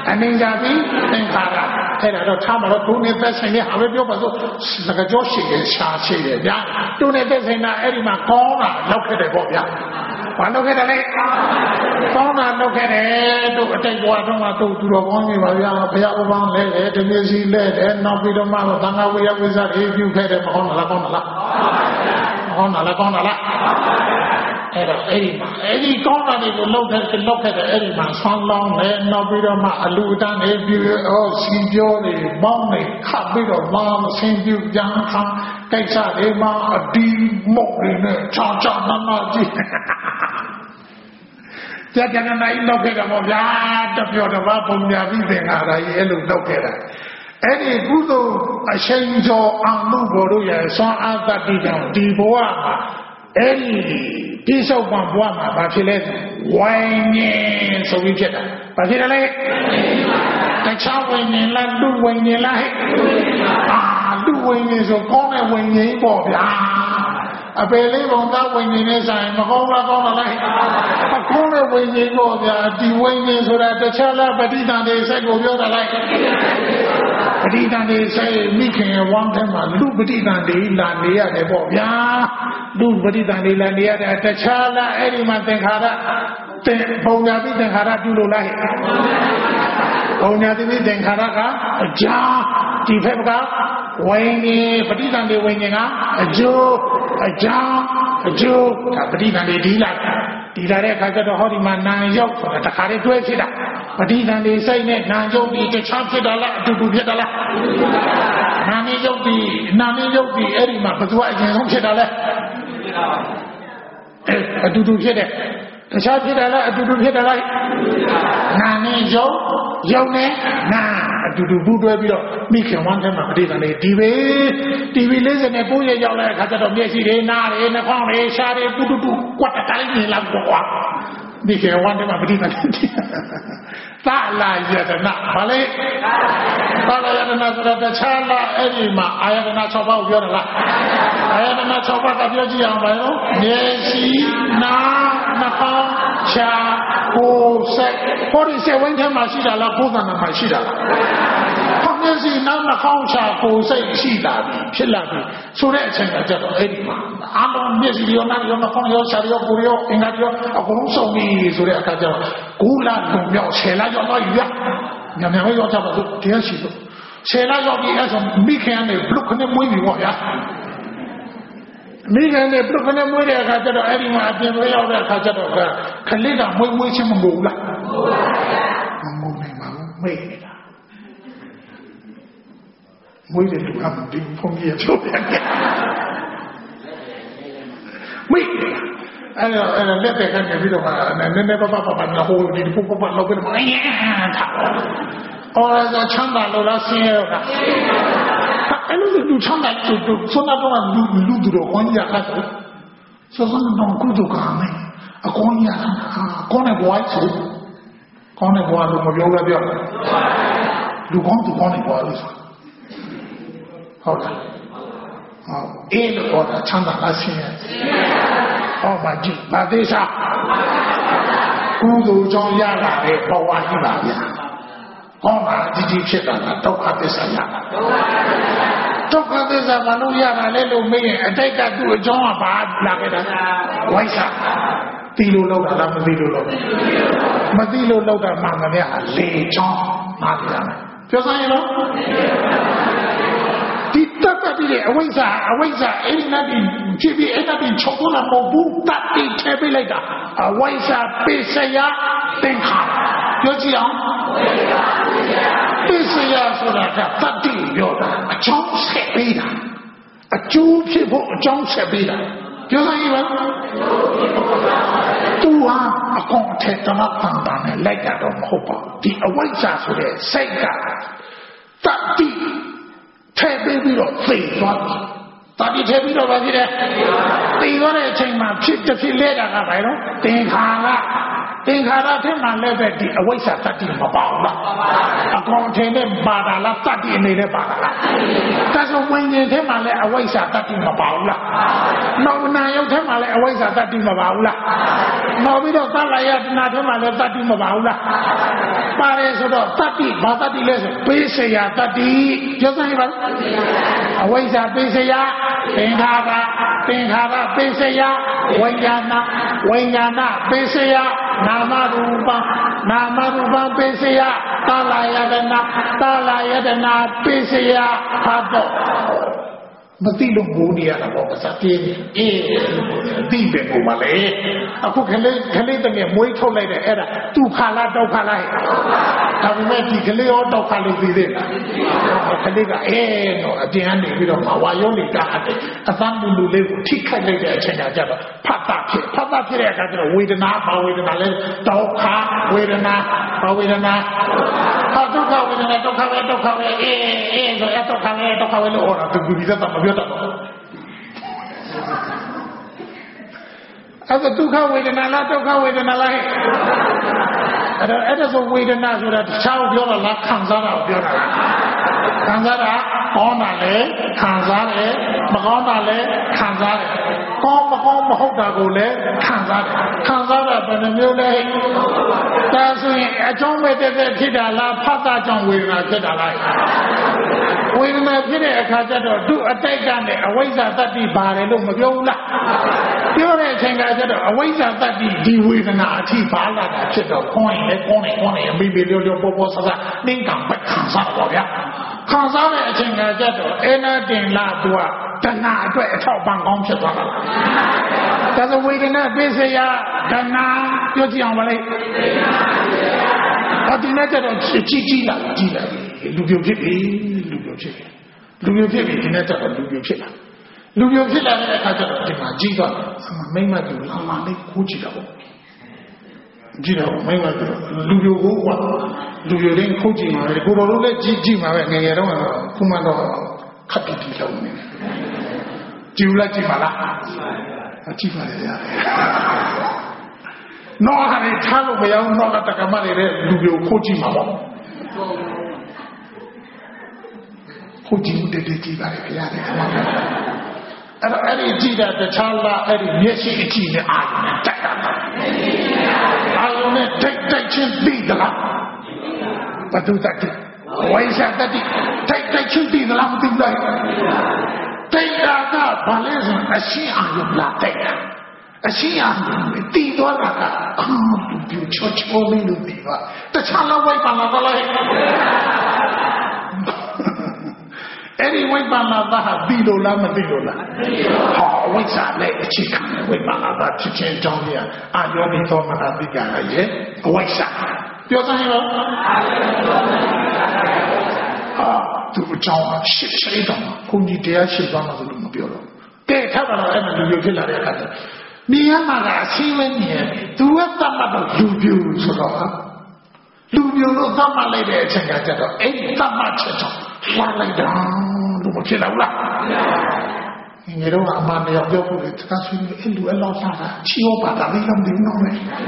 အနေစာပြီးသင်္ခါရအဲ့ဒါတော့ထားမှာတော့သူနဲ့သက်ဆိုင်တဲ့ဟာပဲပြောပါစို့စကားကြောရှိတယ်ရှားရှိတယ်ဗျာသူနဲ့သက်ဆိုင်တာအဲ့ဒီမှာကောင်းတာလောက်ခဲ့တယ်ပေါ့ဗျာဘာလုပ်ခဲ့တယ်လဲကောင်းတာလုပ်ခဲ့တယ်တို့အတိတ်ဘဝတုန်းကတို့သူတော်ကောင်းကြီးပါဗျာဘုရားဥပန်းလဲတယ်တမစီလဲတယ်နောက်ပြီးတော့မှသံဃာဝိယဝိဇ္ဇာရေးပြုခဲ့တယ်မဟုတ်လားကောင်းလားကောင်းလားအဲ့တော့အဲ့ဒီမှာအဲ့ဒီကောင်းတာတွေကိုလောက်ခဲ့တယ်အဲ့ဒီမှာဆွမ်းလောင်းတယ်နောက်ပြီးတော့မှအလူအတန်းတွေပြစီပြောတွေပေါင်းနေခတ်ပြီးတော့မဆင်းပြုကြံခါကိစ္စတွေမှာအဒီမုတ်တွေနဲ့ချောင်းချောင်းမကြည့်ကြကြနိုင်လောက်ခဲ့တယ်ပေါ့ဗျာတပြောတော့ဘာပုံညာပြီးသင်္ခါရကြီးအဲ့လိုလောက်ခဲ့တာအဲ့ဒီကုသိုလ်အရှိန်ကျော်အောင်လို့ဘောတို့ရဲ့ဆွမ်းအားတတ်ပြီးတော့ဒီဘဝမှာအဲ့ဒီပြစ္ဆုတ်ပံဘဝမှာဘာဖြစ်လဲဝိုင်းငင်ဆိုပြီးဖြစ်တာဘာဖြစ်တယ်လဲတခြားဝိညာဉ်လားလူဝိညာဉ်လားဟဲ့လူဝိညာဉ်ဆိုကောင်းတဲ့ဝိညာဉ်ပေါ့ဗျာအပေလေးပုံသားဝိညာဉ်နဲ့ဆိုင်မကောင်းလားကောင်းလားအကောင်းတဲ့ဝိညာဉ်ပေါ့ဗျာဒီဝိညာဉ်ဆိုတာတခြားလားပဋိသန္ဓေစိတ်ကိုပြောတာလိုက်ပဋိသန္ဓေစိတ်မိခင်ရဲ့ဝမ်းထဲမှာလူပဋိသန္ဓေလာနေရတယ်ပေါ့ဗျာလူပဋိသန္ဓေလာနေရတယ်တခြားလားအဲ့ဒီမှာသင်္ခါရပုံညာပြီးသင်္ခါရပြုလို့လားပုံညာတိသင်္ခါရကအကြာဒီဖက်ကဝိညာဉ်ပဋိသန္ဓေဝိညာဉ်ကအကျိုးအကြောင်းအကျိုးပဋိသန္ဓေဒီလာတဲ့အခါကျတော့ဟောဒီမှာနာရုပ်ဆိုတာတခါလေးတွဲဖြစ်တာပဋိသန္ဓေစိတ်နဲ့နာရုပ်ဒီတခြားဖြစ်တာလားအတူတူဖြစ်တာလားနာနေရုပ်ဒီအဲ့ဒီမှာဘယ်သူကအရင်ဆုံးဖြစ်တာလဲအတူတူဖြစ်တယ်တခြားဖြစ်တာလားအတူတူဖြစ်တာလားနာနေရုပ်နဲ့နာအတူတူပူးတွဲပြီးတော့မိခင်ဝမ်းထဲမှာပဋိသန္ဓေတီဗီ49ရက်ရောက်တဲ့အခါကျတော့မျက်စိတွေနားတွေနှာခေါင်းတွေရှားတွေပူတူကွက်တိုင်းနေလောက်ပေါ့မိခင်ဝမ်းထဲမှာပဋိသန္ဓေသာလာယတနာဘာလဲသာလာယတနာဆိုတော့တခြားလားအဲ့ဒီမှာအာယတနာ6ပါးကိုပြောတယ်လားအာယတနာ6ပါးကပြောကြည့်အောင်ပါရောမျက်စိနားနှာခေါင်းရှားကိုယ်စိတ်ဟောဒီစိတ်ဝိုင်းထဲမှာရှိတာလားကိုယ်သဏ္ဍာန်မှာရှိတာလားမျက်စိနားနှာခေါင်းရှားကိုယ်စိတ်ရှိတာဖြစ်လာပြီဆိုတဲ့အချိန်ကကြတော့အဲ့ဒီမှာအလုံးမျက်စိရောနားရောနှာခေါင်းရောရှားရောကိုယ်ရောအင်္ဂါရောအကုန်လုံးစုံပြီဆိုတဲ့အခါကျတော့9လကုန်မြောက်10လရောက်တော့ယူရညံရောက်ကြပါလို့တရားရှိလို့10လရောက်ပြီအဲ့ဆိုမိခင်ကနေဘလုခနဲ့မွေးပြီပေါ့ဗျာမိခင်နဲ့ဘလုခနဲ့မွေးတဲ့အခါကျတော့အဲ့ဒီမှာအပြင်ဝဲရောက်တဲ့အခါကျတော့ခလေးကမွေးချင်းမငိုဘူးလားမငိုနိုင်ပါဘူးမေ့နေတာမွေးတဲ့လူကဒီဖုန်ကြီးပြောပြတယ်မေ့အဲ့တော့လက်သက်ကနေပြီးတော့နည်းနည်းပပနာဟိုဒီပပလောက်ပြီးတော့အေးထားအော်ဆိုချမ်းသာလို့လားဆင်းရဲတော့အဲ့လိုလူချမ်းသာသူဆိုတော့လူသူတော့ဝင်ရခါဆိုတော့ကုသကမယ်အကောင်းရတာကောင်းတဲ့ဘဝဆိုကောင်းတဲ့ဘဝလို့မပြောလားပြောလူကောင်းသူကောင်းတဲ့ဘဝလို့ဆိုဟုတ်လားအေးလို့တော့ချမ်းသာလားဆင်းရဲဟောပါကြည့်ဗာသေးစားကုသိုလ်ကြောင့်ရလာတဲ့ဘဝကြီးပါဗျာဟောမှာကြီးဖြစ်တာကဒုက္ခသစ္စာရတာဒုက္ခသစ္စာမလို့ရတာလေလို့မေးရင်အတိတ်ကသူ့အကြောင်းကဘာလာခဲ့တာဝိုက်စာသိလို့လောက်တာလားမသိလို့လောက်တာမသိလို့လောက်တာမှမမြတ်လေချောင်းမှားတယ်ပြောစမ်းရလို့ဒီတတ်ပြီးတဲ့အဝိဇ္ဇာအဲ့ဒီနဲ့ဖြစ်ပြီးအဲ့ဒါပြီးချုပ်တော့မဟုတ်ဘူးတတ်ပြီးထဲပေးလိုက်တာအဝိဇ္ဇာပိစယသင်္ခါပြောကြည့်အောင်ပိစယဆိုတာကတတ်ပြီးပြောတာအကြောင်းဆက်ပေးတာအကျိုးဖြစ်ဖို့အကြောင်းဆက်ပေးတာပြောစမ်းရပါသူဟာအကောင်အထက်တမပန်တာနဲ့လိုက်တာတော့မဟုတ်ပါဘူးဒီအဝိဇ္ဇာဆိုတဲ့စိတ်ကတတ်ပြီးထဲပြီးတော့သိသွားတယ်။တာတိထဲပြီးတော့ဗာဖြစ်တယ်။သိသွားတဲ့အချိန်မှာဖြစ်လဲတာကဘာလဲ။သင်္ခါရထဲမှာလည်းပဲဒီအဝိဇ္ဇာတတိမပါဘူးလား။အကောင်ထဲနဲ့ပါတာလားတတိအနေနဲ့ပါတာလား။ဒါဆိုဝိညာဉ်ထဲမှာလည်းအဝိဇ္ဇာတတိမပါဘူးလား။နောက်နာယုတ်ထဲမှာလည်းအဝိဇ္ဇာတတိမပါဘူးလား။နောက်ပြီးတော့သလယတနာထဲမှာလည်းတတိမပါဘူးလား။ပါတယ်ဆိုတော့တတ္တိဘာတတ္တိလဲဆိုပေးစရာတတ္တိပြောစမ်းရပါလားအဝိဇ္ဇာပေးစရာသင်္ခါရပေးစရာဝိညာဏပေးစရာနာမရူပပေးစရာသာလယတနာပေးစရာဟာတော့မသိလို့ငိုနေရတာပေါ့ကစားတင်းအေးသိပဲပုံပါလေအခုခလေးတကယ်မွေးထုတ်လိုက်တဲ့အဲ့ဒါသူခါလားတောက်ခါလားဒါပေမဲ့ဒီကလေးရောတောက်ခါလို့ပြီးသေးလားခလေးကအေးတော့အပြင်ကနေပြီးတော့ဝါရုံးနေကအသံလူလူလေးကိုထိခိုက်လိုက်တဲ့အချိန်ကကြတော့ဖတ်တာဖြစ်တဲ့အခါကျတော့ဝေဒနာဘာဝေဒနာလဲတောက်ခါဝေဒနာဘာဝေဒနာဒုက္ခဝေဒနာဒုက္ခပဲအေးဆိုရတော့ခါပဲဒုက္ခပဲလို့ဟောတာသူပြီးတော့မပြောတတ်ဘူးအဲ့ဒါဒုက္ခဝေဒနာလားဒုက္ခဝေဒနာလားအဲ့ဒါဆိုဝေဒနာဆိုတာတခြားကိုပြောတာလားခံစားတာကိုပြောတာလားခံစားတာကောင်းတာလေခံစားတယ်မကောင်းတာလေခံစားတယ်ကောင်းမဟုတ်တာကိုလည်းခံစားတာဘယ်နှမျိုးလဲဒါဆိုရင်အကြောင်းမဲ့တဲ့ဖြစ်တာလားဖတ်တာကြောင့်ဝေဒနာဖြစ်တာလားဝေဒနာဖြစ်တဲ့အခါကျတော့သူ့အတိုက်ကနေအဝိဇ္ဇာတတ္တိပါတယ်လို့မပြောဘူးလားပြောတဲ့အချိန်ကကျတော့အဝိဇ္ဇာတတ္တိဒီဝေဒနာအထိပါလာတာဖြစ်တော့ခေါင်းရင်မိမိလျောပေါ်ဆဆနှင်းကံပဲခံစားတော့ဗျာခံစားတဲ့အချိန်ကကျတော့အနာတင်လာသူကတဏှာအတွက်အထောက်ပံ့ကောင်းဖြစ်သွားတာဒါဆိုဝေဒနာပိစယတဏှာပြောကြည့်အောင်ပါလေဒီနေ့ကျတော့ကြီးလာလူပြိုဖြစ်ပြီဒီနေ့ကျတော့လူပြိုဖြစ်လာတဲ့အခါကျတော့ဒီမှာကြီးတော့မိမတူလာလေးကိုကြည့်တာပေါ့ကြည့်တော့မိမတူလူပြိုကိုကလူပြိုလေးခုတ်ကြည့်မှာပဲကိုတော်တို့လည်းကြည့်မှာပဲငယ်ငယ်တော့ခုမှတော့ခပ်တီလုံးနေကြည့်လိုက်ပါလားကြည့်ပါလေနော်ဟာနေထားလို့မရဘူးနော်ကတက္ကမနေတဲ့လူပြိုခုတ်ကြည့်မှာပေါ့ခုတ်ကြည့်တဲ့ကြည့်ပါလေခင်ဗျာအဲ့ဒီကြည့်တာတခြားလားအဲ့ဒီမျက်စိအကြည့်နဲ့အာရုံနဲ့တိုက်တာအာရုံနဲ့တိုက်ချင်းပြီးသလားဘသူတတ်တယ်ဝိဇ္ဇာတတ်တယ်တိုက်ချင်းပြီးသလားမသိဘူးတိုက်တာကဘာလဲဆိုအရှင်းအာရုံလာတိုက်တာအရှင်းအာရုံတည်သွားတာကလူပြိုချောလေးလို့ပြီးပါတခြားလောက်ဝိုက်ပါလားအဲ့ဒီဝိပဿနာသာသိလို့လားမသိလို့လားဝိဇ္ဇာနဲ့အခြေခံဝိပဿနာသာဖြစ်ခြင်းကြောင့်အာယောနိသောမနတိကရဲ့အဝိဇ္ဇာပြောစမ်းရောသူအကြောင်းရှစ်ချိတော့ဘုန်းကြီးတရားရှင်းသွားမှဆိုလို့မပြောတော့ကဲထားပါတော့အဲ့မှာလူပြိုဖြစ်လာတဲ့အခါကျနေရမှာကအရှင်းပဲနေရတယ်သူကသတ်မှတ်တော့လူပြိုဆိုတော့လူပြိုလို့သတ်မှတ်လိုက်တဲ့အချိန်ကကျတော့အဲ့ဒီသတ်မှတ်ချက်ကြောင့်လာလိုက်တာလို့မဖြစ်တော့ဘူးလားငယ်တော့အမှန်တရားပြောဖို့တခါဆွေးနွေးအဲ့လူအဲ့လောက်လာတာချီရောပါတာလေးလုံးဒီနော်လေ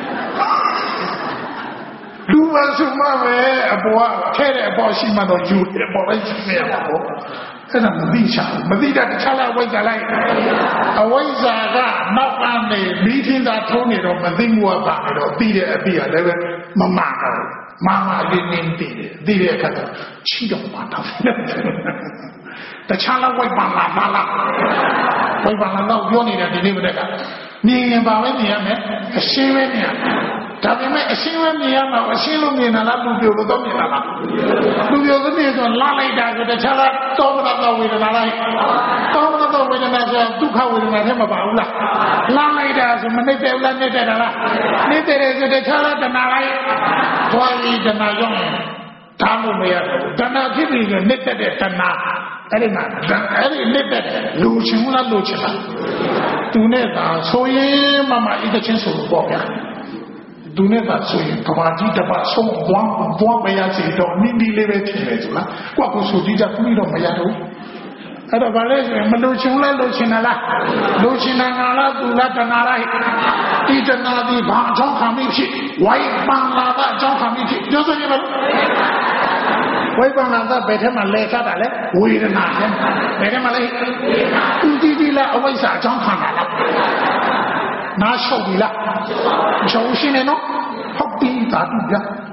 လူမဆုမပဲအပေါ်ကထဲတဲ့အပေါ်ရှိမှတော့ယူတယ်ပေါ်လိုက်ရှိနေရပါဘောအဲ့ဒါမသိချာမသိတဲ့တခြားလားဝိဇ္ဇာလိုက်အဝိဇ္ဇာကနောက်ကနေမိထင်းသာထုံးနေတော့မသိမှုကပါနေတော့ပြီးတဲ့အပြီးကလည်းပဲမမှန်တော့မာမလေးနေပြီးသိတဲ့အခါကျချီတော့ပါတော့တခြားလားဝိပ္ပန္နာမလားဝိပ္ပန္နာတော့ပြောနေတဲ့ဒီနေ့မနေ့ကမြင်ရင်ပါပဲမြင်ရမယ်အရှင်းပဲမြင်ရမယ်ဒါပေမဲ့အရှင်းပဲမြင်ရမှာအရှင်းလို့မြင်တာလားလူပြိုလို့တော့မြင်တာလားလူပြိုလို့မြင်ဆိုလာလိုက်တာဆိုတခြားလားသောမနတဝေဒနာလားသောမနတဝေဒနာဆိုဒုက္ခဝေဒနာထဲမှာပါဘူးလားလာလိုက်တာဆိုမနှိမ့်တယ်ဘူးလားနှိမ့်တယ်လားနှိမ့်တယ်ဆိုတခြားလားတဏှာလိုက်သွားပြီးတဏှာကြောင့်ဒါမှမရဘူးတဏှာဖြစ်ပြီးနှိမ့်တဲ့တဏှာအဲ့ဒီမှာအဲ့ဒီနှိမ့်တဲ့လူချင်းလားလူချင်းလားသူနဲ့ကဆိုရင်မမဤတချင်းဆိုလို့ပေါ့ဗျာသူနဲ့ကဆိုရင်ကဘာကြီးတပတ်ဆုံးဘွားမရစီတော့မိမိလေးပဲဖြစ်နေသလားကိုယ့်ကိုဆိုကြည့်ကြပြီးတော့မရတော့အဲ့တော့ဗာလဲဆိုရင်မလို့ချင်းလားလို့ချင်းလားလို့ချင်းတာငါလားသူလားတဏှာလားဒီတဏှာဒီဘာအကြောင်းခံမိဖြစ်ဝိုင်းပန်လာတဲ့အကြောင်းခံမိဖြစ်ပြောစမ်းရမလားဝိပဿနာကဘယ်ထဲမှာလဲချတာလဲဝေဒနာနဲ့ဘယ်ထဲမှာလဲသူဒီလားအဝိဇ္ဇာအကြောင်းခံတာလားနားရှုပ်ပြီလားရှုပ်ရှင်းနေနော်ဟုတ်ပြီဒါတူဗျ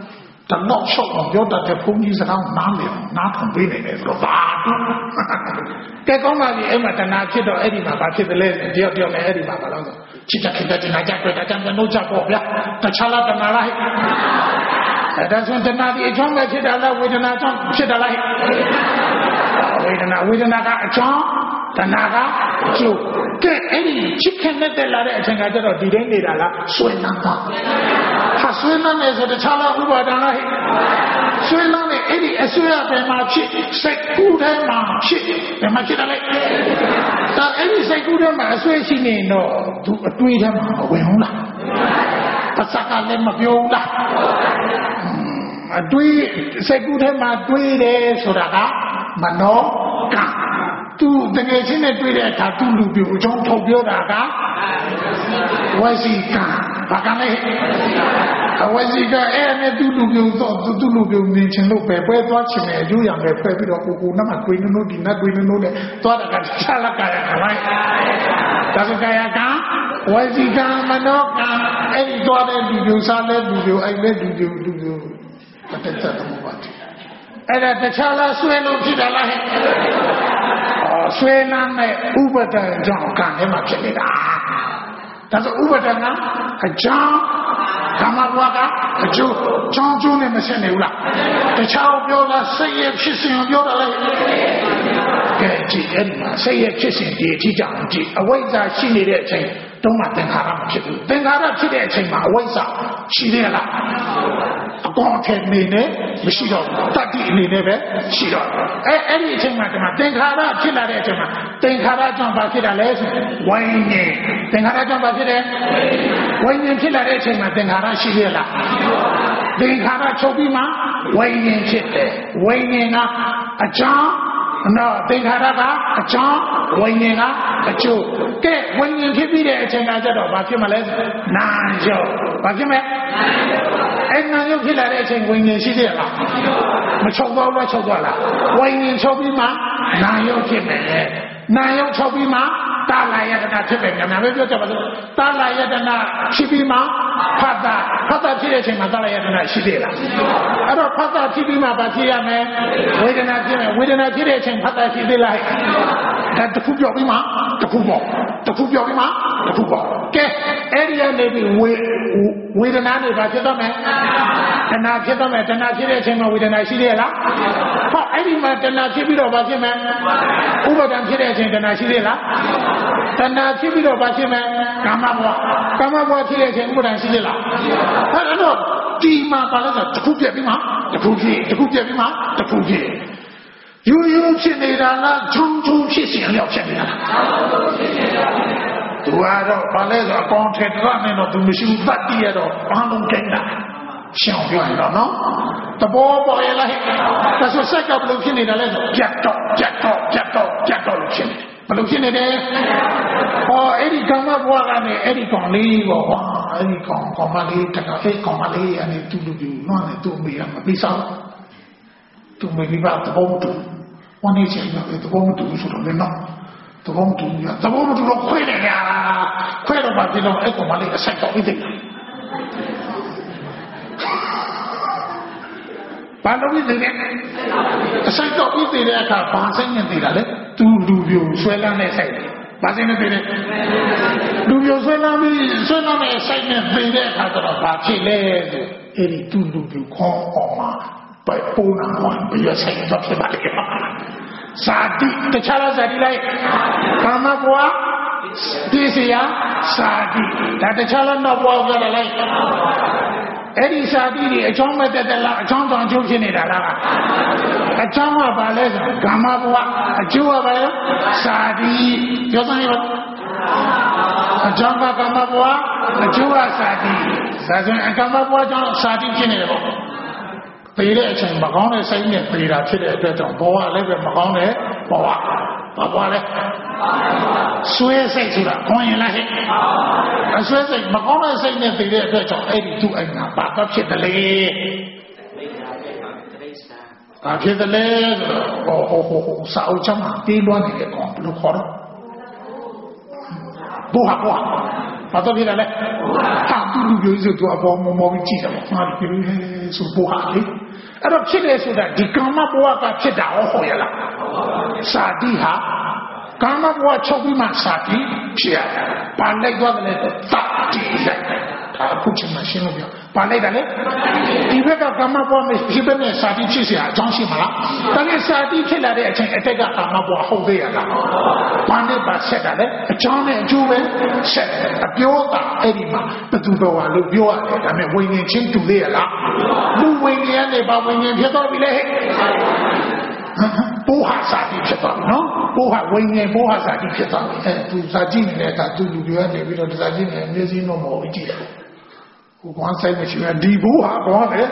တလောက်ရှောက်အောင်ပြောတတ်တဲ့ဘုန်းကြီးစကားနားလည်နားထောင်ပေးနေတယ်ဆိုတော့ဘာတူကဲကောင်းပါပြီအဲ့မှာတဏှာဖြစ်တော့အဲ့ဒီမှာဘာဖြစ်တယ်လဲတယောက်နဲ့အဲ့ဒီမှာဘာလို့ဆိုချစ်တဲ့ခင်တဲ့တဏှာကြွယ်တာကြံလို့ကြပေါ့ဗျာတခြားလားတဏှာလားအဲ့ဒါဆိုတဏှာဒီအကြောင်းပဲဖြစ်တာလားဝေဒနာကြောင့်ဖြစ်တာလားဝေဒနာကအကြောင်းတဏှာကအကျိုးကဲအဲ့ဒီချစ်ခင်တဲ့လာတဲ့အချိန်ကကျတော့ဒီတိုင်းနေတာလားဆွေးနွေးတာဟာဆွေးနွေးနေဆိုတခြားလားဥပါဒနာလားဆွေးနွေးနေအဲ့ဒီအဆွေးအပင်မှာဖြစ်စိတ်ကူးထဲမှာဖြစ်ဘယ်မှာဖြစ်တယ်လဲဒါအဲ့ဒီစိတ်ကူးထဲမှာအဆွေးရှိနေတော့သူအတွေးထဲမှာမဝင်ဘူးလားပါစကားလည်းမပြောဘူးလားအတွေးစိတ်ကူးထဲမှာတွေးတယ်ဆိုတာကမနောကသူတကယ်ချင်းနဲ့တွေ့တဲ့အခါသူလူပြိုအကြောင်းထုတ်ပြောတာကဝစီကဘာကလဲဝစီကအဲ့နဲ့သူလူပြိုတော့သူလူပြိုနေချင်လို့ပဲပွဲသွားချင်တယ်အကျိုးရမယ်ဖွဲ့ပြီးတော့ကိုနမတွေးနိုးဒီနတ်တွေးနိုးနဲ့သွားတာကချလကရကလိုက်ဒါကရကဝစီကမနောကအဲ့ဒီသွားတဲ့လူပြိုစားတဲ့လူပြိုအဲ့နဲ့လူပြိုတတ်တဲ့သမုပ္ပါဒ်အဲ့ဒါတခြားလားဆွဲလို့ဖြစ်တာလားဆွဲလန်းတဲ့ဥပဒံကြောင့်ကံထဲမှာဖြစ်နေတာဒါဆိုဥပဒံကအကြောင်းကာမဘဝကအကျိုးချောင်းကျိုးနဲ့မဆက်နေဘူးလားတခြားပြောတာစိတ်ရဲ့ဖြစ်စဉ်ပြောတာလေကဲကြည့်အဲ့ဒီမှာစိတ်ရဲ့ဖြစ်စဉ်ဒီအထိကြောင့်ကြည့်အဝိဇ္ဇာရှိနေတဲ့အချိန်တုံးမှသင်္ခါရမဖြစ်ဘူးသင်္ခါရဖြစ်တဲ့အချိန်မှာအဝိဇ္ဇာရှိသေးလားအကောင်ထဲနေနဲ့မရှိတော့တတ္တိအနေနဲ့ပဲရှိတော့အဲ့ဒီအချိန်မှာဒီမှာသင်္ခါရဖြစ်လာတဲ့အချိန်မှာသင်္ခါရကြောင့်ဘာဖြစ်တာလဲဆိုဝိညာဉ်သင်္ခါရကြောင့်ဘာဖြစ်တယ်ဝိညာဉ်ဖြစ်လာတဲ့အချိန်မှာသင်္ခါရရှိသေးလားသင်္ခါရချုပ်ပြီးမှဝိညာဉ်ဖြစ်တယ်ဝိညာဉ်ကအကြောင်းနော်သင်္ခါရကအကြောင်းဝိညာဉ်ကအကျိုးကဲဝိညာဉ်ဖြစ်ပြီးတဲ့အချိန်ကကျတော့ဘာဖြစ်မလဲနာယုတ်ဘာဖြစ်မလဲအဲ့နာယုတ်ဖြစ်လာတဲ့အချိန်ဝိညာဉ်ရှိသေးလားမချုပ်တော့လားချုပ်သွားလားဝိညာဉ်ချုပ်ပြီးမှနာယုတ်ဖြစ်မယ်နာယုတ်ချုပ်ပြီးမှတာလာယတနာဖြစ်တယ်ညာပဲပြောကြပါစို့တာလာယတနာဖြစ်ပြီးမှဖတ်တာဖြစ်တဲ့အချိန်မှာတာလာယတနာရှိသေးလားအဲ့တော့ဖတ်တာဖြစ်ပြီးမှဘာဖြစ်ရမလဲဝေဒနာဖြစ်မယ်ဝေဒနာဖြစ်တဲ့အချိန်ဖတ်တာရှိသေးလားဒါတခုပြောပြီးမှတခုပေါ့တခုပြောပြီးမှတခုပေါ့ကဲအဲ့ဒီကနေပြီးဝေဒနာတွေဘာဖြစ်တော့မယ်တဏှာဖြစ်တော့မယ်တဏှာဖြစ်တဲ့အချိန်မှာဝေဒနာရှိသေးလားဟောအဲ့ဒီမှာတဏှာဖြစ်ပြီးတော့ဘာဖြစ်မယ်ဥပါဒံဖြစ်တဲ့အချိန်တဏှာရှိသေးလားတဏှာဖြစ်ပြီးတော့ဘာဖြစ်မယ်ကာမဘဝဖြစ်တဲ့အချိန်ဥပါဒံရှိသေးလားအဲ့တော့ဒီမှာဘာလဲဆိုတခုပြက်ပြီးမှတခုဖြစ်တခုပြက်ပြီးမှတခုဖြစ်ရိုးရိုးဖြစ်နေတာလားဂျုံဖြစ်စဉ်လျောက်ဖြစ်နေတာသူကတော့ဘာလဲဆိုအကောင်ထက်တော့နဲ့တော့သူမရှိဘူးတတ်တည်ရတော့ဘာလုံးကျင်းတာရှောင်ပြောရင်တော့နော်တဘောပေါ်ရလားဒါဆိုစက်ကဘယ်လိုဖြစ်နေတာလဲဆိုကြက်တော့လို့ဖြစ်နေဘယ်လိုဖြစ်နေတယ်ဟောအဲ့ဒီကာမဘဝကနေအဲ့ဒီကောင်လေးပေါ့ကွာအဲ့ဒီကောင်မလေးတကယ်အဲ့ကောင်မလေးအနေတူလူပြူနွားနေသူ့မိရမပြီးစားသူ့မိဘသဘောမတူဝန်နေချင်တယ်သဘောမတူဆိုတော့လည်းနော်သဘောမတူတော့ခွဲတယ်ညာခွဲတော့ဘာဖြစ်လို့အဲ့ကောင်မလေးအဆက်တော့ပြီးတယ်ဘာလို့ဒီလဲအဆိုင်တော့ပြီးတဲ့အခါဘာစိတ်နဲ့တည်တာလဲသူလူပြိုဆွဲလန်းတဲ့စိတ်ဘာစိတ်နဲ့တည်လဲလူပြိုဆွဲလန်းတဲ့စိတ်နဲ့တည်တဲ့အခါတော့ဘာဖြစ်လဲဆိုအဲ့ဒီသူလူပြိုခေါင်းအောင်မှာပဲပုံနာမှာဘယ်ဆိုင်တော့ဖြစ်ပါလိမ့်ဇာတိတခြားလားဇာတိလိုက်ကာမဘဝဒီစီယာဇာတိဒါတခြားလားတော့ဘဝကြတယ်လိုက်အဲ့ဒီဇာတိတွေအကြောင်းမဲ့တက်လားအကြောင်းတောင်ကျိုးဖြစ်နေတာလားအကြောင်းကဘာလဲဆိုကာမဘဝအကျိုးကဘာလဲဇာတိပြောစမ်းရောအကြောင်းကကာမဘဝအကျိုးကဇာတိဒါဆိုရင်ကာမဘဝကြောင့်ဇာတိဖြစ်နေတယ်ပေါ့ပေတဲ့အချိန်မကောင်းတဲ့စိတ်နဲ့ပေတာဖြစ်တဲ့အတွက်ကြောင့်ဘဝလည်းပဲမကောင်းတဲ့ဘဝဘာဘဝလဲဆွဲစိတ်ဆိုတာခွန်ရင်လားဟဲ့အဆွဲစိတ်မကောင်းတဲ့စိတ်နဲ့ပေတဲ့အတွက်ကြောင့်အဲ့ဒီသူ့အိမ်မှာဘာတော့ဖြစ်တယ်လေဘာဖြစ်တယ်လဲဟိုစာအုပ်ချမ်းပြေးလွှမ်းနေတဲ့ကောင်ဘယ်လိုခေါ်တော့ဘောဟာဘာတော့ဖြစ်တယ်လဲဟာသူလူမျိုးစုသူအပေါ်မောပြီးကြည့်တယ်မှားပြီဆိုဘဝလေအဲ့တော့ဖြစ်တယ်ဆိုတာဒီကာမဘဝကဖြစ်တာဟုတ်ရလားစာတိဟာကာမဘဝချုပ်ပြီးမှစာတိဖြစ်ရတယ်ဘာလိုက်သွားတယ်လဲတတိလိုက်ဒါအခုချိန်မှရှင်းလို့ပြောဘာလိုက်တာလဲဒီဘက်ကကာမဘဝမရှိဘဲနဲ့စာတိဖြစ်เสียအကြောင်းရှိမလားဒါနဲ့စာတိဖြစ်လာတဲ့အချိန်အတက်ကကာမဘဝဟုတ်သေးရလားဘာနဲ့ပါဆက်တာလဲအကြောင်းနဲ့အကျိုးပဲဆက်အပြောတာအဲ့ဒီမှာဘသူတော်ဟာလို့ပြောရတယ်ဒါနဲ့ဝိညာဉ်ချင်းတူသေးရလားလူဝိညာဉ်နဲ့ဘာဝိညာဉ်ဖြစ်သွားပြီလဲဟဲ့ပိုးဟာစာတိဖြစ်သွားပြီနော်ပိုးဟာဝိညာဉ်ပိုးဟာစာတိဖြစ်သွားပြီအဲသူစာကြည့်နေတဲ့အခါသူလူတွေကနေပြီးတော့စာကြည့်နေမျက်စိတော့မဟုတ်ကြည့်တယ်ဟိုကွမ်းဆိုင်မရှိဘူးဒီပိုးဟာဘောတယ်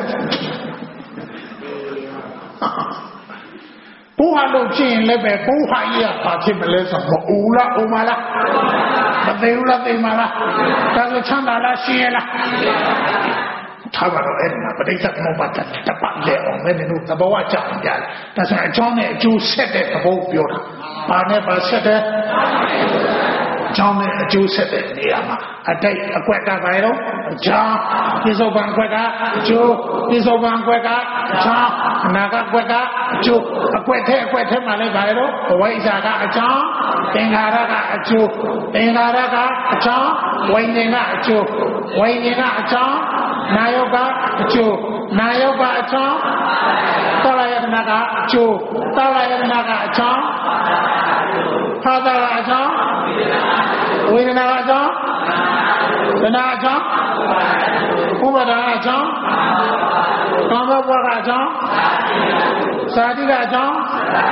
ပိုးဟာလို့ဖြစ်ရင်လည်းပဲပိုးဟာကြီးကဘာဖြစ်မလဲဆိုတော့မအိုလားအိုမလားမသိဘူးလားသိမလားဒါဆိုချမ်းသာလားရှင်းရလားထားပါတော့အဲ့ဒါပဋိစ္စသမုပ္ပါဒ်တပတ်လေအောင်မယ်လို့သဘောကျအောင်ကြားတယ်ဒါဆိုအကြောင်းနဲ့အကျိုးဆက်တဲ့သဘောပြောတာဘာနဲ့ပါဆက်တဲ့အကြောင်းနဲ့အကျိုးဆက်တဲ့နေရာမှာအတိတ်အကွက်ကဘာရောအကြောင်းပြစ္ဆုတ်ပံကွက်ကအကျိုးပြစ္ဆုတ်ပံကွက်ကအကြောင်းအနာဂတ်ကွက်ကအကျိုးအကွက်ထဲမှာလည်းဘာရောအဝိဇ္ဇာကအကြောင်းသင်္ခါရကအကျိုးသင်္ခါရကအကြောင်းဝိညာဉ်ကအကျိုးဝိညာဉ်ကအကြောင်းနာယောကအကျိုးနာယောကအကြောင်းသောရယတနာကအကျိုးသောရယတနာကအကြောင်းဖာသာကအကြောင်းဝေဒနာကအကြောင်းသနာအကြောင်းဥပါဒအကြောင်းကာမဘဝကအကြောင်းစာတိကအကြောင်း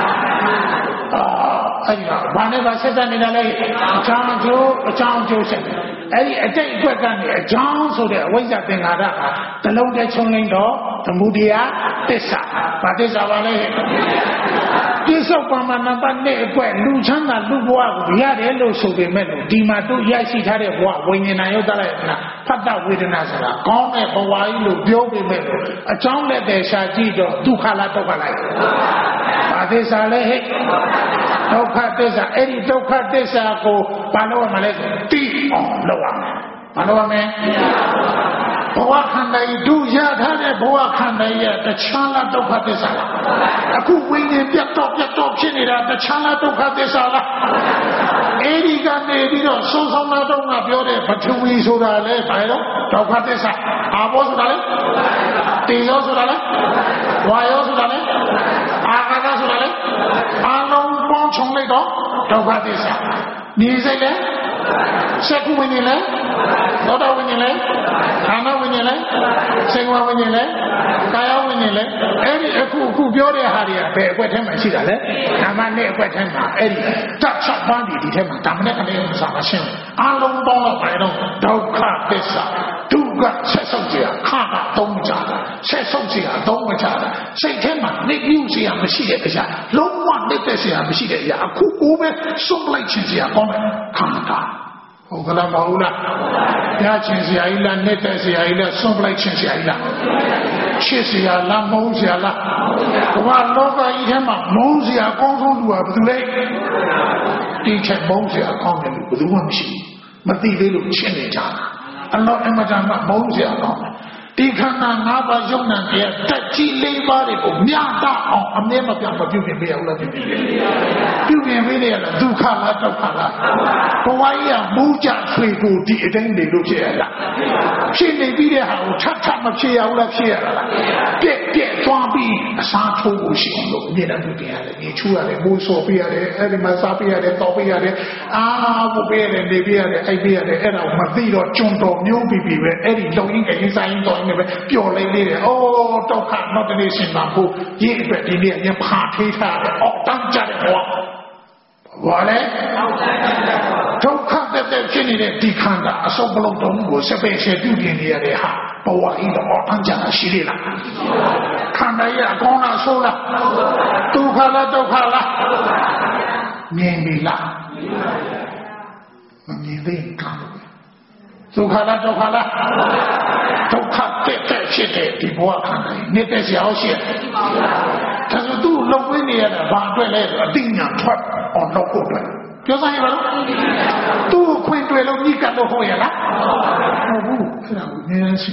အဲ့ဒီတော့ဘာနဲ့ပါဆက်တတ်နေတာလဲအကြောင်းအကျိုးဆက်တယ်အဲ့ဒီအတိတ်အတွက်ကနေအကြောင်းဆိုတဲ့အဝိဇ္ဇာသင်္ခါရဟာတလုံးတည်းချုံလိမ့်တော့သမုဒိယသစ္စာဘာသစ္စာပါလဲပြစ္ဆုတ်ပံမနပတ်နဲ့အတွက်လူချမ်းသာလူဘဝကိုရတယ်လို့ဆိုပေမဲ့လို့ဒီမှာတို့ရရှိထားတဲ့ဘဝဝိညာဏယုတ်တလိုက်နာဖတ်တဝေဒနာဆိုတာကောင်းတဲ့ဘဝကြီးလို့ပြောပေမဲ့လို့အကြောင်းနဲ့တည်းရှာကြည့်တော့ဒုက္ခလားဒုက္ခလားဘာသစ္စာလဲဟဲ့ဒုက္ခသစ္စာအဲ့ဒီဒုက္ခသစ္စာကိုဘာလို့မလဲသိအောင်လုပ်ရမယ်ဘာလို့ရမလဲဘဝခန္ဓာကြီးတို့ရထားတဲ့ဘဝခန္ဓာရဲ့တခြားလားဒုက္ခသစ္စာလားအခုဝိညာဉ်ပြတ်တော့ဖြစ်နေတာတခြားလားဒုက္ခသစ္စာလားအဲ့ဒီကနေပြီးတော့ဆုံးဆောင်လာတော့ငါပြောတဲ့ပထဝီဆိုတာလေဘာလို့ဒုက္ခသစ္စာအာဘောဆိုတာလေတေရောဆိုတာလေဝါရောဆိုတာလေအာကာသဆိုတာလေအလုံးပေါင်းခြုံလိုက်တော့ဒုက္ခသစ္စာနေစိတ်လေစက္ခုဝိညာဉ်လေသောတာဝိညာဉ်လေခန္ဓာဝိညာဉ်လေစေဝဝိညာဉ်လေကာယဝိညာဉ်လေအဲ့ဒီအခုပြောတဲ့ဟာတွေကဘယ်အကွက်ထဲမှာရှိတာလဲနာမနဲ့အကွက်ထဲမှာအဲ့ဒီတတ်ချက်ပန်းဒီထဲမှာဓမ္မနဲ့ကနေစာမရှင်းအလုံးပေါင်းတော့ပဲတော့ဒုက္ခသစ္စာဒုက္ခဆက်ဆုပ်ကြခါတာသုံးကြတာဆက်ဆုပ်ကြသုံးမကြတာစိတ်ထဲမှာနေပြုစရာမရှိတဲ့အရာလုံးဝနေတဲ့စရာမရှိတဲ့အရာအခုကိုပဲစွန့်လိုက်ခြင်းစရာကောင်းတယ်ခန္ဓာဟုတ်ကလားမဟုတ်လားကြားခြင်းစရာကြီးလားနေတဲ့စရာကြီးလားစွန့်လိုက်ခြင်းစရာကြီးလားချစ်စရာလားမုန်းစရာလားဘဝလောကကြီးထဲမှာမုန်းစရာအကောင်းဆုံးလူကဘယ်သူလဲဒီချက်မုန်းစရာကောင်းတယ်လို့ဘယ်သူမှမရှိဘူးမသိသေးလို့ရှင်းနေကြတာအလောအမတန်မှမုန်းစရာကောင်းတယ်ဒီခန္ဓာ၅ပါးယုံနာရဲ့တက်ကြီး၄ပါးတွေကိုမြတ်တအောင်အမြဲမပြတ်မပြုပြင်ပေးရဘူးလားပြုပြင်ပေးရလားဒုက္ခလားဒုက္ခလားဘဝကြီးကမူးကြဆွေကိုဒီအတိုင်းနေလို့ဖြစ်ရလားဖြစ်နေပြီးတဲ့ဟာကိုထပ်မဖြစ်ရဘူးလားဖြစ်ရလားပြက်သွားပြီးအစားထိုးဖို့ရှိအောင်လို့အမြဲတမ်းပြုပြင်ရတယ်ညီချူရတယ်မိုးစော်ပေးရတယ်အဲ့ဒီမှာစားပေးရတယ်တောက်ပေးရတယ်ဖို့ပေးရတယ်နေပေးရတယ်အိုက်ပေးရတယ်အဲ့ဒါကိုမသိတော့ကျွန်းတော်မျိုးပြီးပဲအဲ့ဒီလုံရင်းကရင်ဆိုင်တော်နေပဲပျော်လိုက်လေတယ်။အိုးဒုက္ခနောက်တနေ့ရှင်မှာဖို့ရည်အတွက်ဒီနေ့ညဖာထေးထားတယ်။အော်တန်းကြတယ်ဘော။ဘာလဲ။ဒုက္ခတဲ့ဖြစ်နေတဲ့ဒီခန္ဓာအစုပ်ပလုံးတုံးကိုစပယ်ရှယ်ပြုပြင်နေရတဲ့ဟာဘဝကြီးတော့အော်တန်းကြတာရှိလေလား။ခန္ဓာရဲ့အကောင်းလားဆိုးလား။ဒုက္ခလားဒုက္ခလား။မြင်ပြီလား။မမြင်သေးဘူး။ဒုက္ခလားဒုက္ခလားဒုက္ခတဲ့ဖြစ်တဲ့ဒီဘဝခန္ဓာကြီးနေတဲ့ဆရာဟုတ်ရှိတယ်။ဒါဆိုသူ့လုံဝင်းနေရတာဘာအတွက်လဲဆိုအတိညာထွက်အောင်လုပ်ဖို့အတွက်ပြောစမ်းရပါလို့သူ့ခွင့်တွေ့လို့ညှိကပ်လို့ဟုတ်ရလားဟုတ်ဘူးအဲ့ဒါကိုနည်းနည်းရှိကြတယ်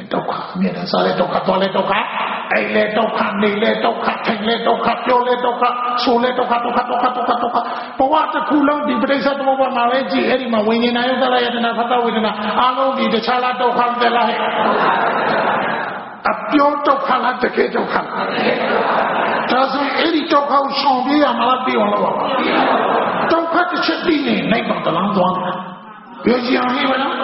ဒုက္ခအမြဲတမ်းစားလဲဒုက္ခသွားလဲဒုက္ခအိမ်လဲဒုက္ခနေလဲဒုက္ခထိုင်လဲဒုက္ခပြောလဲဒုက္ခဆိုလဲဒုက္ခဘဝတစ်ခုလုံးဒီပဋိစ္စသမုပ္ပါမှာပဲကြည့်အဲ့ဒီမှာဝိညာဉ်နာယုတ်တရယတနာဖတ်တဝေဒနာအားလုံးဒီတခြားလားဒုက္ခပဲလားဟဲ့အပြောဒုက္ခလားတကယ်ဒုက္ခလားဒါဆိုအဲ့ဒီဒုက္ခကိုဆောင်ပြေးရမှာလားပြေးအောင်လို့ပါဒုက္ခတစ်ချက်ပြီးနေနိုင်တော့တလန်းသွားပြောကြည့်အောင်ဟဲ့မလား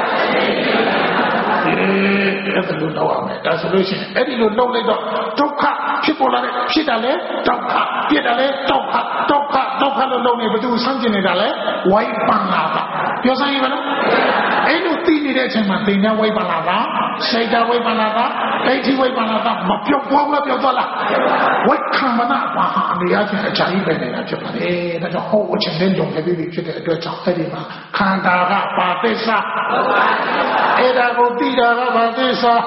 အဲ့ဒါလို့တော့ရမယ်ဒါဆိုလို့ရှိရင်အဲ့ဒီလိုလုပ်လိုက်တော့ဒုက္ခဖြစ်ပေါ်လာတဲ့ဖြစ်တာလဲဒုက္ခပြစ်တာလဲဒုက္ခလို့လုပ်နေဘယ်သူဆန်းကျင်နေတာလဲဝိုင်းပန်လာတာပြောစမ်းရပါလားအဲ့လိုသိနေတဲ့အချိန်မှာသင်္ကန်းဝိုင်းပန်လာတာစိတ်ဓာတ်ဝိုင်းပန်လာတာဒိဋ္ဌိဝိုင်းပန်လာတာမပြောက်သွားလားပြောက်သွားလားဝိခံမနာဘာဟာအနေအချင်းအချာကြီးပဲနေတာဖြစ်ပါတယ်ဒါကြောင့်ဟောအချင်းနဲ့လုံခဲ့ပြီးဖြစ်တဲ့အတွက်ကြောင့်အဲ့ဒီမှာခန္ဓာကပါသစ္စာအဲ့ဒါကိုသိတာကပါသစ္စာ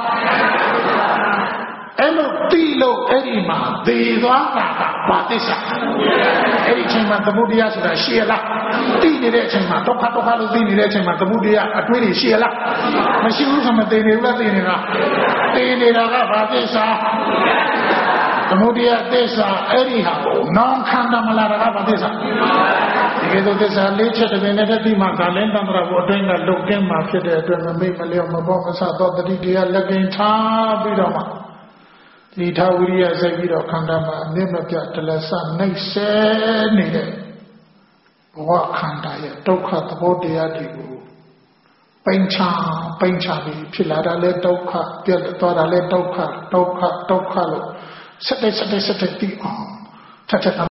အဲ့လိုသိလို့အဲ့ဒီမှာသေသွားတာကပါသစ္စာအဲ့ဒီအချိန်မှာသမုဒယဆိုတာရှိရလားသိနေတဲ့အချိန်မှာဒုက္ခလို့သိနေတဲ့အချိန်မှာသမုဒယအတွေ့အကြုံရှိရလားမရှိဘူးဆိုမှသိနေဘူးလားသိနေတာသိနေတာကပါသစ္စာသမုဒယသစ္စာအဲ့ဒီဟာကိုနောင်ခန္ဓာမလာတာကပါသစ္စာဒီကဲသစ္စာလေးချက်တည်းနဲ့တည်းမှာကာလင်းတန္တရာကိုအတွင်းကလုတ်ကင်းမှာဖြစ်တဲ့အတွက်မမေ့မလျော့မပေါ်မဆတော့တတိတရားလက်ကင်ထားပြီးတော့မှဒီထာဝိရိယစိုက်ပြီးတော့ခန္ဓာမှာအနစ်မပြတလဆနှိမ့်ဆဲနေတဲ့ဘဝခန္ဓာရဲ့ဒုက္ခသဘောတရားတွေကိုပိန်ချပြီးဖြစ်လာတာလဲဒုက္ခပြတ်သွားတာလဲဒုက္ခလို့ဆက်တဲ့ပြီးအောင်ထပ်